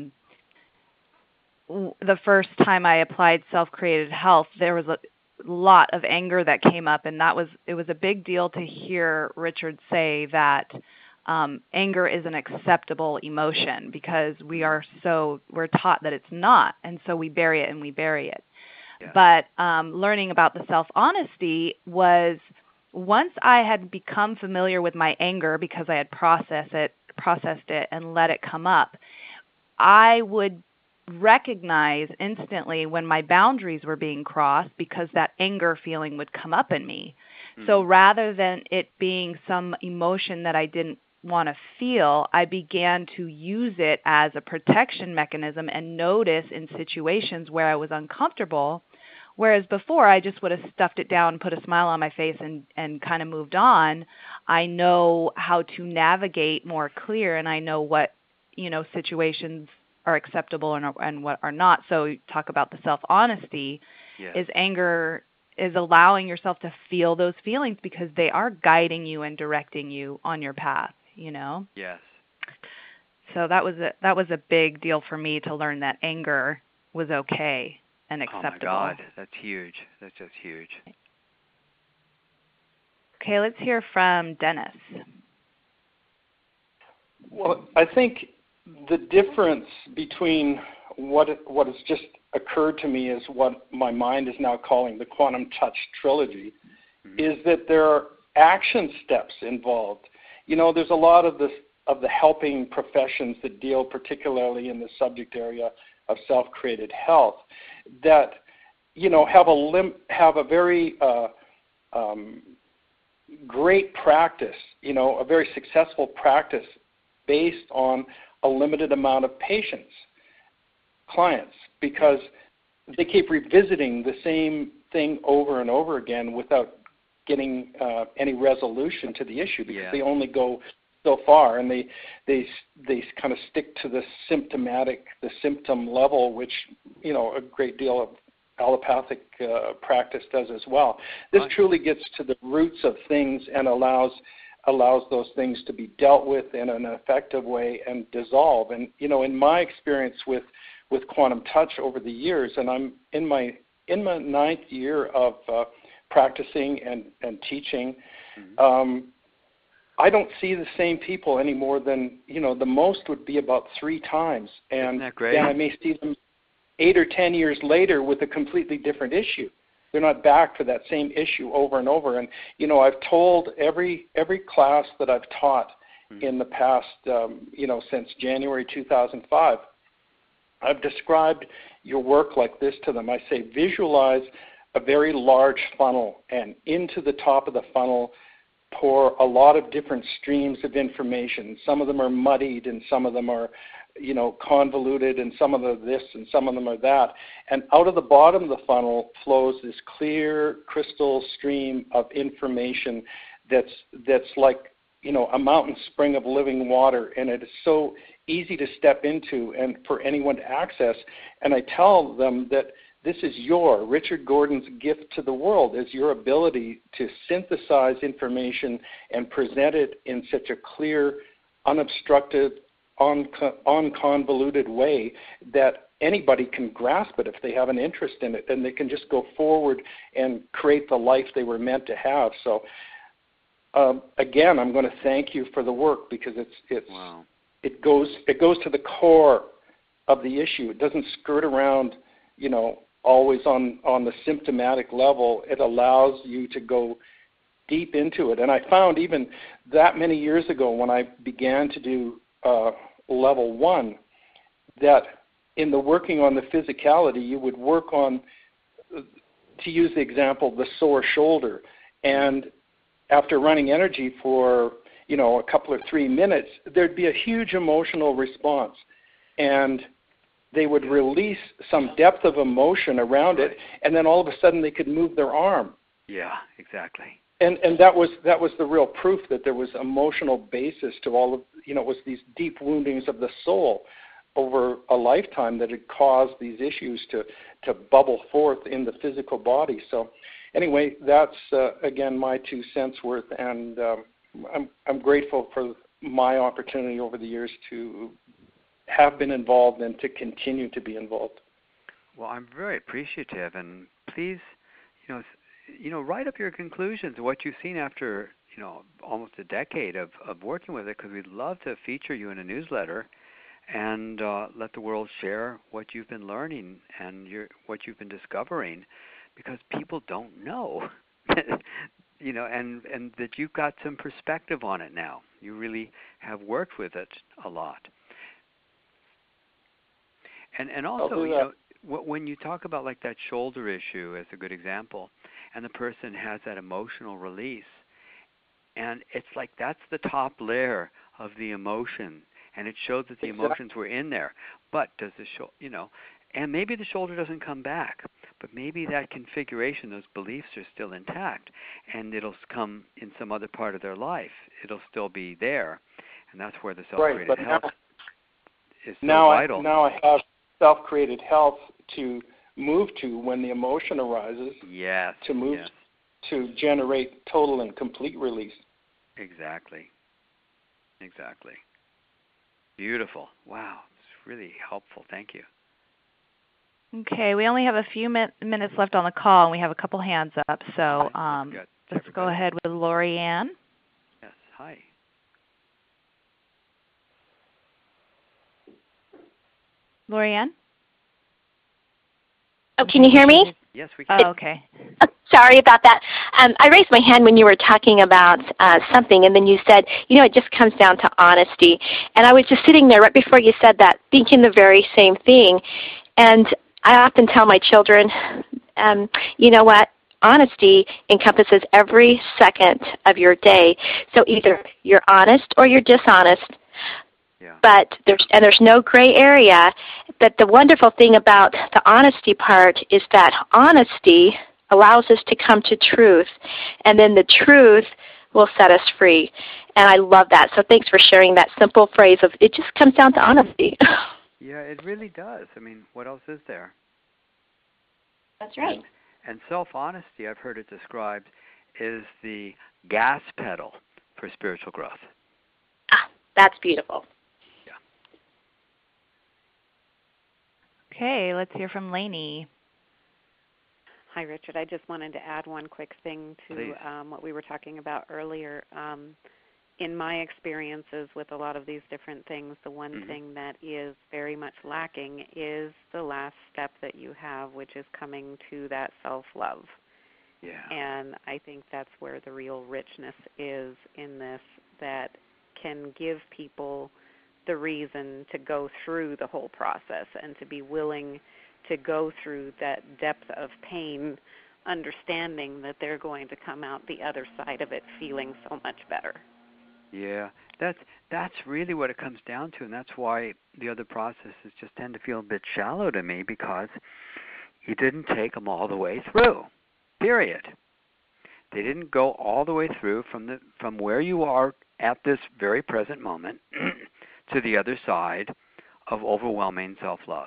The first time I applied self-created health, there was a lot of anger that came up, and it was a big deal to hear Richard say that anger is an acceptable emotion, because we're taught that it's not, and so we bury it and we bury it. Yeah. But learning about the self-honesty was, once I had become familiar with my anger because I had processed it and let it come up, I would recognize instantly when my boundaries were being crossed, because that anger feeling would come up in me. Mm-hmm. So rather than it being some emotion that I didn't want to feel, I began to use it as a protection mechanism and notice in situations where I was uncomfortable. Whereas before, I just would have stuffed it down, put a smile on my face, and kind of moved on. I know how to navigate more clear, and I know what situations are acceptable and what are not. So you talk about the self-honesty. Yes. Is anger is allowing yourself to feel those feelings, because they are guiding you and directing you on your path. Yes. So that was a big deal for me to learn that anger was okay and acceptable. Oh my God, that's huge. That's just huge. Okay, let's hear from Dennis. Well, I think the difference between what has just occurred to me is what my mind is now calling the Quantum Touch Trilogy, is that there are action steps involved. There's a lot of the helping professions that deal particularly in the subject area of self-created health that have a very great practice, a very successful practice based on a limited amount of clients, because they keep revisiting the same thing over and over again without getting any resolution to the issue, because they only go so far, and they kind of stick to the symptom level, which a great deal of allopathic practice does as well. This truly gets to the roots of things and allows those things to be dealt with in an effective way and dissolve. And in my experience with Quantum Touch over the years, and I'm in my 9th year of practicing and teaching, I don't see the same people any more than, the most would be about 3 times. And isn't that great? then I may see them 8 or 10 years later with a completely different issue. They're not back for that same issue over and over. And, I've told every class that I've taught in the past, since January 2005, I've described your work like this to them. I say, visualize a very large funnel, and into the top of the funnel pour a lot of different streams of information. Some of them are muddied, and some of them are, convoluted, and some of them this, and some of them are that. And out of the bottom of the funnel flows this clear crystal stream of information that's like, a mountain spring of living water, and it is so easy to step into and for anyone to access. And I tell them that this is Richard Gordon's gift to the world, is your ability to synthesize information and present it in such a clear, unobstructed, unconvoluted way that anybody can grasp it if they have an interest in it, and they can just go forward and create the life they were meant to have. So again, I'm going to thank you for the work, because it goes to the core of the issue. It doesn't skirt around, always on the symptomatic level. It allows you to go deep into it. And I found even that many years ago, when I began to do level 1, that in the working on the physicality, you would work on, to use the example, the sore shoulder. And after running energy for, a couple or 3 minutes, there'd be a huge emotional response. And they would release some depth of emotion around it, and then all of a sudden they could move their arm. Yeah, exactly. And that was the real proof that there was emotional basis to all of, it was these deep woundings of the soul over a lifetime that had caused these issues to bubble forth in the physical body. So anyway, that's, again, my 2 cents worth, and I'm grateful for my opportunity over the years to have been involved and to continue to be involved. Well, I'm very appreciative, and please, write up your conclusions of what you've seen after, almost a decade of working with it, because we'd love to feature you in a newsletter and let the world share what you've been learning and what you've been discovering, because people don't know, and that you've got some perspective on it now. You really have worked with it a lot. And also, when you talk about like that shoulder issue as a good example, and the person has that emotional release, and it's like that's the top layer of the emotion, and it shows that the emotions were in there. But does the and maybe the shoulder doesn't come back, but maybe that configuration, those beliefs are still intact, and it'll come in some other part of their life. It'll still be there, and that's where the self-created health is so vital. Now I have self-created health to move to when the emotion arises. Yes. To move to generate total and complete release. Exactly. Beautiful. Wow. It's really helpful. Thank you. Okay, we only have a few minutes left on the call, and we have a couple hands up. So let's go ahead with Lori Ann. Yes. Hi. Lori Ann? Oh, can you hear me? Yes, we can. Oh, okay. Sorry about that. I raised my hand when you were talking about something, and then you said, it just comes down to honesty. And I was just sitting there right before you said that, thinking the very same thing. And I often tell my children, you know what? Honesty encompasses every second of your day. So either you're honest or you're dishonest. Yeah. But there's no gray area. But the wonderful thing about the honesty part is that honesty allows us to come to truth, and then the truth will set us free. And I love that. So thanks for sharing that simple phrase of it just comes down to honesty. Yeah, it really does. I mean, what else is there? That's right. And self-honesty, I've heard it described, is the gas pedal for spiritual growth. That's beautiful. Okay, let's hear from Lainey. Hi, Richard. I just wanted to add one quick thing to what we were talking about earlier. In my experiences with a lot of these different things, the one thing that is very much lacking is the last step that you have, which is coming to that self-love. Yeah. And I think that's where the real richness is in this, that can give people the reason to go through the whole process and to be willing to go through that depth of pain, understanding that they're going to come out the other side of it feeling so much better. Yeah, that's really what it comes down to, and that's why the other processes just tend to feel a bit shallow to me, because you didn't take them all the way through, period. They didn't go all the way through from where you are at this very present moment to the other side of overwhelming self-love.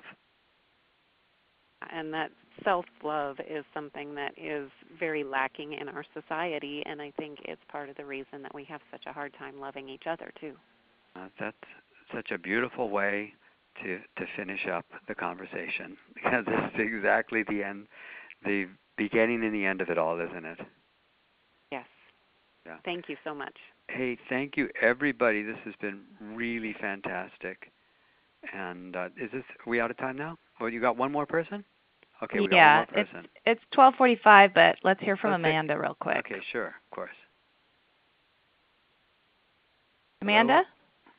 And that self-love is something that is very lacking in our society, and I think it's part of the reason that we have such a hard time loving each other, too. That's such a beautiful way to finish up the conversation, because this is exactly the beginning and the end of it all, isn't it? Yes. Yeah. Thank you so much. Hey, thank you, everybody. This has been really fantastic. And are we out of time now? Well, you got one more person? Okay, we got one more person. It's 12:45, but let's hear from Amanda real quick. Okay, sure, of course. Amanda? Hello?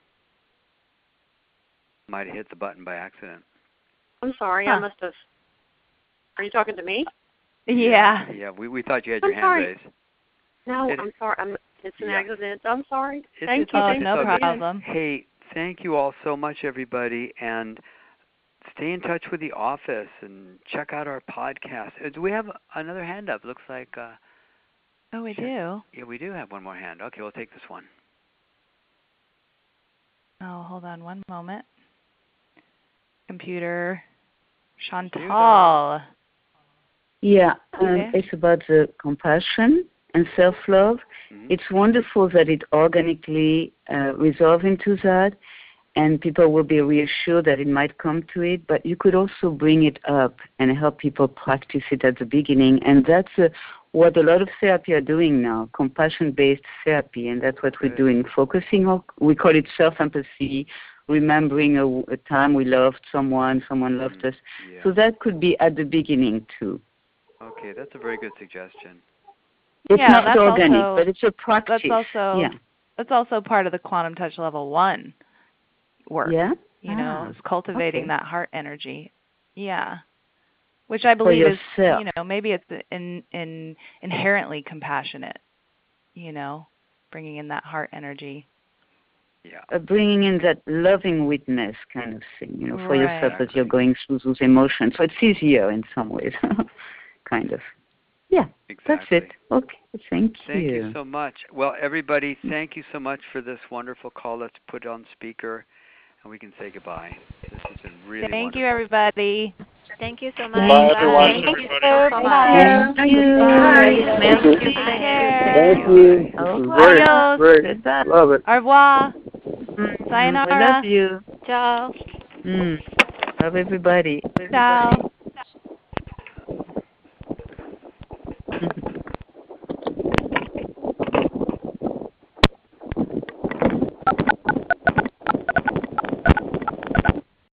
Might have hit the button by accident. I'm sorry, I must have. Are you talking to me? Yeah. Yeah, we thought you had your hand raised. No, I'm sorry. It's an accident. I'm sorry. Thank you. No problem. Hey, thank you all so much, everybody, and stay in touch with the office and check out our podcast. Do we have another hand up? Looks like. Oh, we do. Yeah, we do have one more hand. Okay, we'll take this one. Oh, hold on one moment. Computer. Chantal. Yeah, it's about the compassion and self-love. It's wonderful that it organically resolves into that, and people will be reassured that it might come to it, but you could also bring it up and help people practice it at the beginning, and that's what a lot of therapy are doing now, compassion-based therapy, and that's what we're doing, focusing on, we call it self-empathy, remembering a time we loved someone loved us. Yeah. So that could be at the beginning too. Okay, that's a very good suggestion. It's not organic, but it's a practice. That's also part of the Quantum Touch Level 1 work. Yeah? You know, it's cultivating that heart energy. Yeah. Which I believe is, you know, maybe it's inherently compassionate, you know, bringing in that heart energy. Yeah. Bringing in that loving witness kind of thing, you know, for yourself as you're going through those emotions. So it's easier in some ways, kind of. Yeah, that's it. Okay, thank you. Thank you so much. Well, everybody, thank you so much for this wonderful call. Let's put it on speaker, and we can say goodbye. This has been really wonderful. Thank you, everybody. Thank you so much. Bye, everyone. Thank you so much. Thank you. Thank you. Great. Love it. Au revoir. Sayonara. We love you. Ciao. Love everybody. Ciao.